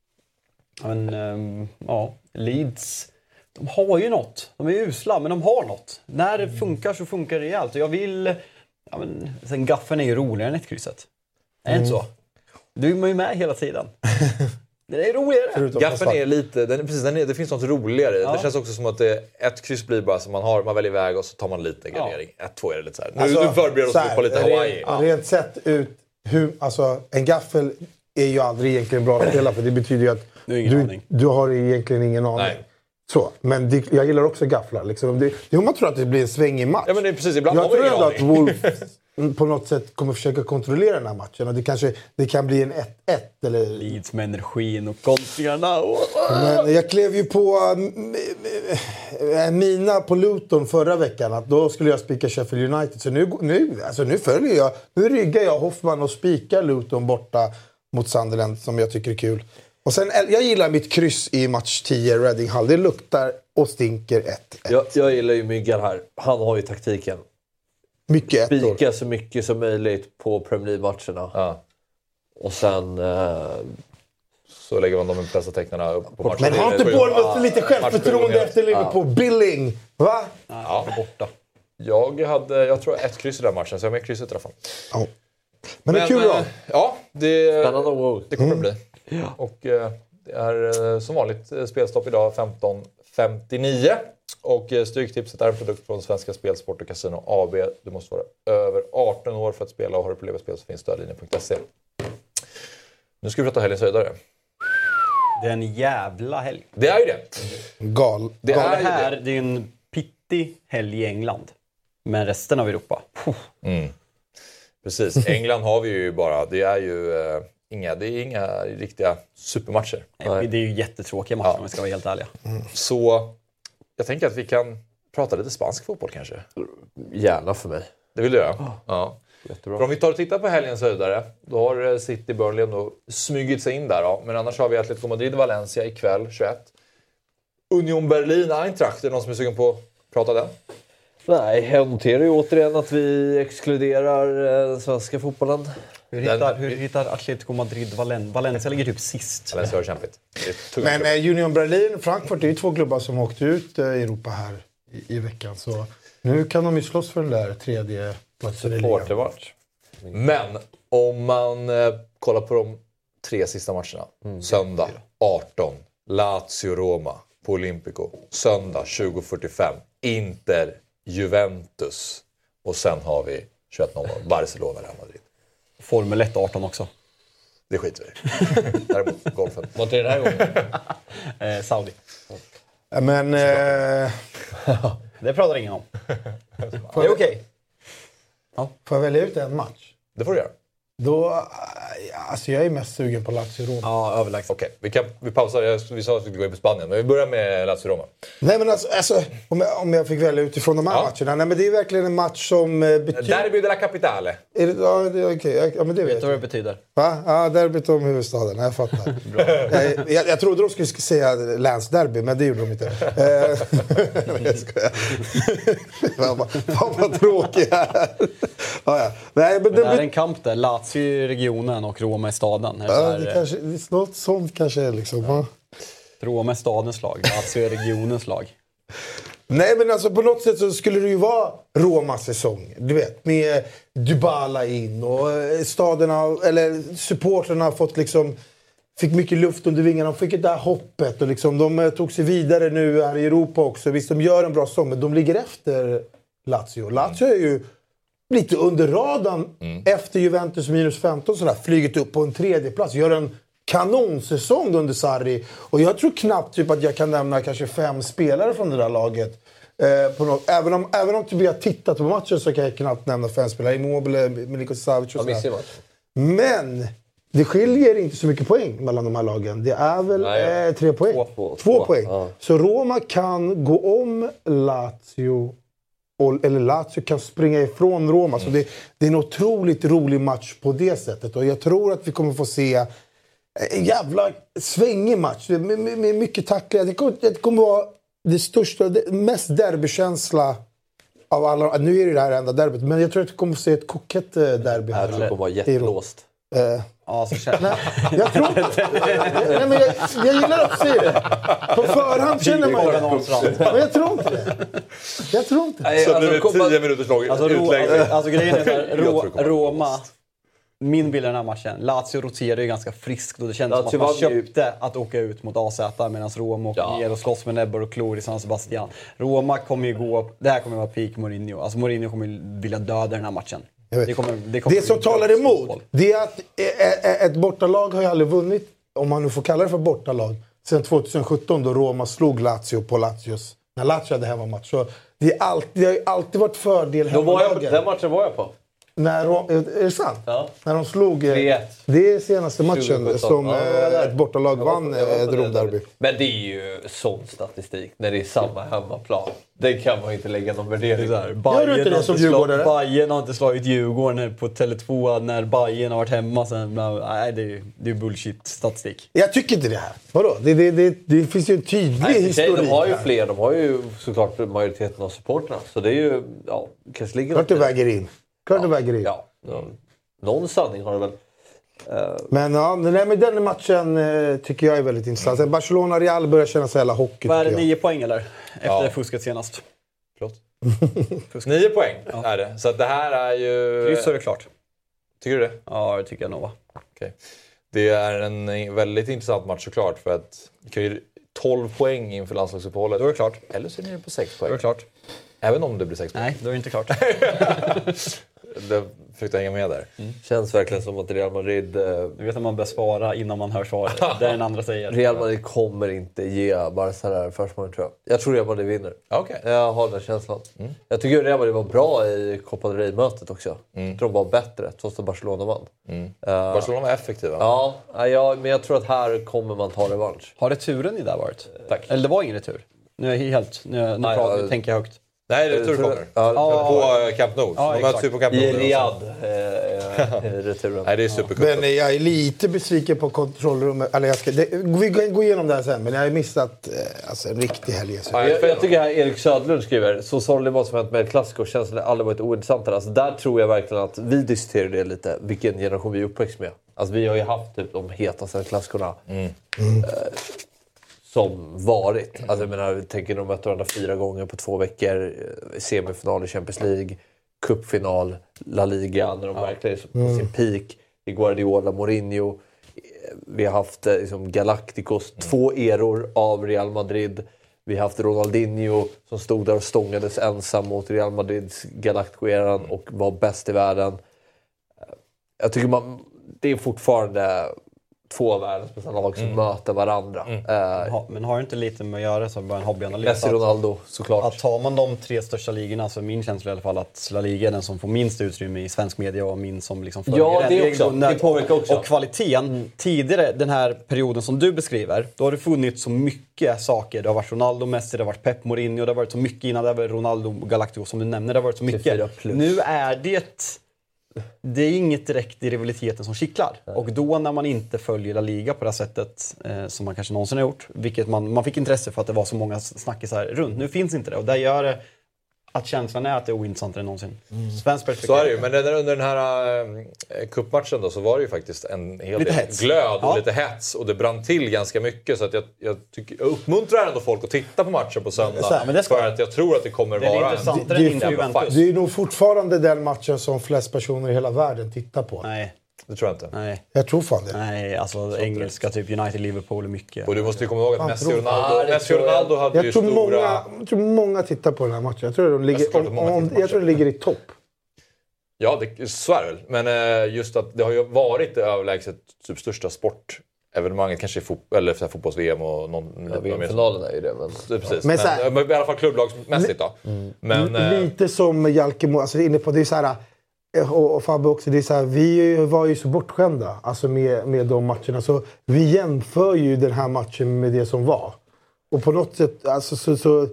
Men, um, ja, Leeds... De har ju något. De är usla, men de har något. När det funkar så funkar det rejält. Och jag vill... Ja, men, sen gaffen är ju roligare än ett krysset. Är det mm. inte så? Du är ju med hela tiden. Det är roligare. Gaffen är lite... Den är, precis, den är, det finns något roligare. Ja. Det känns också som att det, ett kryss blir bara som man har. Man väljer iväg och så tar man lite gardering. Ja. Ett, två är det lite så här. Nu, alltså, nu förbereder oss på lite Hawaii. Ja. Rent sett ut... Hur, alltså, en gaffel är ju aldrig egentligen bra att spela. För det betyder ju att du, du har egentligen ingen aning. Nej. Så, men det, jag gillar också gafflar. Liksom. Det, det, man tror att det blir en sväng i match. Ja, men det är precis, ibland jag tror ändå att Wolf på något sätt kommer försöka kontrollera den här matchen. Och det, kanske, det kan bli en ett ett. Eller... Leeds med energin och kontringarna. Men jag klev ju på äh, mina på Luton förra veckan. Att då skulle jag spika Sheffield United. Så nu, nu, alltså nu följer jag. Nu ryggar jag Hoffman och spikar Luton borta mot Sunderland. Som jag tycker är kul. Och sen, jag gillar mitt kryss i match tio, Reading Hull. Det luktar och stinker ett ett. Jag, jag gillar ju Myggan här. Han har ju taktiken. Mycket ettor. Spika så mycket som möjligt på Premier League-matcherna. Ja. Och sen... Eh, så lägger man de bästa tecknarna upp på matchen. Men har inte Bournemouth lite självförtroende efter Liverpool? Ja. Billing, va? Ja, borta. Jag hade, jag tror ett kryss i den matchen, så jag har med krysset i alla fall. Ja. Men, Men det är kul då. Ja, det, Spännande wow. det kommer mm. det bli. Ja. Och eh, det är eh, som vanligt eh, spelstopp idag femton femtionio. Och eh, Stryktipset är en produkt från Svenska Spelsport och Casino A B. Du måste vara över arton år för att spela, och har du problem med spel så finns stödlinjen punkt se. Nu ska vi prata helgens höjdare. Det är en jävla helg. Det är ju det. Gal. Det Ja, är det ju här det. det är ju en pittig helg i England. Men resten av Europa. Mm. Precis. England har vi ju bara. Det är ju uh, inga, det är inga riktiga supermatcher. Nej. Det är ju jättetråkiga matcher om vi ska vara helt ärliga. Mm. Så jag tänker att vi kan prata lite spansk fotboll kanske. Gärna för mig. Det vill du göra? Oh. Ja. Jättebra. För om vi tar och tittar på helgens höjdare, då har City Burnley ändå smugit sig in där. Ja. Men annars har vi Atletico Madrid Valencia ikväll tjugoett. Union Berlin Eintracht, är det någon som är sugen på att prata den? Nej, jag noterar ju återigen att vi exkluderar eh, den svenska fotbollen. Hur hittar, hur hittar Atletico Madrid Valen- Valencia ligger typ sist? Valencia har kämpigt. Men eh, Union Berlin, Frankfurt är ju två klubbar som åkte ut eh, i Europa här i, i veckan. Så nu kan de ju slåss för den där tredje platsen i ligan. Men om man eh, kollar på de tre sista matcherna. Mm. Söndag arton, Lazio-Roma på Olympico. Söndag tjugo fyrtiofem, Inter Juventus. Och sen har vi tjugoett noll noll, Barcelona Real Madrid. Formel ett arton också. Det skiter vi. Däremot golfen. Vad är det här gången? eh, Saudi. Men... Eh, det pratar ingen om. Det är okej. Okay. Ja. Får jag välja ut en match? Det får du göra. Då, alltså jag är mest sugen på Lazio-Roma. Ja, överlägset. Okej, vi, kan, vi pausar. Jag, vi sa att vi skulle gå in på Spanien, men vi börjar med Lazio-Roma. Nej, men alltså, alltså om, jag, om jag fick välja utifrån de här ja. matcherna. Nej, men det är verkligen en match som eh, betyder... Derby de la Capitale. Är det, ja, det är okej. Okay. Ja, men det vet, vet du vad det betyder? Va? Ja, derbyt om huvudstaden. Jag fattar. jag, jag, jag trodde de skulle säga länsderby, men det gjorde de inte. Men jag skojar. Fan vad tråkig jag är. Ja, ja. Nej, men det, det är en kamp där. Lazio i regionen och Roma i staden. Ja, det, det kanske, det är något sånt kanske är liksom. Ja. Roma är stadens lag, Lazio är regionens lag. Nej, men alltså på något sätt så skulle det ju vara Romas säsong. Du vet, med Dybala in och staderna, eller supporterna har fått liksom... Fick mycket luft under vingarna, de fick det där hoppet och liksom, de tog sig vidare nu här i Europa också. Visst, de gör en bra säsong, men de ligger efter Lazio. Lazio är ju lite under radarn mm. efter Juventus minus femton sådär, flygit upp på en tredje plats. Gör en kanonsäsong under Sarri. Och jag tror knappt typ att jag kan nämna kanske fem spelare från det där laget. Eh, på något, även om, även om typ jag har tittat på matchen så kan jag knappt nämna fem spelare. Immobile, Milinkovic Savic och sådär. Men det skiljer inte så mycket poäng mellan de här lagen. Det är väl Nej, eh, tre poäng. Två, två, två poäng. Ja. Så Roma kan gå om Lazio. Eller Lazio kan springa ifrån Roma. Mm. Så det, det är en otroligt rolig match på det sättet. Och jag tror att vi kommer få se en jävla svängig match. Med, med, med mycket tacklingar. Det kommer, det kommer vara det största, det mest derbykänsla av alla. Nu är det det här enda derbyt. Men jag tror att vi kommer få se ett kokett derby här. Det kommer vara jättelåst. Eh. Ja, så känner Nej, jag tror inte. Nej, men jag, jag gillar att se det. På förhand känner man det. Men jag tror inte det. Jag tror inte det. Så alltså, det blir tio minuters lång alltså, utläggning. Alltså grejen är där, Ro, Roma, min bild i den här matchen. Lazio roterar ju ganska friskt och det kändes Lazio som att man köpte ju... att åka ut mot A Z medan Roma åker ja. ner och slåss med näbbar och klor i San Sebastian. Roma kommer ju gå, det här kommer vara peak Mourinho. Alltså Mourinho kommer ju vilja döda den här matchen. Det, kommer, det, kommer det som talar emot, det är att ett bortalag har ju aldrig vunnit, om man nu får kalla det för bortalag, sedan tjugohundrasjutton då Roma slog Lazio på Lazios. När Lazio hade hemmamatch. Så det, är alltid, det har ju alltid varit fördel hemmalagen. Den matchen var jag på. När, är det sant? Ja. När de slog... tre ett. Det är senaste matchen tjugohundrasjutton som ja, ett bortalag vann ett Romderby. Men det är ju sån statistik när det är samma hemmaplan. Det kan man ju inte lägga någon värdering där. Gör du inte det som Djurgårdare? Bayern har inte slagit Djurgården på Tele två när Bayern har varit hemma sen. Nej, det är ju bullshit-statistik. Jag tycker inte det här. Vadå? Det, det, det, det finns ju en tydlig Nej, historik. De har ju här. fler. De har ju såklart majoriteten av supporterna. Så det är ju... Ja, kanske ligger Klart det väger in. Klart det väger in. Ja, ja. Någon sanning har det väl. Uh. Men ja, nej, men den matchen uh, tycker jag är väldigt intressant. Mm. Barcelona-Real börjar känna sig hela hockey. Vad är det, nio poäng eller? Efter ja. fusket senast. Förlåt? Nio poäng ja. är det. Så att det här är ju... Kryss är det klart. Tycker du det? Ja, det tycker jag nog va. Okay. Det är en väldigt intressant match såklart. För att det kan ju tolv poäng inför landslagsuppehållet. Då är det klart. Eller så är det på sex poäng. Då är det klart. Även om det blir sex poäng. Nej, då är det inte klart. det, försökte hänga med där. Mm. Känns verkligen som att Real Madrid... Eh, Du vet att man bör svara innan man hör svaret. Det den andra säger. Real Madrid kommer inte ge Barca där försprång, tror jag. Jag tror Real Madrid vinner. Okay. Jag har den känslan. Mm. Jag tycker Real Madrid var bra i Copa del Rey-mötet också. Mm. Jag tror de var bättre, trots att Barcelona vann. Mm. Uh, Barcelona var effektiva. Ja, ja, men jag tror att här kommer man ta revansch. Har returen i där varit? Tack. Eller det var ingen retur? Nu är jag helt... Nu, nu Aj, pratar, ja. tänker jag högt. Nej, retur kommer. Ja, på Camp Nou. Ja, de möts ju på Camp Nou. I Riyadh är returen. Nej, det är supercupen. Men jag är lite besviken på kontrollrummet. Eller jag ska, det, vi går igenom det här sen, men jag har missat eh, alltså, en riktig helg. Ja, jag, jag tycker här Erik Södlund skriver, så sorgligt vad som hänt med El Clasico känns det aldrig varit ointressant. Alltså, där tror jag verkligen att vi diskuterar det lite, vilken generation vi är uppväxt med. Alltså, vi har ju haft typ, de hetaste El Clasicorna. Mm. Mm. Eh, som varit. Alltså, jag menar, vi tänker de möter varandra fyra gånger på två veckor. Semifinal i Champions League, cupfinal, La Liga när de ja. verkligen är på mm. sin peak. I Guardiola, Mourinho. Vi har haft liksom, Galacticos, mm. två eror av Real Madrid. Vi har haft Ronaldinho som stod där och stångades ensam mot Real Madrids Galactico-eran och var bäst i världen. Jag tycker man, det är fortfarande två av världens bästa lag som mm. möter varandra. Mm. Uh, men har det inte lite med att göra så bara en hobbyanalys? Messi, Ronaldo, såklart. Att tar man de tre största ligorna så är min känsla i alla fall att La Liga är den som får minst utrymme i svensk media och min som liksom följer ja, den. det också. Det påverkar också. Och kvaliteten. Mm. Tidigare, den här perioden som du beskriver, då har det funnits så mycket saker. Det har varit Ronaldo, Messi, det har varit Pep, Mourinho, det har varit så mycket innan det var Ronaldo, Galactico som du nämner, det har varit så mycket. Nu är det... Det är inget direkt i rivaliteten som kittlar. Och då när man inte följer La Liga på det sättet eh, som man kanske någonsin har gjort, vilket man, man fick intresse för att det var så många snackisar runt. Nu finns inte det och där gör det att känslan är att det är ointressantare än någonsin. Mm. Svensk perspektiv. Så är det ju, men under den här äh, cupmatchen då så var det ju faktiskt en hel lite del hets. glöd och ja. lite hets och det brann till ganska mycket så att jag, jag, tycker, jag uppmuntrar ändå folk att titta på matchen på söndag här, men det ska... för att jag tror att det kommer det vara en... Det, det, det, det är nog fortfarande den matchen som flest personer i hela världen tittar på. Nej. Det tror jag inte. Nej. Jag tror fan det. Nej, alltså så engelska typ United, Liverpool är mycket. Och du måste ju komma ihåg att Man Messi tror... och Ronaldo, ah, Messi och Ronaldo hade jag ju tror stora... Många, jag tror många tittar på den här matchen. Jag tror de ligger, jag om, om, jag tror de ligger i topp. Ja, det, så är det väl. Men eh, just att det har ju varit det överlägset typ största sportevenemanget. Kanske i fot- eller för fotbolls-V M och någon... Ja, V M-finalen är ju det. Men... Ja, precis. Men, men, så här, men i alla fall klubblagsmässigt då. Mm. Men, eh, lite som Jalkemo, alltså inne på det är så här... Och, och Fabbe också, det är så här, vi var ju så bortskämda alltså med, med de matcherna. Så vi jämför ju den här matchen med det som var. Och på något sätt, alltså så... så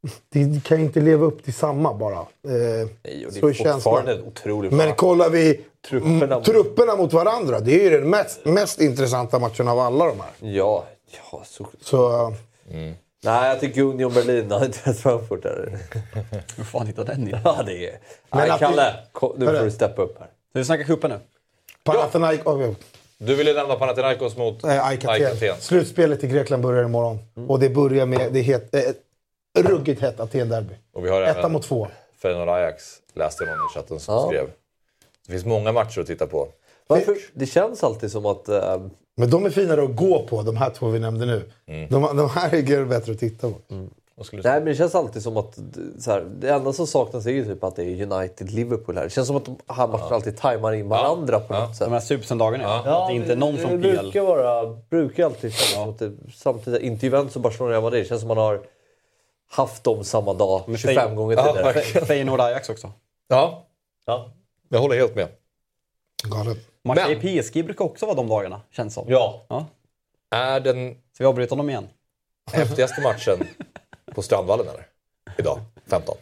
det kan inte leva upp till samma bara. Eh, Nej, och det är så fortfarande otroligt bra. Men kollar vi trupperna, m- trupperna mot varandra, det är ju den mest, mest intressanta matchen av alla de här. Ja, ja så... så mm. Nej, jag tycker Union Berlin har inte rätt Frankfurt där. Hur fan hittar den i? Ja, det är... Men Nej, Kalle, vi... nu får du steppa upp här. Ska vi snacka cupen nu? Panathinaikos... Oh, du ville nämna Panathinaikos mot äh, Aten. Slutspelet i Grekland börjar imorgon. Mm. Och det börjar med... Det heter... Eh, ruggigt hett Aten-derby. Och vi har Etta mot två. Feyenoord Ajax läste någon i chatten som ja. skrev. Det finns många matcher att titta på. Varför? Det känns alltid som att... Äh... Men de är finare att gå på, de här två vi nämnde nu. Mm. De, de här är bättre att titta på. Mm. Nej, men det känns alltid som att så här, det enda som saknas är ju typ att det är United-Liverpool här. Det känns som att de här matcherna ja. alltid tajmar in varandra ja. på något ja. sätt. De här supersöndagarna, ja. ja. Att det inte är någon från P L. P L. Brukar vara, brukar alltid kännas som att det samtidigt, inte Juventus och Barcelona och Madrid. Det känns som att man har haft dem samma dag tjugofem Fey- gånger tidigare. Ja, Feyenoord Ajax också. Ja. ja, jag håller helt med. Galet. Matcher i P S G brukar också vara de dagarna, känns som. Ja. ja. Är den... Så vi avbryter honom igen. Häftigaste matchen på Strandvallen eller? Idag, femton.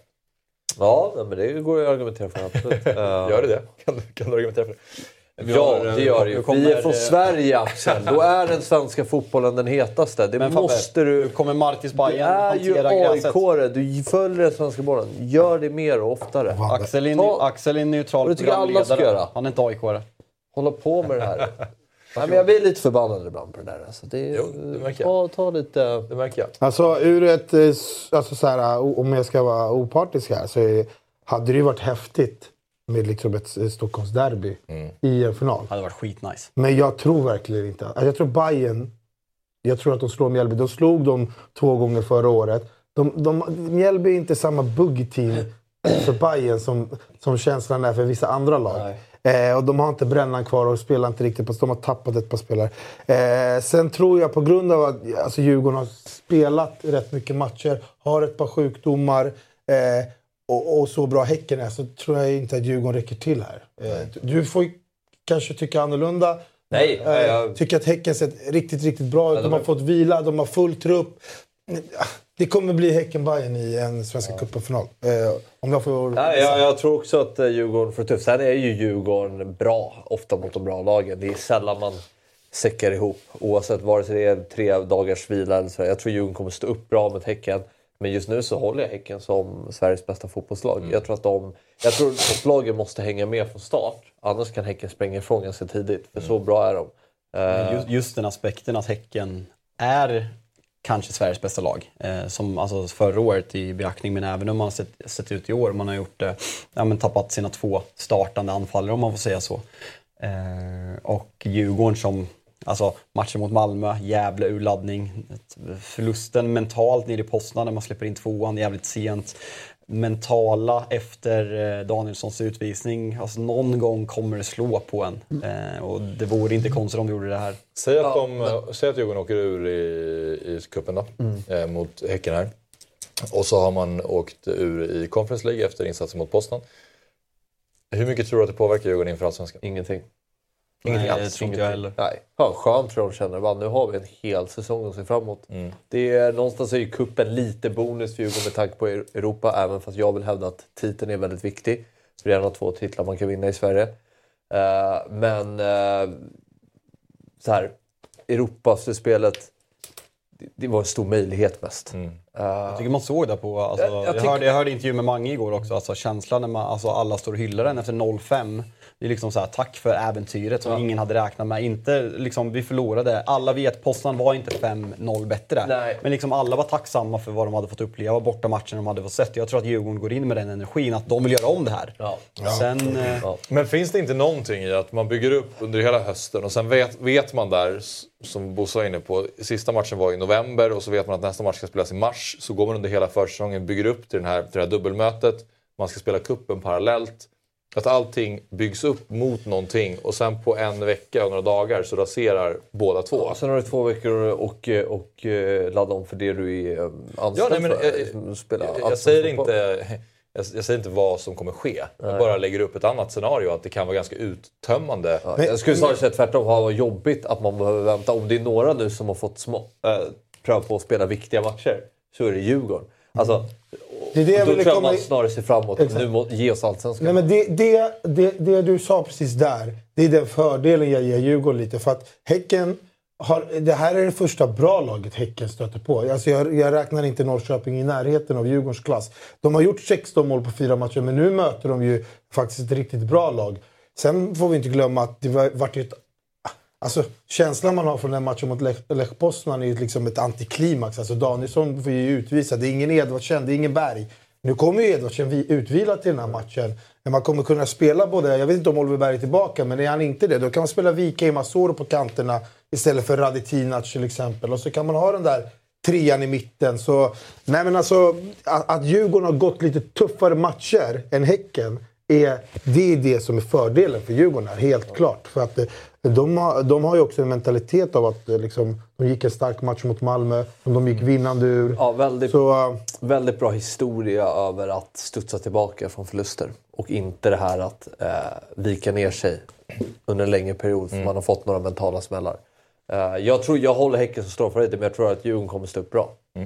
Ja, men det går ju att argumentera för. Absolut. Gör det det? Kan du, kan du argumentera för det? Vi ja, har, det gör det ju. Vi är från Sverige, Axel. Då är den svenska fotbollen den hetaste. Det men måste du... Du kommer Martis Bayern hantera gräset. Du är ju A I K-are. Du följer den svenska bollen. Gör det mer och oftare. Wow. Axel är, Ta... Axel är neutral det tycker alla ska göra. Han är inte A I K-are. Hålla på med det här. Nej, men jag blir lite förbannad ibland på det där. Alltså, det är, jo, det märker jag. Ta, ta lite... Det märker jag. Alltså, ur ett... Alltså, så här, om jag ska vara opartisk här så är, hade det ju varit häftigt med liksom ett Stockholmsderby mm. i en final. Det hade varit skitnice. Men jag tror verkligen inte... Alltså, jag tror Bayern... Jag tror att de slår Mjällby. De slog dem två gånger förra året. De, de, Mjällby är inte samma bugg-team för Bayern som, som känslan är för vissa andra lag. Eh, och de har inte brännan kvar och spelar inte riktigt på. De har tappat ett par spelare. Eh, sen tror jag på grund av att alltså, Djurgården har spelat rätt mycket matcher, har ett par sjukdomar eh, och, och så bra Häcken är, så tror jag inte att Djurgården räcker till här. Eh, du får kanske tycka annorlunda. Nej, eh, jag... tycker att Häcken sett riktigt, riktigt bra ut. De, de har fått vila, de har full trupp. Det kommer bli Häcken-Bayern i en Svenska ja. cupen-final. Eh, om jag får... Ja, jag, jag tror också att Djurgården får tufft. Sen är ju Djurgården bra, ofta mot de bra lagen. Det är sällan man säckar ihop. Oavsett vare sig det är tre dagars vila eller så. Jag tror Djurgården kommer stå upp bra mot Häcken. Men just nu så håller jag Häcken som Sveriges bästa fotbollslag. Mm. Jag tror att de... Jag tror att lagen måste hänga med från start. Annars kan Häcken spränga ifrån ganska tidigt. För mm. så bra är de. Uh... Just, just den aspekten att Häcken är... kanske Sveriges bästa lag. Eh, som alltså förra året i beaktning, men även om man har sett, sett ut i år. Man har gjort, eh, ja, men tappat sina två startande anfallare, om man får säga så. Eh, och Djurgården som, alltså matchen mot Malmö, jävla urladdning. Förlusten mentalt nere i Poznan när man släpper in tvåan jävligt sent. Mentala efter eh, Danielssons utvisning. Alltså någon gång kommer det slå på en. Eh, och det vore inte konstigt om de gjorde det här. Säg att, de, ja, men... säg att Djurgården åker ur i, i kuppen då, mm. eh, mot Häcken här. Och så har man åkt ur i Conference League efter insatsen mot Poznan. Hur mycket tror du att det påverkar Djurgården inför Allsvenskan? Ingenting. Ingenting alls. Jag tror inte jag heller. Nej. Ja, skönt tror jag de känner. Nu har vi en hel säsong att se framåt. Mm. Det är, någonstans är ju kuppen lite bonus för Djurgården med tanke på Europa. Även fast jag vill hävda att titeln är väldigt viktig. Så det är en av två titlar man kan vinna i Sverige. Uh, men uh, så här, Europaspelet, det, det var en stor möjlighet mest. Mm. Uh, jag tycker man såg det på... Alltså, jag, jag, jag, hörde, jag hörde intervju med Mange igår också. Alltså, känslan när man, alltså, alla står och hyllar den efter noll fem. Det är liksom så här, tack för äventyret som ja. ingen hade räknat med. Inte, liksom, vi förlorade. Alla vet, Poznan var inte fem noll bättre. Nej. Men liksom, alla var tacksamma för vad de hade fått uppleva borta matchen de hade fått sett. Jag tror att Djurgården går in med den energin att de vill göra om det här. Ja. Ja. Sen, ja. Men finns det inte någonting i att man bygger upp under hela hösten och sen vet, vet man där, som Bosse var inne på, sista matchen var i november och så vet man att nästa match ska spelas i mars. Så går man under hela försäsongen, bygger upp till, den här, till det här dubbelmötet. Man ska spela kuppen parallellt. Att allting byggs upp mot någonting och sen på en vecka och några dagar så raserar båda två. Ja, sen har du två veckor och, och, och ladda om för det du är anställd ja, nej, men, för. Jag, spela jag, jag, säger inte, jag, jag säger inte vad som kommer ske. Nej. Jag bara lägger upp ett annat scenario att det kan vara ganska uttömmande. Ja, jag skulle snarare säga tvärtom, ha varit jobbigt att man behöver vänta. Om det är några nu som har fått små, äh, pröva på att spela viktiga matcher så är det Djurgården. Alltså, det är det då tror jag komma... man snarare ser framåt. Exakt. Nu må, ge oss Allsvenskan. Nej, men det, det, det, det du sa precis där, det är den fördelen jag ger Djurgården lite. För att Häcken har, det här är det första bra laget Häcken stöter på. Alltså jag, jag räknar inte Norrköping i närheten av Djurgårdens klass. De har gjort sexton mål på fyra matcher, men nu möter de ju faktiskt ett riktigt bra lag. Sen får vi inte glömma att det var, varit ett... Alltså, känslan man har från den matchen mot Lech, Lech Poznan är ju liksom ett antiklimax. Alltså, Danielsson får ju utvisa. Det är ingen Edvardsen, det är ingen Berg. Nu kommer ju Edvardsen utvila till den här matchen. Men man kommer kunna spela både... Jag vet inte om Oliver Berg är tillbaka, men är han inte det, då kan man spela Vika i Masoro på kanterna istället för Radetinac till exempel. Och så kan man ha den där trean i mitten. Så, nej men alltså, att, att Djurgården har gått lite tuffare matcher än Häcken, är, det är det som är fördelen för Djurgården här, helt klart. För att de har, de har ju också en mentalitet av att liksom, de gick en stark match mot Malmö, de gick vinnande ur. Ja, väldigt, så, väldigt bra historia över att studsa tillbaka från förluster. Och inte det här att eh, vika ner sig under en längre period för mm. man har fått några mentala smällar. Eh, jag, tror, jag håller Häcken som står för det, men jag tror att Djurgården kommer stå upp bra. Mm.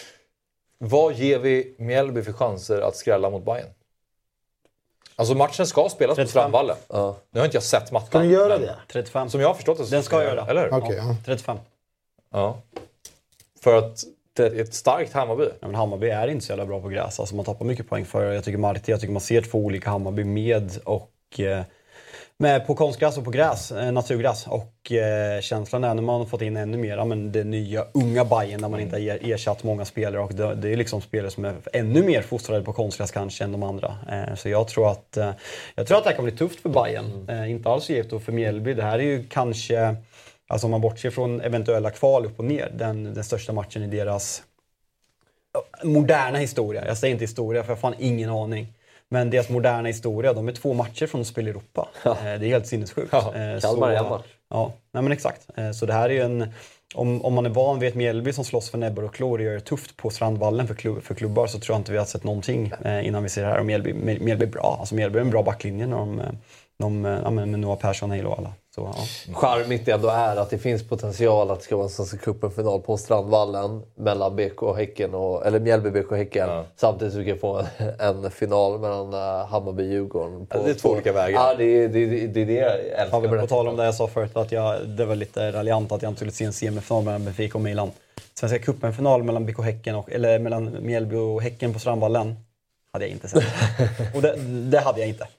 Vad ger vi Mjällby för chanser att skrälla mot Bayern? Alltså matchen ska spelas trettiofem på Strandvallen. Ja. Nu har inte jag sett matchen. Ska den göra det? trettiofem. Som jag har förstått det så den ska göra det. Eller? Okay, ja. trettiofem. Ja. För att det är ett starkt Hammarby. Ja, men Hammarby är inte så jävla bra på gräs. Alltså man tappar mycket poäng för. Jag tycker Marti, jag tycker man ser två olika Hammarby med och eh, med på konstgräs och på gräs, eh, naturgräs. Och eh, känslan är när man har fått in ännu mer, men det nya unga Bayern där man inte har ersatt många spelare. Och det, det är liksom spelare som är ännu mer fostrade på konstgräs kanske än de andra. Eh, så jag tror att eh, jag tror att det här kan bli tufft för Bayern. Eh, inte alls givet då för Mjällby. Det här är ju kanske, alltså om man bortser från eventuella kval upp och ner, den, den största matchen i deras moderna historia. Jag säger inte historia för jag har fan ingen aning. Men deras moderna historia, de är två matcher från att spela i Europa. Ja. Eh, det är helt sinnessjukt. Ja, eh, Kalmar är en match. Ja, nej men exakt. Eh, så det här är ju en... Om, om man är van vid ett Mjällby som slåss för näbbar och klor och gör det tufft på Strandvallen för, klubb, för klubbar, så tror jag inte vi har sett någonting eh, innan vi ser det här. Och Mjällby, Mjällby är bra. Alltså Mjällby är en bra backlinje när de, de ja, med Noah Persson, Hejlo och alla. Så, ja. Charmigt ändå är att det finns potential att det ska vara en Svenska cupen-final på Strandvallen mellan B K och Häcken, och, eller Mjällby, B K och Häcken. Ja. Samtidigt så vi kan få en, en final mellan uh, Hammarby och Djurgården. På, det är två olika vägar. Ja, det är det, det, det, det jag älskar. Ja, på tal om det jag sa förut, att jag, det var lite raljant att jag inte skulle se en semifinal mellan Benfica och Milan. Svenska cupen-final mellan B K och Häcken, och, eller mellan Mjällby och Häcken på Strandvallen, hade jag inte sett. Och det, det hade jag inte.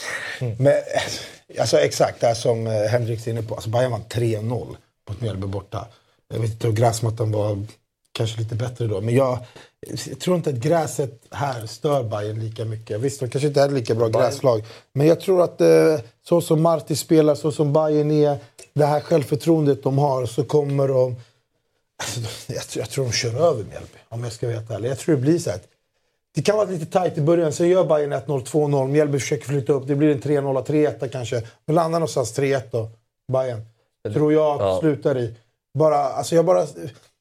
Men alltså exakt det som Henrik är inne på. Alltså Bayern vann tre noll på ett Mjällby borta. Jag vet inte om gräsmattan var kanske lite bättre då. Men jag, jag tror inte att gräset här stör Bayern lika mycket. Visst, de kanske inte är lika bra Bayern. Gräslag. Men jag tror att eh, så som Marti spelar, så som Bayern är, det här självförtroendet de har, så kommer de... Alltså, jag, jag tror de kör över Mjällby, om jag ska veta ärligt. Jag tror det blir så här. Det kan vara lite tajt i början, så gör Bayern ett noll, två noll. Mjällby försöker flytta upp. Det blir en tre noll, tre ett kanske. Men landar någonstans tre ett då, Bayern. Tror jag ja. slutar i. Bara, alltså jag bara...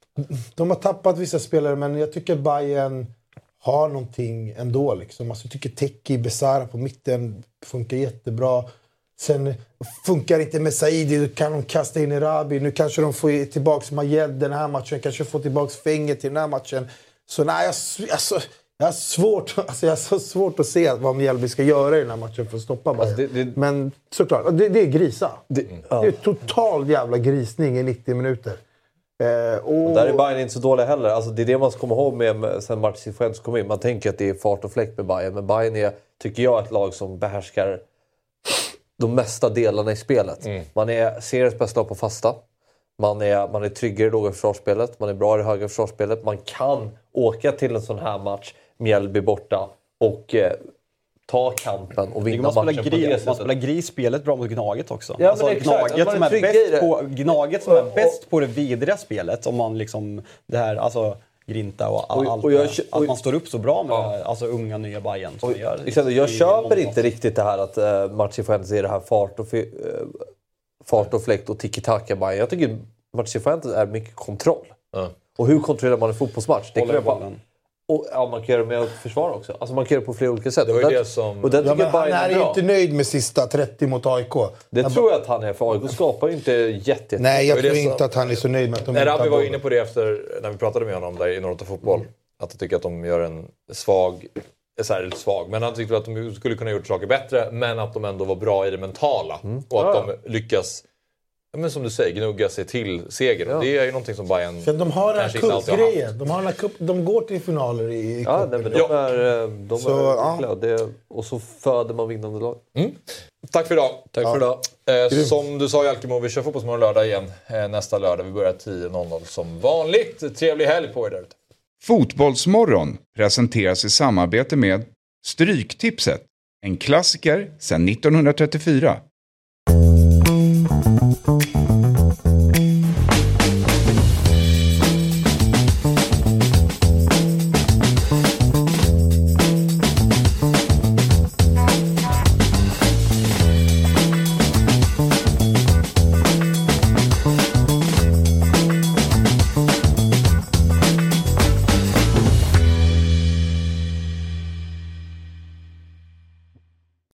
De har tappat vissa spelare, men jag tycker Bayern har någonting ändå. Liksom. Alltså, jag tycker Teki, Besara på mitten funkar jättebra. Sen funkar inte med Saidi, då kan de kasta in i Rabi. Nu kanske de får tillbaka Majed den här matchen. Kanske får tillbaka Fänger till den här matchen. Så nej, jag, alltså, jag, har svårt, alltså, jag har så svårt att se vad Mjällby ska göra i den här matchen för att stoppa Bayern. Alltså det, det, men såklart, det, det är grisa. Det, ja. det är total jävla grisning i nittio minuter. Eh, och... och där är Bayern inte så dåliga heller. Alltså, det är det man ska komma ihåg med, med sen Martin Cifuentes kom in. Man tänker att det är fart och fläkt med Bayern. Men Bayern är, tycker jag, ett lag som behärskar de mesta delarna i spelet. Mm. Man är seriens bästa lag på fasta. Man är, man är tryggare i låga försvarsspelet. Man är bra i det höga försvarsspelet. Man kan åka till en sån här match, Mjällby borta, och eh, ta kampen och vinna man matchen gri- på det sättet. Man spelar Gris-spelet bra mot Gnaget också. Ja, alltså, men exakt, Gnaget, som är bäst på, Gnaget som är och, bäst på det vidriga spelet. Om man liksom, det här, alltså Grinta och, all, och, allt och jag, och, att man står upp så bra med ja. alltså, unga nya Bayern. Och, gör, exakt, jag köper inte riktigt det här att uh, Martin Cifuentes är det här fart och, uh, fart och fläkt och tiki-taka Bayern. Jag tycker Martin Cifuentes är mycket kontroll. Mm. Och hur kontrollerar man en fotbollsmatch? Det kan man, och, ja, man kan göra det med att försvara också. Alltså man kan göra det på flera olika sätt. Det var ju det som... och det ja, men han är ju inte nöjd med sista trettio mot A I K. Det jag tror ba... jag att han är, för A I K skapar ju inte jätte, jätte... Nej, jag tror som... inte att han är så nöjd med att de... Nej, Rabbi var inne på det efter, när vi pratade med honom där i Norrbotten Fotboll. Mm. Att jag tycker att de gör en svag... Så här, svag. Men han tyckte att de skulle kunna gjort saker bättre. Men att de ändå var bra i det mentala. Mm. Och att ja. de lyckas... Men som du säger, gnugga sig till seger. Ja. Det är ju någonting som Bayern för de har en cupgrejen. De, har en cup, de går till finaler i, i ja, nej, men de ja. är, de så, är ja. det, och så föder man vinnande lag. Mm. Tack för idag. Tack ja. för idag. Eh, som du sa, Jalkemo, vi kör Fotbollsmorgon lördag igen. Eh, nästa lördag. Vi börjar tio noll noll som vanligt. Trevlig helg på er där ute. Fotbollsmorgon presenteras i samarbete med Stryktipset. En klassiker sedan nittonhundratrettiofyra.